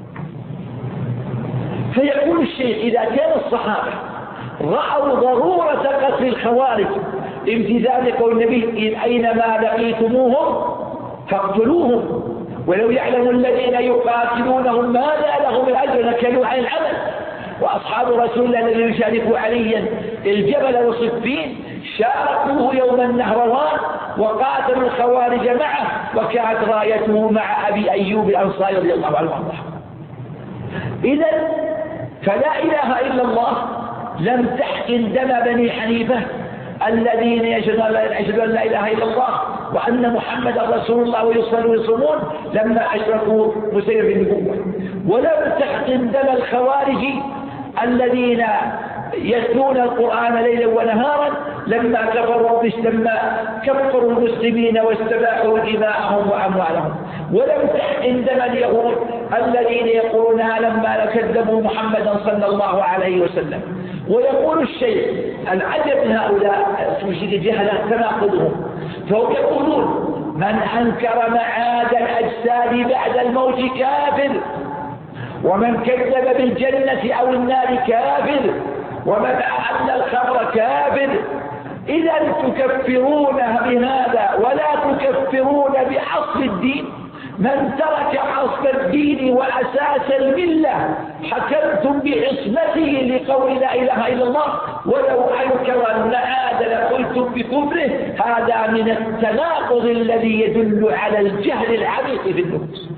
[SPEAKER 3] فيقول الشيخ إذا كان الصحابة رأوا ضرورة قتل الخوارج امتثال قول النبي أينما لقيتموهم فاقتلوهم ولو يعلم الذين يقاتلونهم ماذا لهم الأجر لكلوا عن العمل. وأصحاب رسول الله الذين يشاركوا عليا الجبل وصفين شاركوه يوم النهروان وقاتلوا الخوارج معه وكانت رايته مع أبي أيوب الأنصاري رضي الله عنه وارضاه. إذن فلا إله إلا الله لم تحقن دم بني حنيفة الذين يشهدون أن لا إله إلا الله وأن محمد رسول الله ويصلوا ويصومون لما أشركوا مسير بالنبوة، ولم تحقن دم الخوارج الذين يتلون القرآن ليلا ونهارا لما كفروا لما كفروا المسلمين واستباحوا دماءهم وأموالهم، ولم تحقن دم اليهود الذين يقولون لما كذبوا محمدا صلى الله عليه وسلم. ويقول الشيخ العجب من هؤلاء توجد جهلة تناقضهم، فهم يقولون من أنكر معاد الأجساد بعد الموت كافر، ومن كذب بالجنة أو النار كافر، ومن أحل الخمر كافر. إذا تكفرون بهذا ولا تكفرون بأصل الدين. من ترك أصل الدين وأساس الملة حكمتم بعصمته لقول لا إله إلا الله، ولو أنكر المعاد لقلتم بكفره. هذا من التناقض الذي يدل على الجهل العميق في النفوس.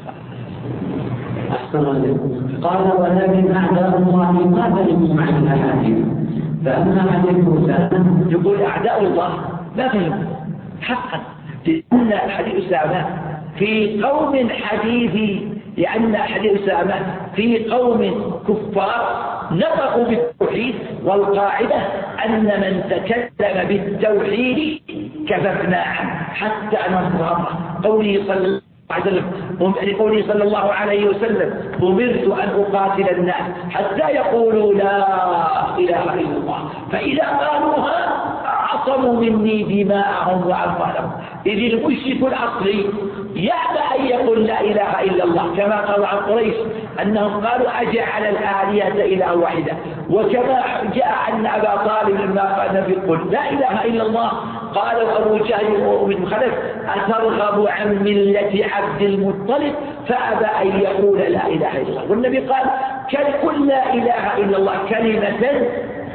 [SPEAKER 2] قال ولكن أعداء الله ما فهموا معنى الأحاديث، فأما حديث أسامة
[SPEAKER 3] يقول أعداء الله ما فهموا حقا، لأن حديث أسامة في قوم حديث لأن حديث أسامة في قوم كفار نطقوا بالتوحيد، والقاعدة أن من تكلم بالتوحيد كففنا عنه حتى نصره. قوله صلى الله لقوله صلى الله عليه وسلم أمرت أن أقاتل الناس حتى يقولوا لا إله إلا الله، فإذا قالوها عصموا مني دماءهم وأموالهم. إذ المشرك الأصلي يأبى أن يقول لا إله إلا الله، كما قال عن قريش أنهم قالوا أجعل الآلهة إلها واحدة، وكما جاء أن أبا طالب لما قال نبي قل لا إله إلا الله قال أبو جهل وأبو خلف أترغب عن ملة عبد المطلب، فأبى أن يقول لا إله إلا الله. والنبي قال كل لا إله إلا الله كلمة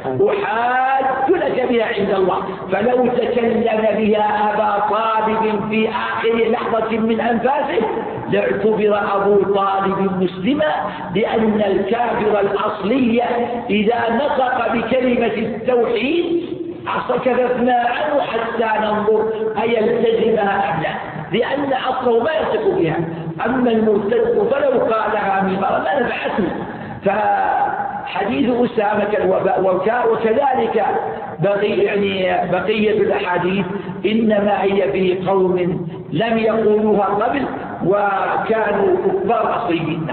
[SPEAKER 3] أحاج لك بها عند الله، فلو تكلم بها أبا طالب في آخر لحظة من أنفاسه لاعتبر أبو طالب مسلما، لأن الكافر الأصلي إذا نطق بكلمة التوحيد كففنا عنه حتى ننظر أيلتزمها أم لا، لأن أصله ما يثق بها. أما المرتد فلو قالها ممرا ما نفعته. فحديث أسامة الوباء وكذلك بقي يعني بقية الأحاديث إنما هي في قوم لم يقولوها قبل وكانوا كفار أصليين.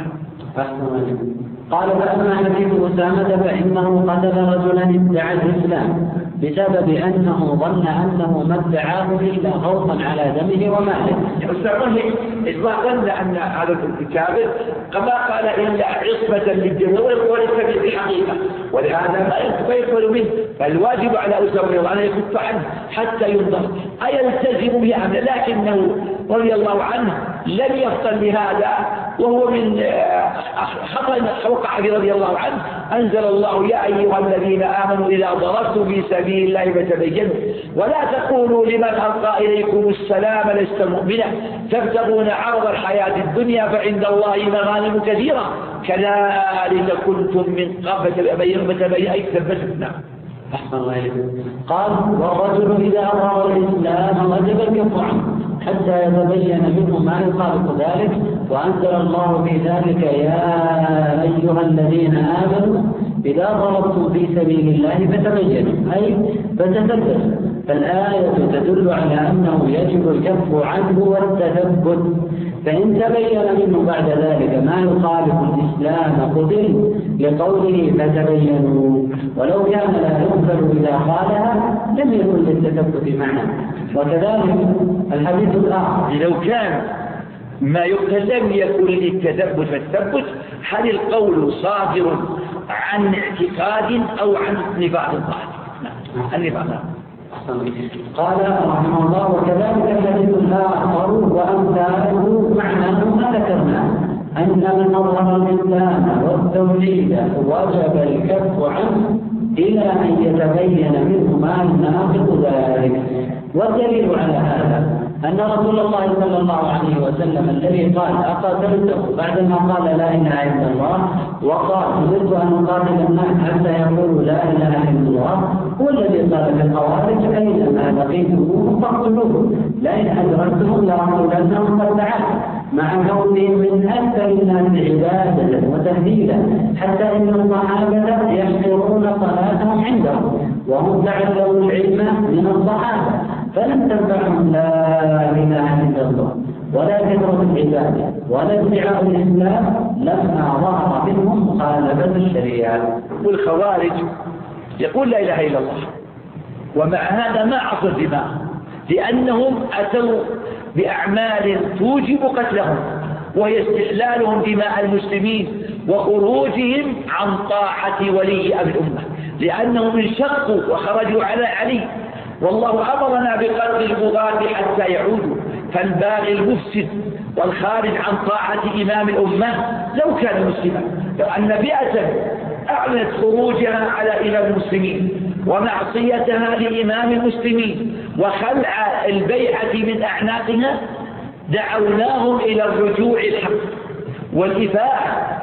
[SPEAKER 2] قال فأما حديث أسامة فإنه قتل رجلا ادعى الإسلام بسبب أنه ظن أنه ما ادعاه إلا خوفا على دمه وماله.
[SPEAKER 3] أسامة إذا ظن أن هذا الكافر كما قال إلا عصمة للجنة وليس بالحقيقة، ولهذا ما يقبل منه، فالواجب على أسامة أن يكف عنه حتى ينظر أيلتزم بأمره، لكنه رضي الله عنه لم يفطن لهذا، وهو من خطأ وقع رضي الله عنه. أنزل الله يا أيها الذين آمنوا إذا ضربتم في سبيل الله فتبينوا ولا تقولوا لمن ألقى إليكم السلام لست مؤمنا تبتغون عرض الحياة الدنيا فعند الله مغانم كثيرة كذلك كنتم من قبل فتبين أي ثبتنا.
[SPEAKER 2] أحسن الله إليك. قال والرجل إذا أظهر الإسلام وجب الكف عنه حتى يتبين منه ما يخالف ذلك، وأنزل الله في ذلك يا أيها الذين آمنوا إذا ضربتم في سبيل الله فتبينوا أي فتثبتوا. فالآية تدل على أنه يجب الكف عنه والتثبت، فإن تبين منه بعد ذلك ما يخالف الإسلام قتل لقوله فتبينوا، ولو كان لا يغفر إذا قالها لم يكن للتثبت معنى. وكذلك الحديث الآخر
[SPEAKER 3] لو كان ما يقتل لم يكن للتثبت فالتثبت، هل القول صادر عن اعتقاد أو عن نفاق ظاهر؟ النفاق.
[SPEAKER 2] قال رحمه الله وكذلك الحديث الآخر وأمثاله معناه ما ذكرناه أن من أظهر الإسلام والتوحيد وجب الكف عنه إلى أن يتبين منه ما يناقض ذلك. والدليل على هذا أن رسول الله صلى الله عليه وسلم الذي قال أقاتلته بعدما قال لا إله إلا الله وقال أمرت أن أقاتل الناس حتى يقولوا لا إله إلا الله هو الذي قال للخوارج أينما لقيتموه فاقتلوه لئن أدركتهم لأقتلنهم فارتعوا، مع كونهم من أكثر الناس عبادة وتهديدا حتى إن الصحابة يحقرون صلاتهم عندهم وهم تعلموا العلم من الصحابة، فلم تنفعهم لا إله إلا الله ولا كثرة العبادة ولا ادعاء الإسلام لما ظهر منهم مخالفة الشريعة.
[SPEAKER 3] والخوارج يقول لا إله إلا الله ومع هذا ما عصوا الدماء، لأنهم أتوا بأعمال توجب قتلهم وهي استحلالهم دماء المسلمين وخروجهم عن طاعة ولي أمر الأمة، لأنهم انشقوا وخرجوا على علي، والله أمرنا بقتل البغاة حتى يعودوا. فالباغي المفسد والخارج عن طاعة إمام الأمة لو كان مسلما، لو أن فئة أعلنت خروجها على إمام المسلمين ومعصيتها لإمام المسلمين وخلع البيعة من أعناقها دعوناهم إلى الرجوع الحق والإفاءة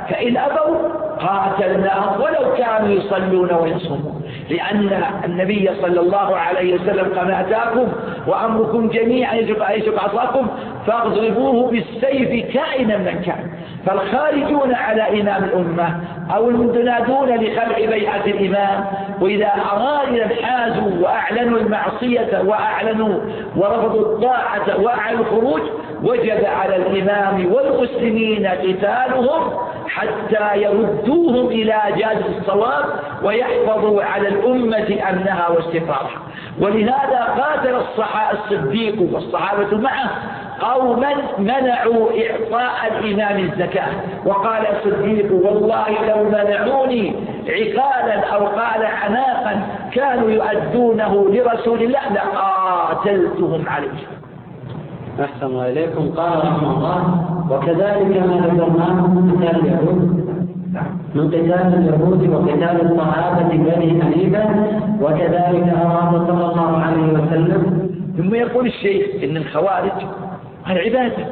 [SPEAKER 3] فإن أبوا قاتلناهم ولو كانوا يصلون ويصومون، لأن النبي صلى الله عليه وسلم قال أتاكم وأمركم جميعا يجب عصاكم فاضربوه بالسيف كائنا من كان. فالخارجون على إمام الأمة أو المتنادون لخلع بيعة الإمام وإذا أرادوا انحازوا وأعلنوا المعصية وأعلنوا ورفضوا الطاعة وأعلنوا الخروج وجب على الإمام والمسلمين قتالهم حتى يردوهم إلى جادة الصواب ويحفظوا على الأمة أمنها واستقرارها. ولهذا قاتل الصديق والصحابة معه قوما منعوا إعطاء الإمام الزكاة، وقال الصديق والله لو منعوني عقالا أو قال عناقا كانوا يؤدونه لرسول الله لقاتلتهم عليه.
[SPEAKER 5] أحسن الله إليكم. قال رحمه الله وكذلك ما ذكرناه من قتال اليهود من قتال اليهود وقتال الصحابة بني حنيفة وكذلك أراد صلى الله عليه وسلم.
[SPEAKER 3] ثم يقول الشيخ إن الخوارج عن عبادة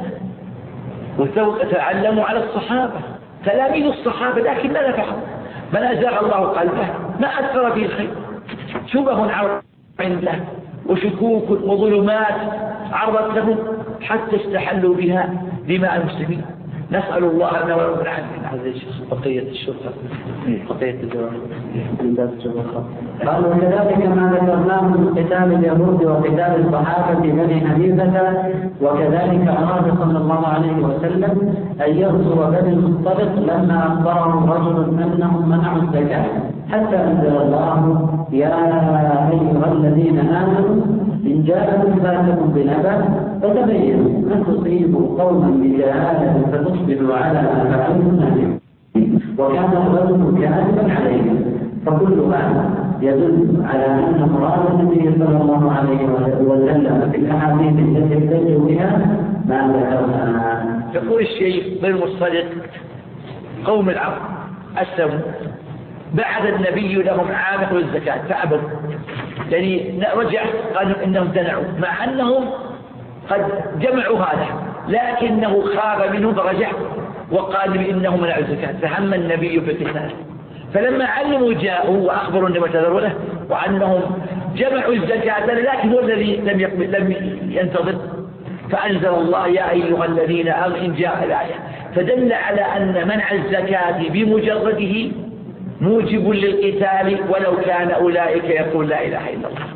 [SPEAKER 3] وتعلموا على الصحابة تلاميذ الصحابة لكن ما نفعوا، من أزاغ الله قلبه ما أثر به الخير، شبه عنده وشكوك وظلمات عرضت لهم حتى استحلوا بها دماء المسلمين. نسأل الله أن ونعوذ عنه.
[SPEAKER 5] بقية الشرطة بقية الجواب من باب الجواب. قال وكذلك ما ذكرناه من قتال اليهود وقتال الصحابة بني حنيفة وكذلك أراد صلى الله عليه وسلم أن يغزو بني المصطلق لما أخبرهم رجل أنهم منعوا الزكاة حتى أنزل الله يا أيها الذين آمنوا إن جاءكم فاسق بنبأ فتبينوا أن تصيبوا قوما بجهالة فتصبحوا على ما فعلتم نادمين. وكان الرجل كاذبا عليه، فكل هذا يدل على أن مراد النبي صلى الله عليه وسلم في الأحاديث التي احتج بها ما ذكرنا.
[SPEAKER 3] يقول الشيخ بن المصطلق قوم العرب أسلموا بعد النبي لهم عامل الزكاة فأبوا، يعني رجع قالوا إنهم دنعوا مع أنهم قد جمعوا هذا لكنه خاب منه فرجع وقال إنهم منعوا الزكاة فهم النبي بقتاله. فلما علموا جاءوا وأخبروا النبي اعتذروا له وأنهم جمعوا الزكاة لكن هو الذي لم يقبل لم ينتظر فأنزل الله يا أيها الذين آمنوا إن جاء الآية، فدل على أن منع الزكاة بمجرده موجب للقتال ولو كان أولئك يقول لا إله إلا الله.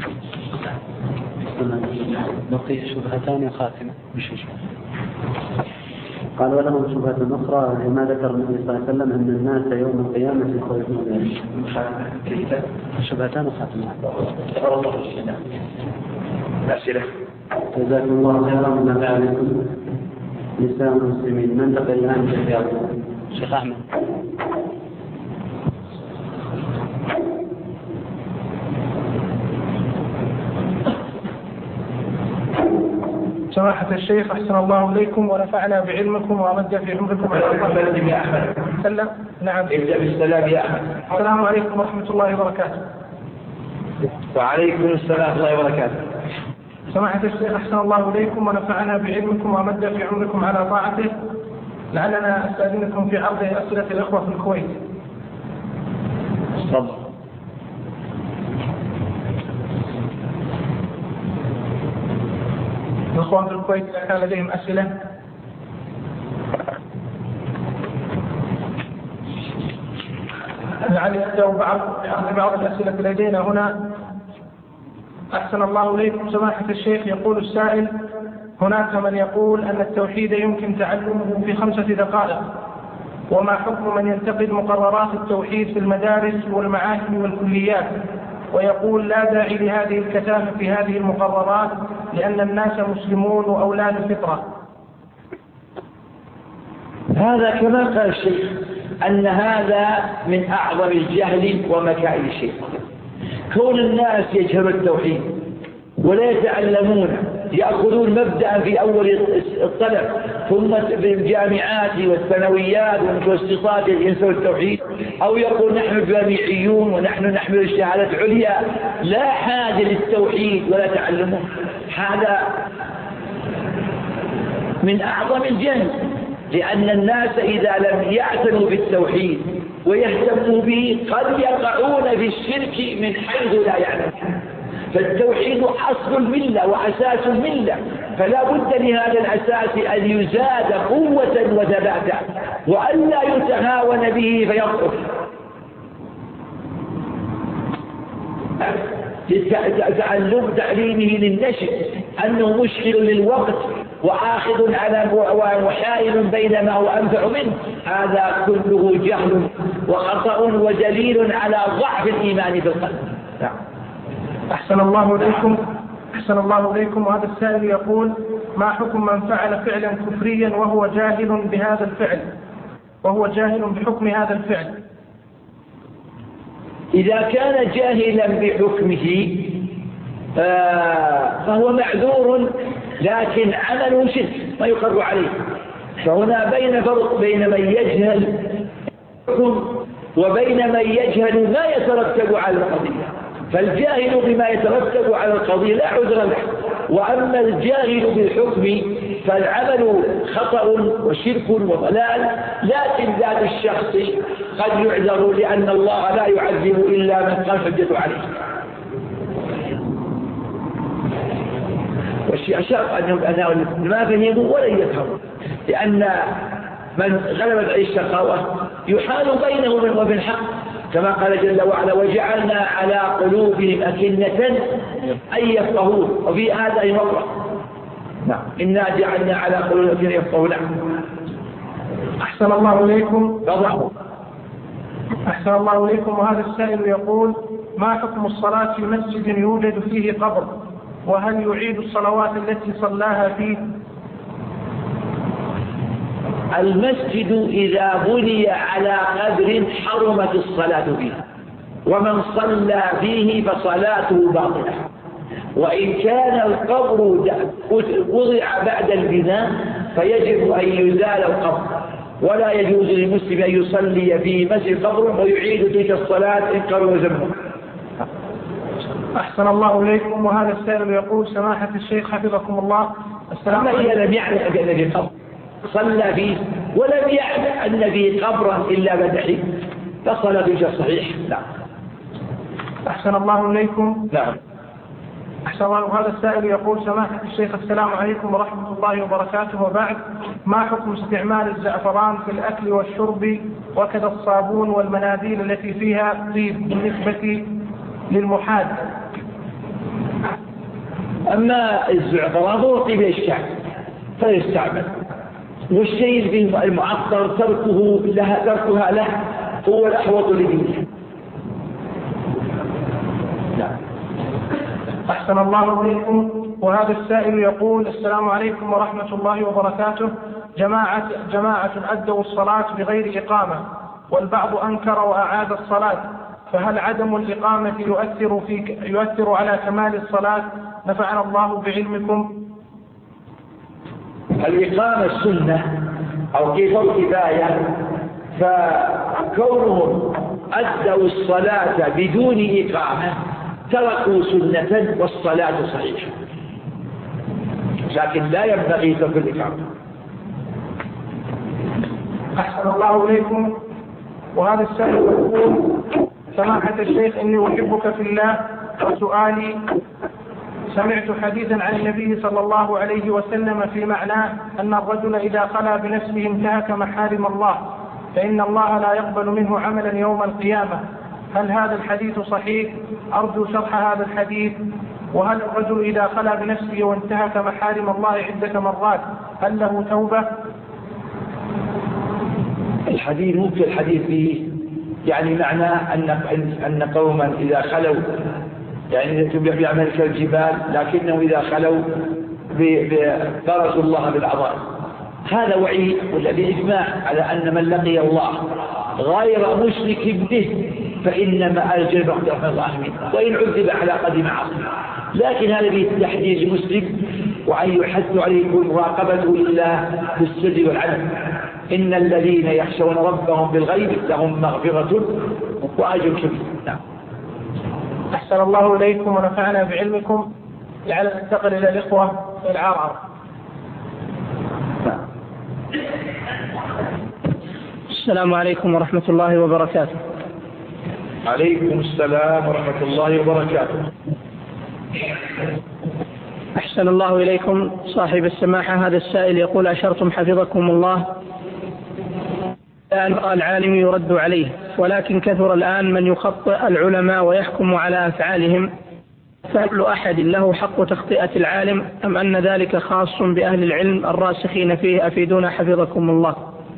[SPEAKER 5] بقي شبهتان خاتمة قال ولهم شبهة أخرى لما ذكر النبي صلى الله عليه وسلم أن الناس يوم القيامة يخرجون ذلك. شبهتان خاتمة.
[SPEAKER 3] أسئلة.
[SPEAKER 5] جزاكم الله خيرا من بعدكم نساء المسلمين. ننتقل الآن للرياض. شيخ أحمد.
[SPEAKER 1] سماحة الشيخ أحسن الله إليكم ونفعنا بعلمكم وأمد في عمركم.
[SPEAKER 3] يا أحمد.
[SPEAKER 1] سلم. نعم.
[SPEAKER 3] ابدأ بالسلام يا أحمد.
[SPEAKER 1] السلام عليكم ورحمة الله وبركاته.
[SPEAKER 3] وعليكم السلام ورحمة الله وبركاته.
[SPEAKER 1] سماحة الشيخ أحسن الله إليكم ونفعنا بعلمكم وأمد في عمركم على طاعته. لعلنا أستأذنكم في عرض أسئلة الأخوة في الكويت.
[SPEAKER 3] تفضل.
[SPEAKER 1] الأخوان في الكويت إذا كان لديهم أسئلة. لعلي أجاوب بعض بعض الأسئلة لدينا هنا. أحسن الله إليكم سماحة الشيخ. يقول السائل هناك من يقول أن التوحيد يمكن تعلمه في خمسة دقائق، وما حكم من ينتقد مقررات التوحيد في المدارس والمعاهد والكليات ويقول لا داعي لهذه الكثافة في هذه المقررات لأن الناس مسلمون وأولاد فطرة؟
[SPEAKER 3] هذا كما قال الشيخ أن هذا من أعظم الجهل ومكائد الشيطان. كون الناس يجهلوا التوحيد ولا يتعلمونه يأخذون مبدأ في أول الطلب ثم في الجامعات والثانويات والمتوسطات ينسوا التوحيد، أو يقول نحن جامعيون ونحن نحمل الشهادة العليا لا حاجة للتوحيد ولا تعلمه. هذا من أعظم الجهل. لأن الناس إذا لم يعتنوا بالتوحيد ويهتموا به قد يقعون في الشرك من حيث لا يعلم. فالتوحيد أصل الملة وأساس الملة، فلا بد لهذا الأساس أن يزاد قوة وثباتا وأن لا يتهاون به فيضعف. تعلم تعليمه للنشء أنه مشكل للوقت وآخذ على وحائل بين ما هو أنفع منه، هذا كله جهل وخطأ ودليل على ضعف الإيمان بالقلب.
[SPEAKER 1] أحسن الله إليكم أحسن الله إليكم وهذا السائل يقول: ما حكم من فعل فعلا كفريا وهو جاهل بهذا الفعل وهو جاهل بحكم هذا الفعل؟
[SPEAKER 3] إذا كان جاهلا بحكمه فهو معذور، لكن عمله شرك ما يقر عليه. فهنا بين فرق بين من يجهل وبين من يجهل ما يترتب على القضية. فالجاهل بما يترتب على القضية لا عذر له، وأما الجاهل بالحكم فالعمل خطأ وشرك وضلال، لكن ذات الشخص قد يعذر لأن الله لا يعذب إلا من قام حجته عليه. والشيء الشرط أنه ما فهموا ولن يفهموا، لأن من غلبت عليه الشقاوة يحال بينهم وبين الحق، كما قال جل وعلا: وجعلنا على قلوبهم أكنة أن يفقهوه وفي آذانهم وقرا. نعم، إنا جعلنا على قلوبهم أكنة يفقهون.
[SPEAKER 1] أحسن الله إليكم أحسن الله إليكم وهذا السائل يقول: ما حكم الصلاة في مسجد يوجد فيه قبر، وهل يعيد الصلوات التي صلاها فيه؟
[SPEAKER 3] المسجد إذا بني على قبر حرمت الصلاة فيه، ومن صلى فيه فصلاته باطلة. وإن كان القبر وضع بعد البناء فيجب أن يزال القبر، ولا يجوز للمسلم أن يصلي في مسجد قبر ويعيد تلك الصلاة إن قبر ذنبه.
[SPEAKER 1] أحسن الله إليكم وهذا السائل يقول: سماحة الشيخ حفظكم الله،
[SPEAKER 3] السلام عليكم. إذا لم يعلم أن في قبر صلى فيه ولم يعلم أن فيه قبرا إلا بدحي فصلاته صحيح. نعم.
[SPEAKER 1] أحسن الله إليكم.
[SPEAKER 3] نعم.
[SPEAKER 1] أحسن الله. وهذا السائل يقول: سماحة الشيخ السلام عليكم ورحمة الله وبركاته، وبعد، ما حكم استعمال الزعفران في الأكل والشرب وكذا الصابون والمناديل التي فيها طيب بالنسبة للمحاد؟
[SPEAKER 3] أما الزعفران هو طيب الشعب فيستعمل، والشيء المعطر تركه لها تركها له هو الأحوط لدينه.
[SPEAKER 1] نعم. أحسن الله إليكم وهذا السائل يقول: السلام عليكم ورحمة الله وبركاته، جماعة جماعة أدوا الصلاة بغير إقامة والبعض أنكر وأعاد الصلاة، فهل عدم الإقامة يؤثر في يؤثر على كمال الصلاة؟ نفعنا الله بعلمكم.
[SPEAKER 3] الإقامة السنة أو كيف الكفاية، فكونهم أدوا الصلاة بدون إقامة تركوا سنة والصلاة صحيحة، لكن لا ينبغي ترك الإقامة.
[SPEAKER 1] أحسن الله إليكم وهذا السائل يقول: سماحة الشيخ، إني أحبك في الله، وسؤالي: سمعت حديثا عن النبي صلى الله عليه وسلم في معناه أن الرجل إذا خلا بنفسه انتهك محارم الله فإن الله لا يقبل منه عملا يوم القيامة، هل هذا الحديث صحيح؟ أرجو شرح هذا الحديث. وهل الرجل إذا خلا بنفسه وانتهك محارم الله عدة مرات هل له توبة؟
[SPEAKER 3] الحديث ممكن الحديث فيه يعني معناه أن أن قوما إذا خلوا يعني بيعمل كالجبال، لكنهم إذا خلوا درسوا الله بالعظائم. هذا وعيد والذي إجماع على أن من لقي الله غير مشرك به فإنما أجر مغفرة الله منه، وإن عذب على قدم عصمه. لكن هذا بتحديد المسلم وأن يحث عليه مراقبته لله في السر والعلم. إن الذين يخشون ربهم بالغيب لهم مغفرة وأجر كبير. نعم.
[SPEAKER 1] أحسن الله إليكم ونفعنا بعلمكم. لعل ننتقل إلى الإخوة العرب.
[SPEAKER 3] نعم.
[SPEAKER 1] السلام عليكم ورحمة الله وبركاته.
[SPEAKER 3] عليكم السلام ورحمة الله وبركاته.
[SPEAKER 1] أحسن الله إليكم صاحب السماحة. هذا السائل يقول: أشرتم حفظكم الله أن العالم يرد عليه، ولكن كثر الآن من يخطئ العلماء ويحكم على أفعالهم، فكل أحد له حق تخطئة العالم أم أن ذلك خاص بأهل العلم الراسخين فيه؟ أفيدونا حفظكم الله.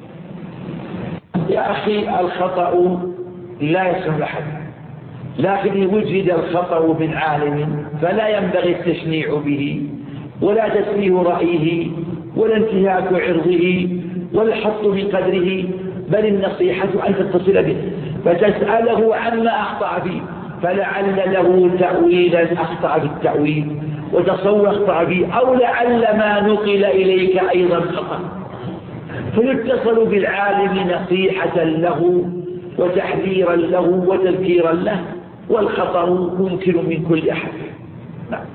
[SPEAKER 3] يا أخي الخطأ لا يسمح أحد، لكن وجد الخطأ من عالم فلا ينبغي التشنيع به ولا تسميه رأيه ولا انتهاك عرضه ولا الحط من قدره، بل النصيحة أن تتصل به فتسأله عما أخطأ فيه، فلعل له تأويلا أخطأ بالتأويل وتصور أخطأ به، أو لعل ما نقل إليك أيضا خطأ، فيتصل بالعالم نصيحة له وتحذيرا له وتذكيرا له، والخطأ ممكن من كل أحد. نعم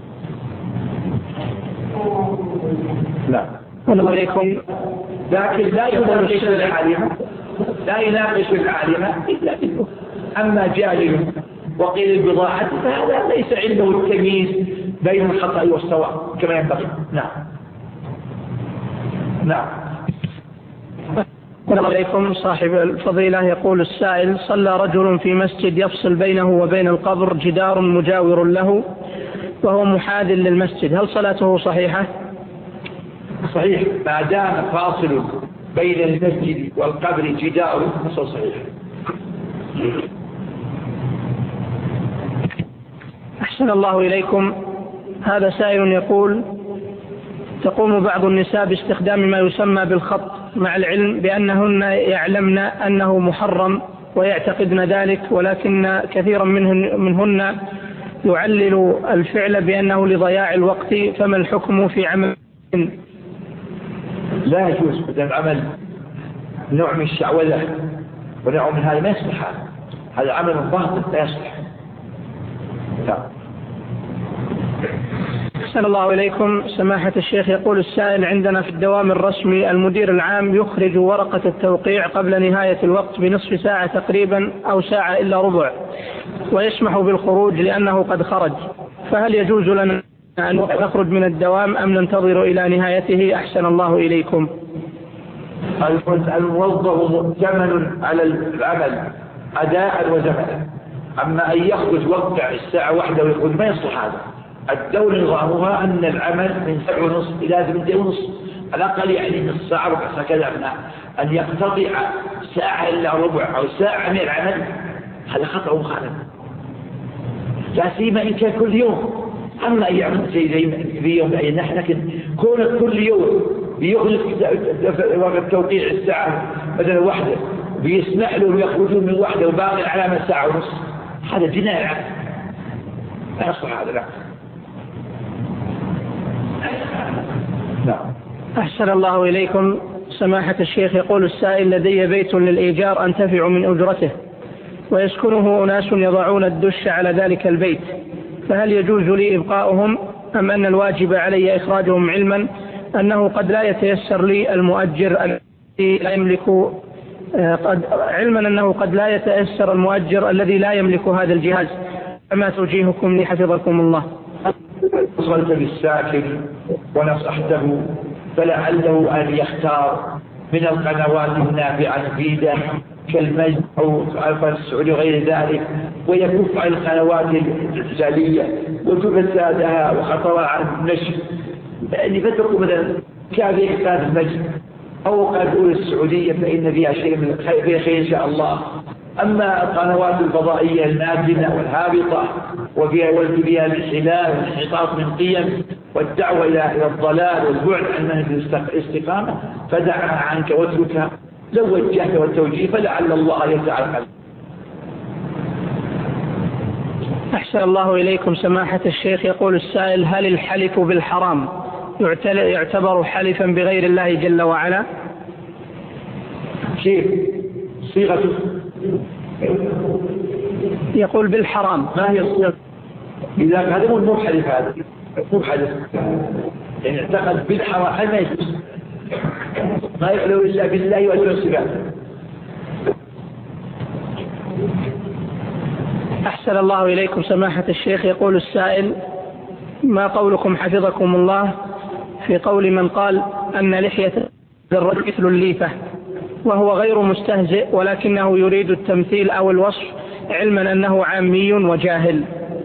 [SPEAKER 3] نعم. لكن لا يناقش العالم لا يناقش العالم إلا منه. أما جاهل وقيل البضاعة فهذا ليس عنده التمييز بين الخطأ والصواب كما ينبغي. نعم نعم.
[SPEAKER 1] السلام عليكم صاحب الفضيلة. يقول السائل: صلى رجل في مسجد يفصل بينه وبين القبر جدار مجاور له وهو محاذ للمسجد، هل صلاته صحيحة؟
[SPEAKER 3] صحيح، ما دام فاصل بين المسجد والقبر جدار فهو صحيح.
[SPEAKER 1] أحسن الله إليكم. هذا سائل يقول: تقوم بعض النساء باستخدام ما يسمى بالخط مع العلم بأنهن يعلمن أنه محرم ويعتقدن ذلك، ولكن كثيرا منهن, منهن يعلل الفعل بأنه لضياع الوقت، فما الحكم في عمل؟
[SPEAKER 3] لا يجوز بدل العمل نوع من الشعوذة ونوع من هذا ما يصلح، هذا عمل باطل لا يصلح.
[SPEAKER 1] أحسن الله إليكم سماحة الشيخ. يقول السائل: عندنا في الدوام الرسمي المدير العام يخرج ورقة التوقيع قبل نهاية الوقت بنصف ساعة تقريبا أو ساعة إلا ربع، ويسمح بالخروج لأنه قد خرج، فهل يجوز لنا أن نخرج من الدوام أم ننتظر إلى نهايته؟ أحسن الله إليكم.
[SPEAKER 3] الموظف مؤتمن على العمل أداء وزمنا، أما أن يخرج وقت الساعة واحدة ويخرج ما يصلح هذا. الدولة نظامها أن العمل من سبع ونصف إلى ثمانية ونصف على الأقل، يعني نصف ساعة ربع ساعة كذا. أن يقتطع ساعة إلا ربع أو ساعة من العمل هذا خطأ ومخالفة، لا سيما إن كان كل يوم. أما أن يعمل زي في يوم أي نحن، لكن كونك كل يوم بيخرج وقت توقيع الساعة بدل واحدة بيسمح له ويخرجون من واحدة وباقي العلامة ساعة ونصف، هذا جناية لا يصلح هذا.
[SPEAKER 1] نعم. أحسن الله إليكم سماحة الشيخ. يقول السائل: لدي بيت للإيجار أنتفع من أجرته ويسكنه أناس يضعون الدش على ذلك البيت، فهل يجوز لي إبقاؤهم أم أن الواجب علي إخراجهم، علما أنه قد لا يتيسر لي المؤجر الذي لا يملك قد علما أنه قد لا يتيسر المؤجر الذي لا يملك هذا الجهاز، فما توجيهكم لي حفظكم الله؟
[SPEAKER 3] وصلت بالساكن ونصحته فلعله أن يختار من القنوات النافعة المفيدة كالمجد أو القناة السعودية وغير ذلك، ويكف عن القنوات الرجالية وتفسادها وخطرها عن النشر، يعني فتركوا مثلا كافي قناة المجد أو قناة السعودية فإن فيها شيء من الخير فيها خير إن شاء الله. أما القنوات الفضائية الناتنة والهابطة وفيها ولد فيها الانحلال والانحطاط من قيم والدعوة إلى الضلال والبعد عن منهج الاستقامة، فدعها عنك واتركها. لو وجهت والتوجيه فلعل الله يتعالى.
[SPEAKER 1] أحسن الله إليكم سماحة الشيخ. يقول السائل: هل الحلف بالحرام يعتبر حلفا بغير الله جل وعلا؟
[SPEAKER 3] كيف صيغته؟
[SPEAKER 1] يقول بالحرام.
[SPEAKER 3] ما هي الصيغة؟ إذا هذا مو حلف، هذا مو حلف، يعني اعتقد بالحرام. هل ما يجوز؟ ما يحلو إلا بالله وأسماء الصفات،
[SPEAKER 1] أحسن الله إليكم سماحة الشيخ. يقول السائل: ما قولكم حفظكم الله في قول من قال أن لحية الرجل مثل الليفة وهو غير مستهزئ ولكنه يريد التمثيل أو الوصف علما أنه عامي وجاهل؟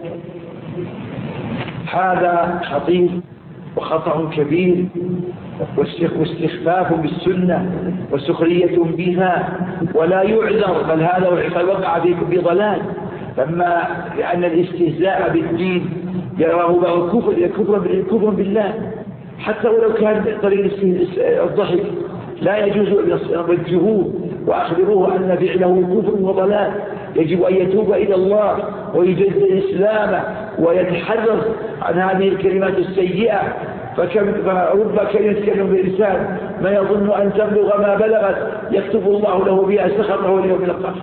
[SPEAKER 3] هذا خطير وخطأ كبير واستخفاف بالسنة وسخرية بها ولا يعذر، بل هذا وقع بضلال، لما لأن الاستهزاء بالدين يراه كفر كفر بالله، حتى ولو كان طريق الضحك لا يجوز وجهوه وأخبروه أن فعله كفر وضلال، يجب أن يتوب إلى الله ويجدد إسلامه ويتحرر عن هذه الكلمات السيئة. فكم فرب كلمة يتكلم باللسان ما يظن أن تبلغ ما بلغت يكتب الله له بها سخطه اليوم الآخر.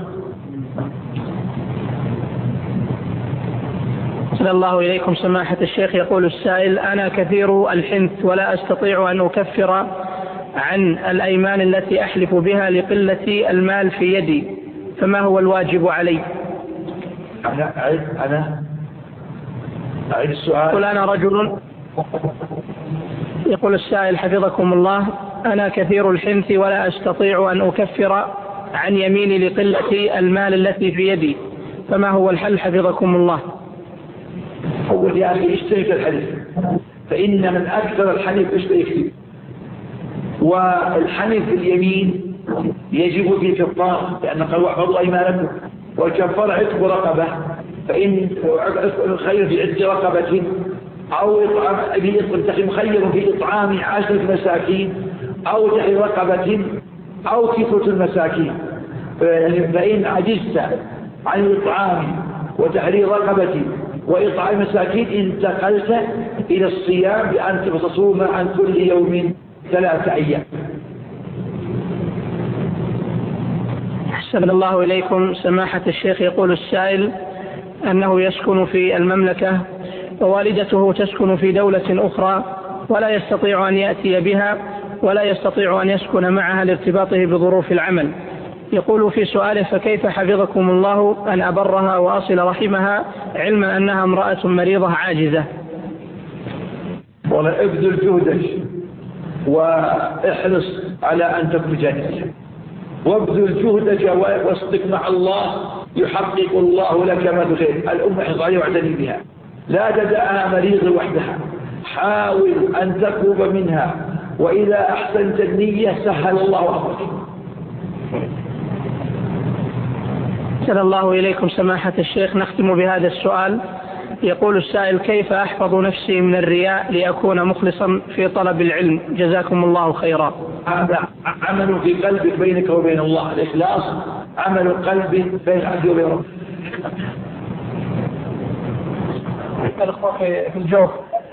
[SPEAKER 1] أحسن الله إليكم سماحة الشيخ. يقول السائل: أنا كثير الحنث ولا أستطيع أن أكفر عن الأيمان التي أحلف بها لقلة المال في يدي، فما هو الواجب علي؟
[SPEAKER 3] أنا أعيد أنا أعيد السؤال.
[SPEAKER 1] يقول: أنا رجل يقول السائل حفظكم الله: أنا كثير الحنث ولا أستطيع أن أكفر عن يميني لقلة المال التي في يدي، فما هو الحل حفظكم الله؟
[SPEAKER 3] أول يا أخي اشترك الحلف، فإن من أكثر الحلف اشترك فيه، والحلف باليمين يجب في كفارة، لأن قال واحفظوا أيمانكم، والكفارة عتق رقبة، فإن الخير في عتق رقبة أو إطعام مخير في إطعام عشرة مساكين أو تحرير رقبة أو كسوة المساكين، فإن عجزت عن الإطعام وتحرير رقبة وإطعام مساكين انتقلت إلى الصيام بأن تصوم عن كل يوم ثلاثة أيام.
[SPEAKER 1] أحسن الله إليكم سماحة الشيخ. يقول السائل أنه يسكن في المملكة ووالدته تسكن في دولة أخرى ولا يستطيع أن يأتي بها ولا يستطيع أن يسكن معها لارتباطه بظروف العمل. يقول في سؤاله: فكيف حفظكم الله أن أبرها وأصل رحمها علما أنها امرأة مريضة عاجزة؟
[SPEAKER 3] ولا ابذل جهدك واحرص على أن تكون جاهزا، وابذل جهدك واصدق مع الله يحقق الله لك ما تريد. الأمة حفظها واعتني بها، لا تدعها مريضة وحدها، حاول أن تقرب منها، وإذا أحسنت النية سهل الله أمرك.
[SPEAKER 1] أحسن الله إليكم سماحة الشيخ. نختم بهذا السؤال. يقول السائل: كيف أحفظ نفسي من الرياء لأكون مخلصا في طلب العلم؟ جزاكم الله خيرا.
[SPEAKER 3] هذا عمل في قلبك بينك وبين الله، الإخلاص عمل القلب بين العبد وبين ربه.
[SPEAKER 1] الأخوة في الجوف.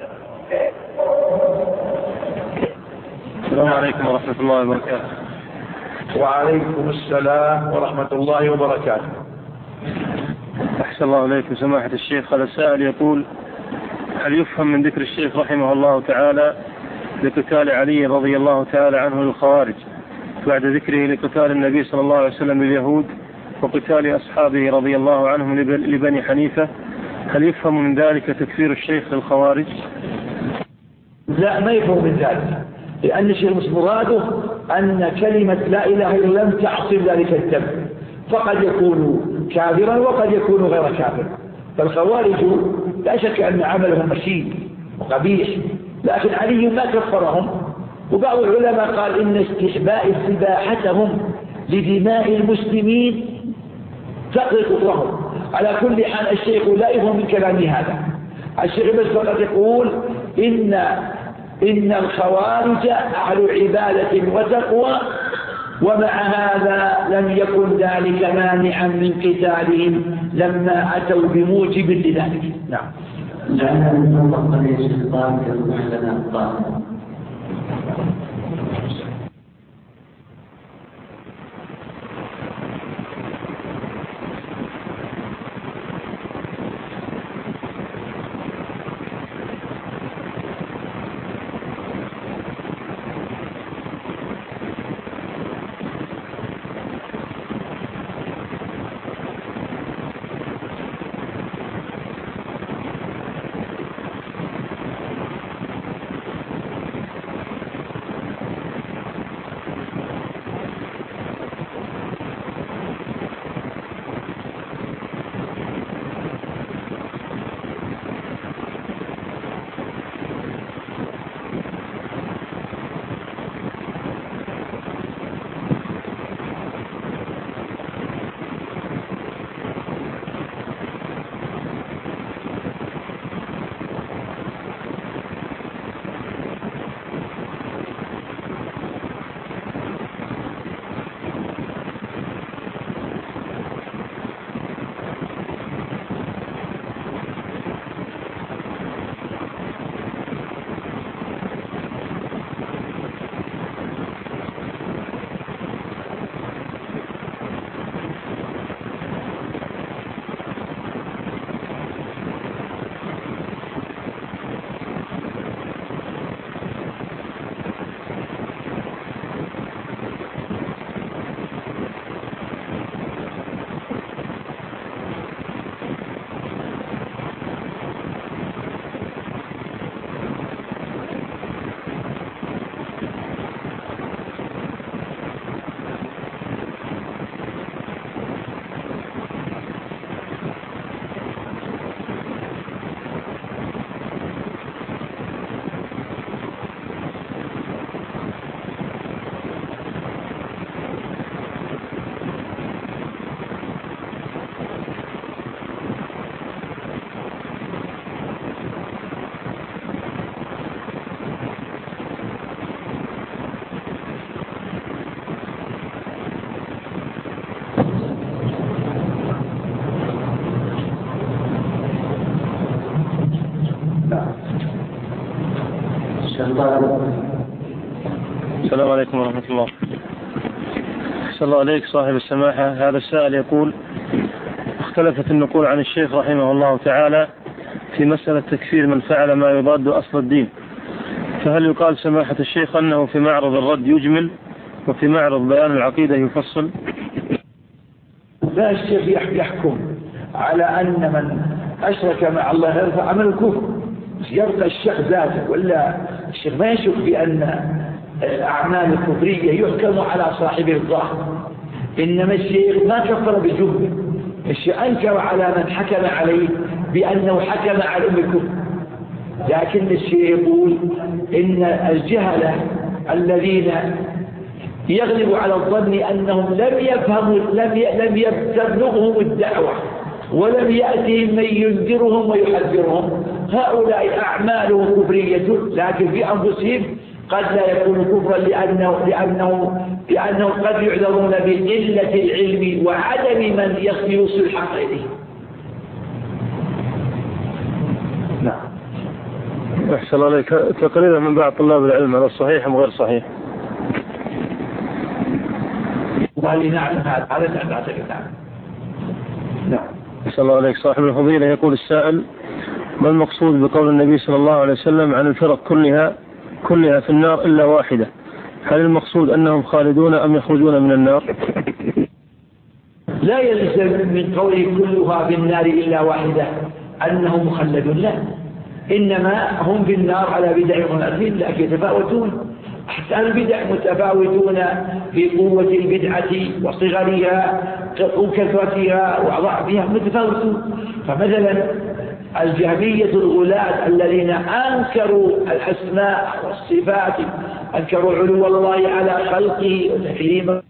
[SPEAKER 4] السلام عليكم ورحمة الله وبركاته.
[SPEAKER 3] وعليكم السلام ورحمة الله وبركاته.
[SPEAKER 4] أحسن الله إليكم سماحة الشيخ. هذا السائل يقول: هل يفهم من ذكر الشيخ رحمه الله تعالى لقتال علي رضي الله تعالى عنه للخوارج بعد ذكره لقتال النبي صلى الله عليه وسلم لليهود وقتال أصحابه رضي الله عنهم لبني حنيفة، هل يفهم من ذلك تكفير الشيخ للخوارج؟
[SPEAKER 3] لا، ما يفهم من ذلك، لأن الشيخ مراده أن كلمة لا إله إلا الله لم تعصم ذلك الدم، فقد يكون كافرا وقد يكون غير كافر. فالخوارج لا شك أن عملهم مشين وقبيح، لكن علي ما كفرهم. وبعض العلماء قال إن استحباء استباحتهم لدماء المسلمين تقضي كفرهم. على كل حال الشيخ لا يفهم من كلامه هذا. الشيخ بس فقط يقول إن إن الخوارج أهل عبادة وتقوى، ومع هذا لم يكن ذلك مانعا من قتالهم لما أتوا بموجب لذلك. نعم.
[SPEAKER 2] لأن من الله قد يشتغل كما لنا الطاعة.
[SPEAKER 4] السلام عليكم ورحمة الله. أحسن الله عليك صاحب السماحة. هذا السائل يقول: اختلفت النقول عن الشيخ رحمه الله تعالى في مسألة تكفير من فعل ما يضاد أصل الدين، فهل يقال سماحة الشيخ أنه في معرض الرد يجمل وفي معرض بيان العقيدة يفصل؟
[SPEAKER 3] لا، الشيخ يحكم على أن من أشرك مع الله يرفع عمل الكفر، يرفع الشيخ ذاته، ولا الشيخ ما يشك بأن الأعمال الكفرية يحكم على صاحبه الظاهر، إنما الشيخ ما كفر بالجملة، الشيخ أنكر على من حكم عليه بأنه حكم على أم الكفر. لكن الشيخ يقول إن الجهلة الذين يغلب على الظن أنهم لم يفهموا لم لم تبلغهم الدعوة ولم يأتهم من ينذرهم ويحذرهم، هؤلاء أعمالهم كفرية، لكن في أنفسهم قد لا يكون كفرا لأنه لأنه لأنه قد يعذرون بقلة العلم وعدم من يوصل الحق إليه.
[SPEAKER 4] نعم. أحسن الله عليك. تقريبا من بعض طلاب العلم على الصحيح أم غير صحيح؟
[SPEAKER 3] وهل نعلم هذا؟ هذا نعتقد نعم.
[SPEAKER 4] نعم. أحسن الله عليك. صاحب الفضيلة يقول السائل: ما المقصود بقول النبي صلى الله عليه وسلم عن الفرق كلها كلها في النار إلا واحدة؟ هل المقصود أنهم خالدون أم يخرجون من النار؟
[SPEAKER 3] لا يلزم من قوله كلها في النار إلا واحدة أنهم مخلدون، لا، إنما هم في النار على بدع ومآثم، لكن يتفاوتون. حتى البدع متفاوتون في قوة البدعة وصغرها وكثرتها وضعفها متفاوتون. فمثلا الجهمية الغلاة الذين أنكروا الأسماء والصفات، أنكروا علو الله على خلقه وتكريمه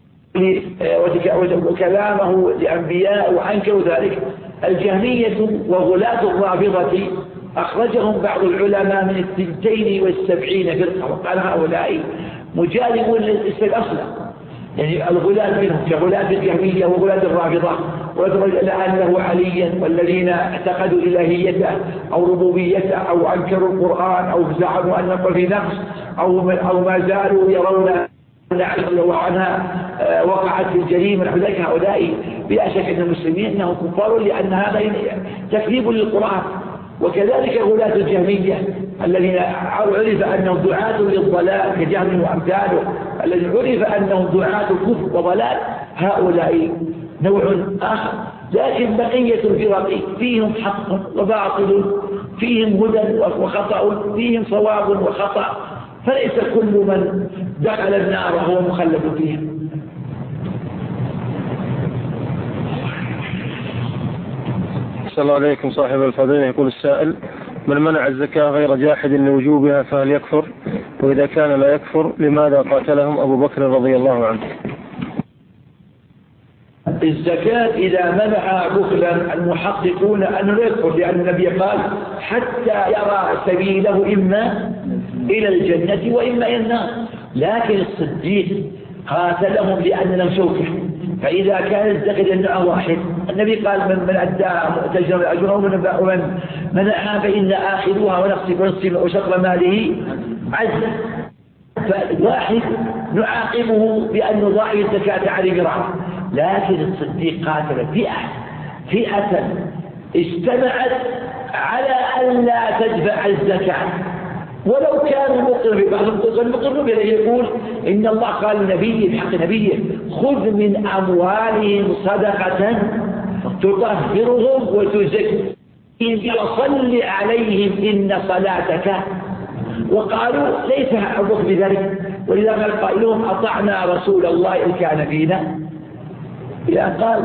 [SPEAKER 3] وكلامه لأنبياء وأنكروا ذلك، الجهمية وغلاة الرافضة أخرجهم بعض العلماء من الثنتين والسبعين فرقة، وقال هؤلاء مجانبون للإسلام أصلا، يعني الغلاة منهم كغلاة الجهمية وغلاة الرافضة، ويدرج أنه عليا، والذين اعتقدوا إلهيته أو ربوبيته أو أنكروا القرآن أو زعموا أن يقول في نقص أو أو ما زالوا يرون الله عنها وقعت في الجريمة، ذلك هؤلاء بلا شك أن المسلمين أنهم كفار، لأن هذا تكذيب للقرآن. وكذلك غلاة الجهمية الذين عرف أنهم دعاة للضلال كجهم وأمثاله، الذين عرف أنهم دعاة كفر وضلال، هؤلاء نوع آخر. لكن بقية الفرق فيهم حق وباطل، فيهم هدى وخطأ، فيهم صواب وخطأ، فليس كل من دخل النار وهو مخلد فيها.
[SPEAKER 4] السلام عليكم. صاحب الفضيلة يقول السائل: من منع الزكاة غير جاحد لوجوبها فهل يكفر؟ وإذا كان لا يكفر لماذا قاتلهم أبو بكر رضي الله عنه؟
[SPEAKER 3] الزكاة إذا منع بخلا المحققون أنه لا يكفر، لأن النبي قال حتى يرى سبيله إما إلى الجنة وإما إلى النار. لكن الصديق قاتلهم لأن لم شوكه، فإذا كان الزكاة النوع واحد، النبي قال من من أدى مؤتجر أجره ومن منعها فإن آخذوها ونصف ونصف وشطر ماله عز، فالواحد نعاقبه بأن ضاعي الزكاة عليه برعه. لكن الصديق قاتل فئة فئة اجتمعت على أن لا تدفع الزكاة، ولو كان مقر بعضهم المقر به يقول إن الله قال لنبيه بحق نبيه: خذ من أموالهم صدقة تطهرهم وتزكيهم وصل عليهم إن صلاتك. وقالوا ليس أبوك بذلك، ولذا قال قائلهم: أطعنا رسول الله إن كان فينا، إلى أن قال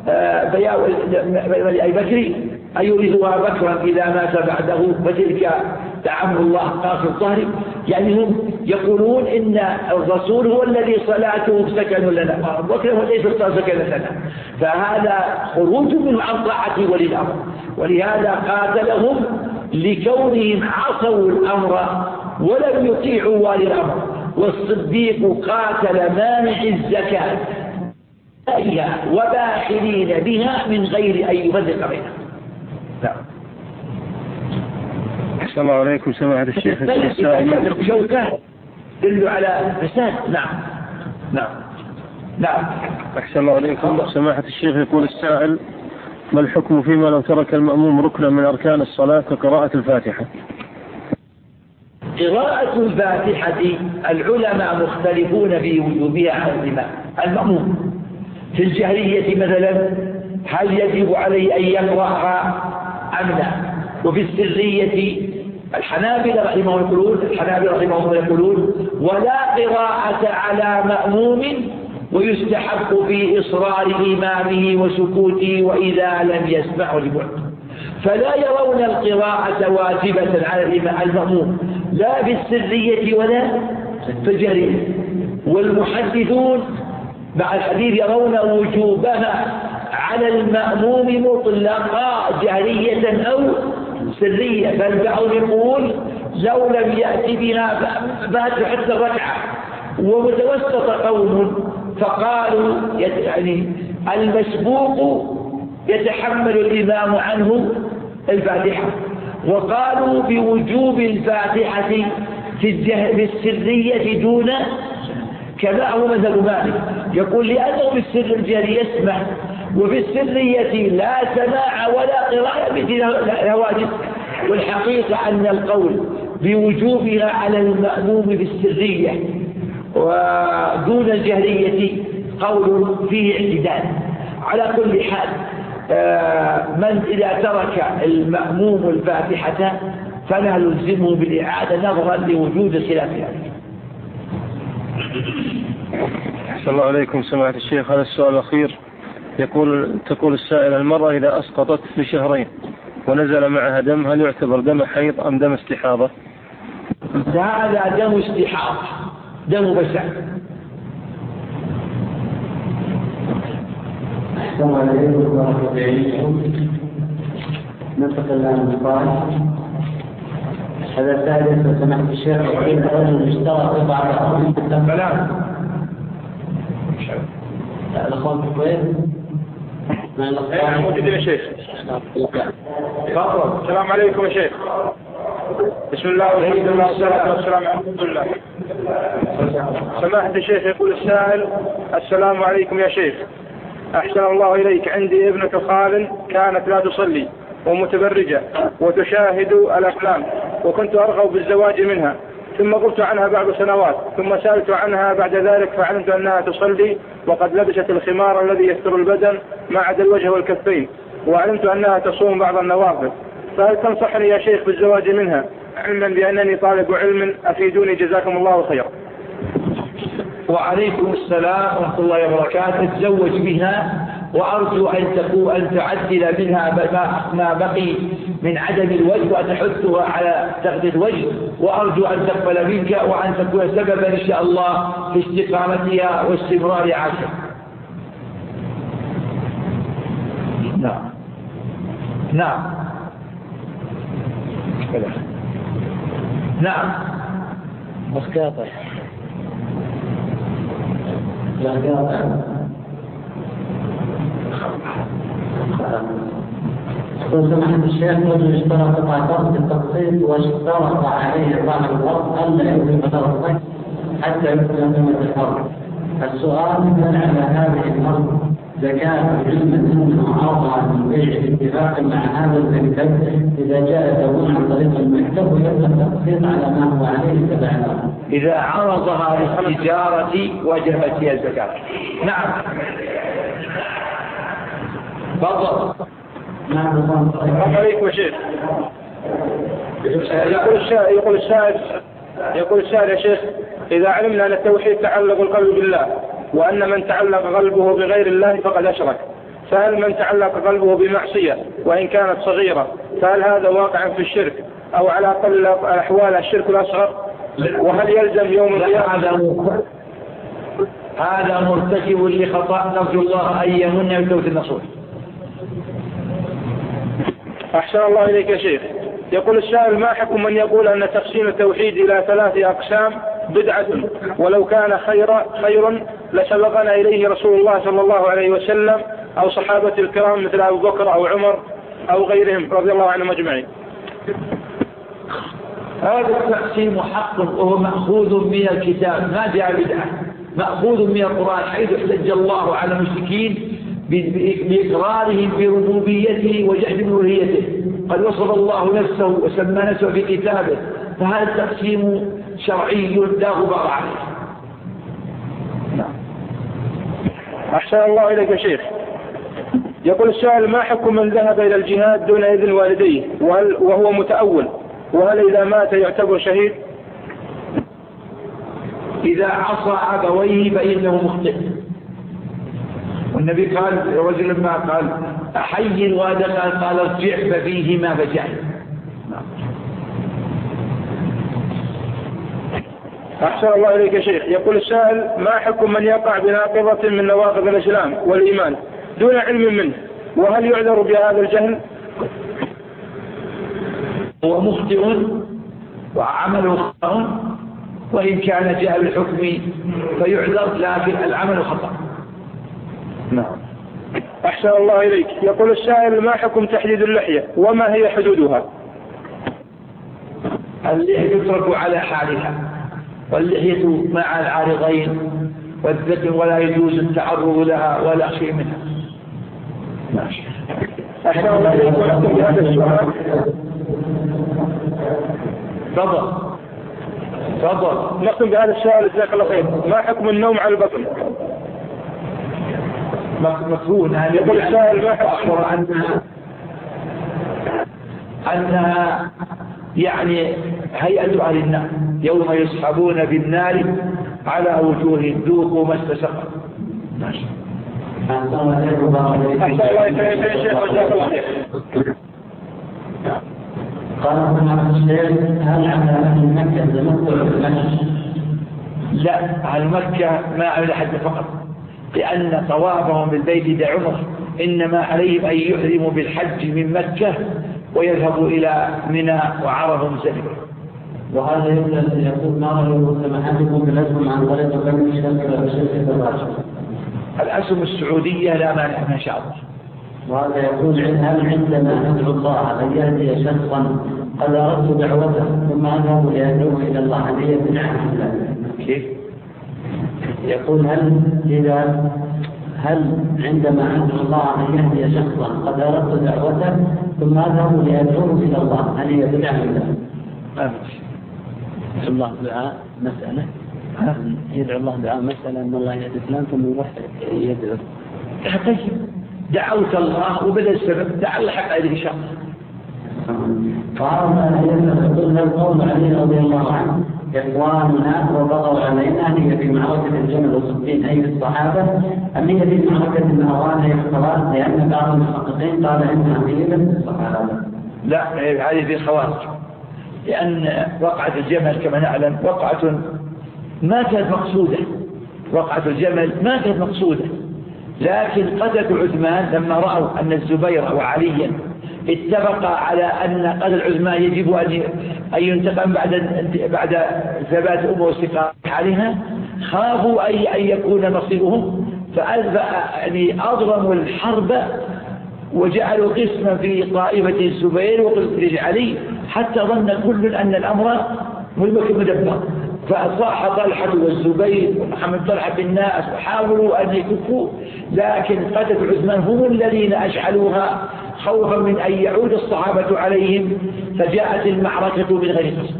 [SPEAKER 3] أي بكري أيورثها بكرا إذا مات بعده فتلك تعم الله قاصر الظهر. يعني هم يقولون إن الرسول هو الذي صلاته سكن لنا، وكذا هو ليس سكن لنا، فهذا خروج منه عن طاعة ولي الأمر. ولهذا قاتلهم لكونهم عصوا الأمر ولم يطيعوا ولي الأمر. والصديق قاتل مانع الزكاة وباخلين بها من غير أن يفرق بينهم.
[SPEAKER 4] أحسن الله عليكم سماحة الشيخ.
[SPEAKER 3] السائل شوكة تدل على فساد. نعم نعم نعم.
[SPEAKER 4] أحسن الله عليكم سماحة الشيخ. يقول السائل: ما الحكم فيما لو ترك المأموم ركنا من أركان الصلاة كقراءة الفاتحة؟
[SPEAKER 3] قراءة الفاتحة العلماء مختلفون في وجوبها عن الإمام المأموم. في الجهرية مثلا هل يجب عليه أن يقرأها أم لا؟ وفي السرية الحنابلة رحمهم يقولون الحنابلة رحمهم يقولون ولا قراءة على مأموم، ويستحق في إصرار إمامه وسكوته وإذا لم يسمع لبعد. فلا يرون القراءة واجبة على المأموم لا في السرية ولا في الجهرية. والمحدثون مع الحديث يرون وجوبها على المأموم مطلقا جهرية أو سرية، بل بعضهم يقول لو لم يأتي بها فات حتى الركعة. ومتوسط قوم فقالوا يعني المسبوق يتحمل الإمام عنه الفاتحة، وقالوا بوجوب الفاتحة في السرية دون، كما هو مذهب مالك يقول لأنه في السر الجهري يسمع وفي السرية لا سماع ولا قراءة مثل واجب. والحقيقة أن القول بوجوبها على المأموم في السرية ودون الجهرية قول فيه اعتدال. على كل حال من إذا ترك المأموم الفاتحة فلا نلزمه بالإعادة نظرا لوجود خلاف ذلك.
[SPEAKER 4] أحسن الله عليكم سماحة الشيخ. هذا السؤال الأخير يقول تقول السائل: المرأة إذا أسقطت لشهرين ونزل معها دم هل يعتبر دم حيض أم دم استحاضة؟
[SPEAKER 3] هذا دم استحاضة، دم بشع.
[SPEAKER 5] أحسن عليكم ورحمة الله. ننتقل الآن للقائل. هذا السائل لو سمحت الشيخ يقول رجل اشترى قطعة أرض في البلاد. الأخوان في الكويت مع الأخوان
[SPEAKER 4] موجودين يا شيخ. تفضل. السلام عليكم يا شيخ. بسم الله والحمد لله والصلاة والسلام على رسول الله. سماحة الشيخ يقول السائل: السلام عليكم يا شيخ، أحسن الله إليك، عندي ابنة خال كانت لا تصلي ومتبرجة وتشاهد الأفلام، وكنت أرغب بالزواج منها، ثم قلت عنها بعد سنوات، ثم سألت عنها بعد ذلك فعلمت أنها تصلي وقد لبست الخمار الذي يستر البدن ما عدا الوجه والكفين، وعلمت أنها تصوم بعض النوافل، فهل تنصحني يا شيخ بالزواج منها علما بأنني طالب علم؟ أفيدوني جزاكم الله خيرا.
[SPEAKER 3] وعليكم السلام ورحمة الله وبركاته. تزوج بها، وأرجو أن تكون أن تعدل منها ما بقي من عدم الوجه وتحثها على تغذية الوجه، وأرجو أن تقبل منك وأن تكون سببا إن شاء الله في استقامتها واستمرار عاشها. نعم نعم نعم
[SPEAKER 5] مسكاتة لا قاطع. لو سمحت الشيخ رجل اشترى قطعة أرض بالتقسيط واشترط عليه ظهر الأرض ألا يكون بطرفه حتى يكون قيمة الأرض. السؤال: هل على هذه الأرض زكاة علما أنه أعطى من بيع اتفاق مع هذا المكتب إذا جاء تمون عن طريق المكتب ويبقى التقسيط على ما هو عليه تبع الأرض؟
[SPEAKER 3] إذا عرضها للتجارة وجبت هي الزكاة. نعم. تفضل.
[SPEAKER 5] نعم.
[SPEAKER 4] السلام عليكم يا شيخ. يقول السائل يقول السائل يقول السائل يا شيخ: إذا علمنا أن التوحيد تعلق القلب بالله، وأن من تعلق قلبه بغير الله فقد أشرك، فهل من تعلق قلبه بمعصية وإن كانت صغيرة فهل هذا واقع في الشرك أو على أقل أحوال الشرك الأصغر؟ وهل يلزم يوم القيامة؟
[SPEAKER 3] هذا مرتكب لخطأ، نرجو الله أن يمن بتوبة النصوح.
[SPEAKER 4] أحسن الله إليك يا شيخ. يقول السائل: ما حكم من يقول أن تقسيم التوحيد إلى ثلاث أقسام بدعة، ولو كان خير خير لسبقنا إليه رسول الله صلى الله عليه وسلم أو صحابة الكرام مثل أبو بكر أو عمر أو غيرهم رضي الله عنهم أجمعين؟
[SPEAKER 3] هذا التقسيم حق وهو مأخوذ من الكتاب، ما جاء بدعة، مأخوذ من القرآن، حيث احتج الله على المشركين بإقرارهم بربوبيته وجحد ألوهيته. قد وصف الله نفسه وسمى نفسه في كتابه، فهذا التقسيم شرعي لا غبار عليه.
[SPEAKER 4] نعم. أحسن الله إليك يا شيخ. يقول السائل: ما حكم من ذهب إلى الجهاد دون إذن والديه وهل وهو متأول، وهل إذا مات يعتبر شهيد؟
[SPEAKER 3] إذا عصى أبويه فإنه مخطئ، والنبي قال رجل لما قال أحيي الوالد قال ارجع ففيهما فجعل.
[SPEAKER 4] أحسن الله إليك يا شيخ. يقول السائل: ما حكم من يقع بناقضة من نواقض الإسلام والإيمان دون علم منه، وهل يعذر بهذا الجهل؟
[SPEAKER 3] هو مخطئ وعمله خطأ، وإن كان جاء بالحكم فيعذر، لكن العمل خطأ.
[SPEAKER 4] نعم. أحسن الله إليك. يقول السائل: ما حكم تحديد اللحية وما هي حدودها؟
[SPEAKER 3] اللحية يترك على حالها، واللحية مع العارضين والذكر، ولا يجوز التعرض لها ولا شيء منها. ماشي.
[SPEAKER 4] أحسن الله إليك. ونختم بهذا السؤال.
[SPEAKER 3] تفضل تفضل.
[SPEAKER 4] نختم بهذا السؤال جزاك الله خير. ما حكم النوم على البطن؟
[SPEAKER 3] مكروه.
[SPEAKER 4] يقول السائل: ما حكم
[SPEAKER 3] أنها أنها يعني هيئة أهل النار يوم يسحبون بالنار على وجوههم ذوقوا مس سقر. ماشي.
[SPEAKER 4] أحسن الله إليك يا شيخ جزاك الله خير.
[SPEAKER 5] قال ابن الشيخ: هل على أهل مكة تمتع بالمشي؟
[SPEAKER 3] لا، أهل مكة ما على حد فقط، لأن طوافهم بالبيت ده عمر، إنما عليهم أن يحرموا بالحج من مكة ويذهبوا إلى منى وعرفة مزدلفة.
[SPEAKER 5] وهذا يقول: ما رأيكم سماحتكم بالأسهم عن طريق بنك الشركة وشركة الراشد؟
[SPEAKER 3] الأسهم السعودية لا مانع ما شاء الله.
[SPEAKER 5] وهذا يقول: هل عندما ندعو الله أن يهدي شخصا قد أردت دعوته ثم أذهب لأدعوه إلى الله هل هي بدعة؟
[SPEAKER 3] كيف؟
[SPEAKER 5] يقول: هل إذا هل عندما أدعو الله أن يهدي شخصا قد أردت دعوته ثم أذهب لأدعوه إلى الله هل هي بدعة؟
[SPEAKER 3] آمين.
[SPEAKER 5] الله دعاء مسألة، يدعو الله دعاء مسألة أن الله يهدي فلان ثم يروح يدعو.
[SPEAKER 3] طيب، دعوت الله وبدأ السبب دعا حق هذه الشخص.
[SPEAKER 5] فهذا يقول القول علي رضي الله عنه: إخواننا وبغوا علينا هي في معركة الجمل والصفين أي الصحابة، أم هي في معركة النهروان هي الخوارج؟ لأن بعض المحققين قال إنها هي من الصحابة.
[SPEAKER 3] لا، هذه في الخوارج، لأن وقعة الجمل كما نعلم وقعة ما كانت مقصودة، وقعة الجمل ما كانت مقصودة، لكن قتل عثمان لما رأوا أن الزبير وعليا اتفق على أن قتل عثمان يجب أن ينتقم بعد بعد ثبات أمه واستقامة عليها، خافوا أن يكون مصيرهم، يعني أضرموا الحرب وجعلوا قسما في طائفة الزبير وقسم علي، حتى ظن كل أن الأمر مدبر، فأصاح طلحة والزبير ومحمد طلحة في الناس وحاولوا أن يكفوا، لكن قتل عثمان هم الذين أشعلوها خوفا من أن يعود الصحابة عليهم، فجاءت المعركة من غير قصد.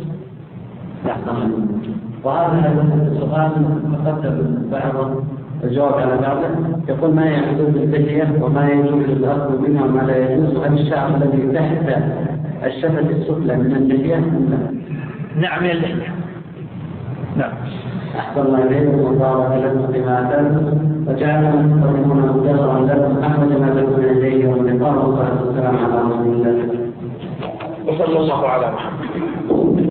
[SPEAKER 5] وهذا السؤال مقدم بعض الجواب على بعضه، يقول: ما يحدث باللحية وما يجوز الأخذ منها وما لا يجوز، هل الشعر الذي تحت الشفة السفلى من اللحية؟
[SPEAKER 3] نعم، من اللحية. نعم.
[SPEAKER 5] أحسن الله إليكم وبارك لكم فيما أتاكم وجعلنا مستقيمون مجرا لكم أحمد ما تكون إليه واللقاء والصلاة والسلام على رسول الله
[SPEAKER 3] وصلى الله على محمد.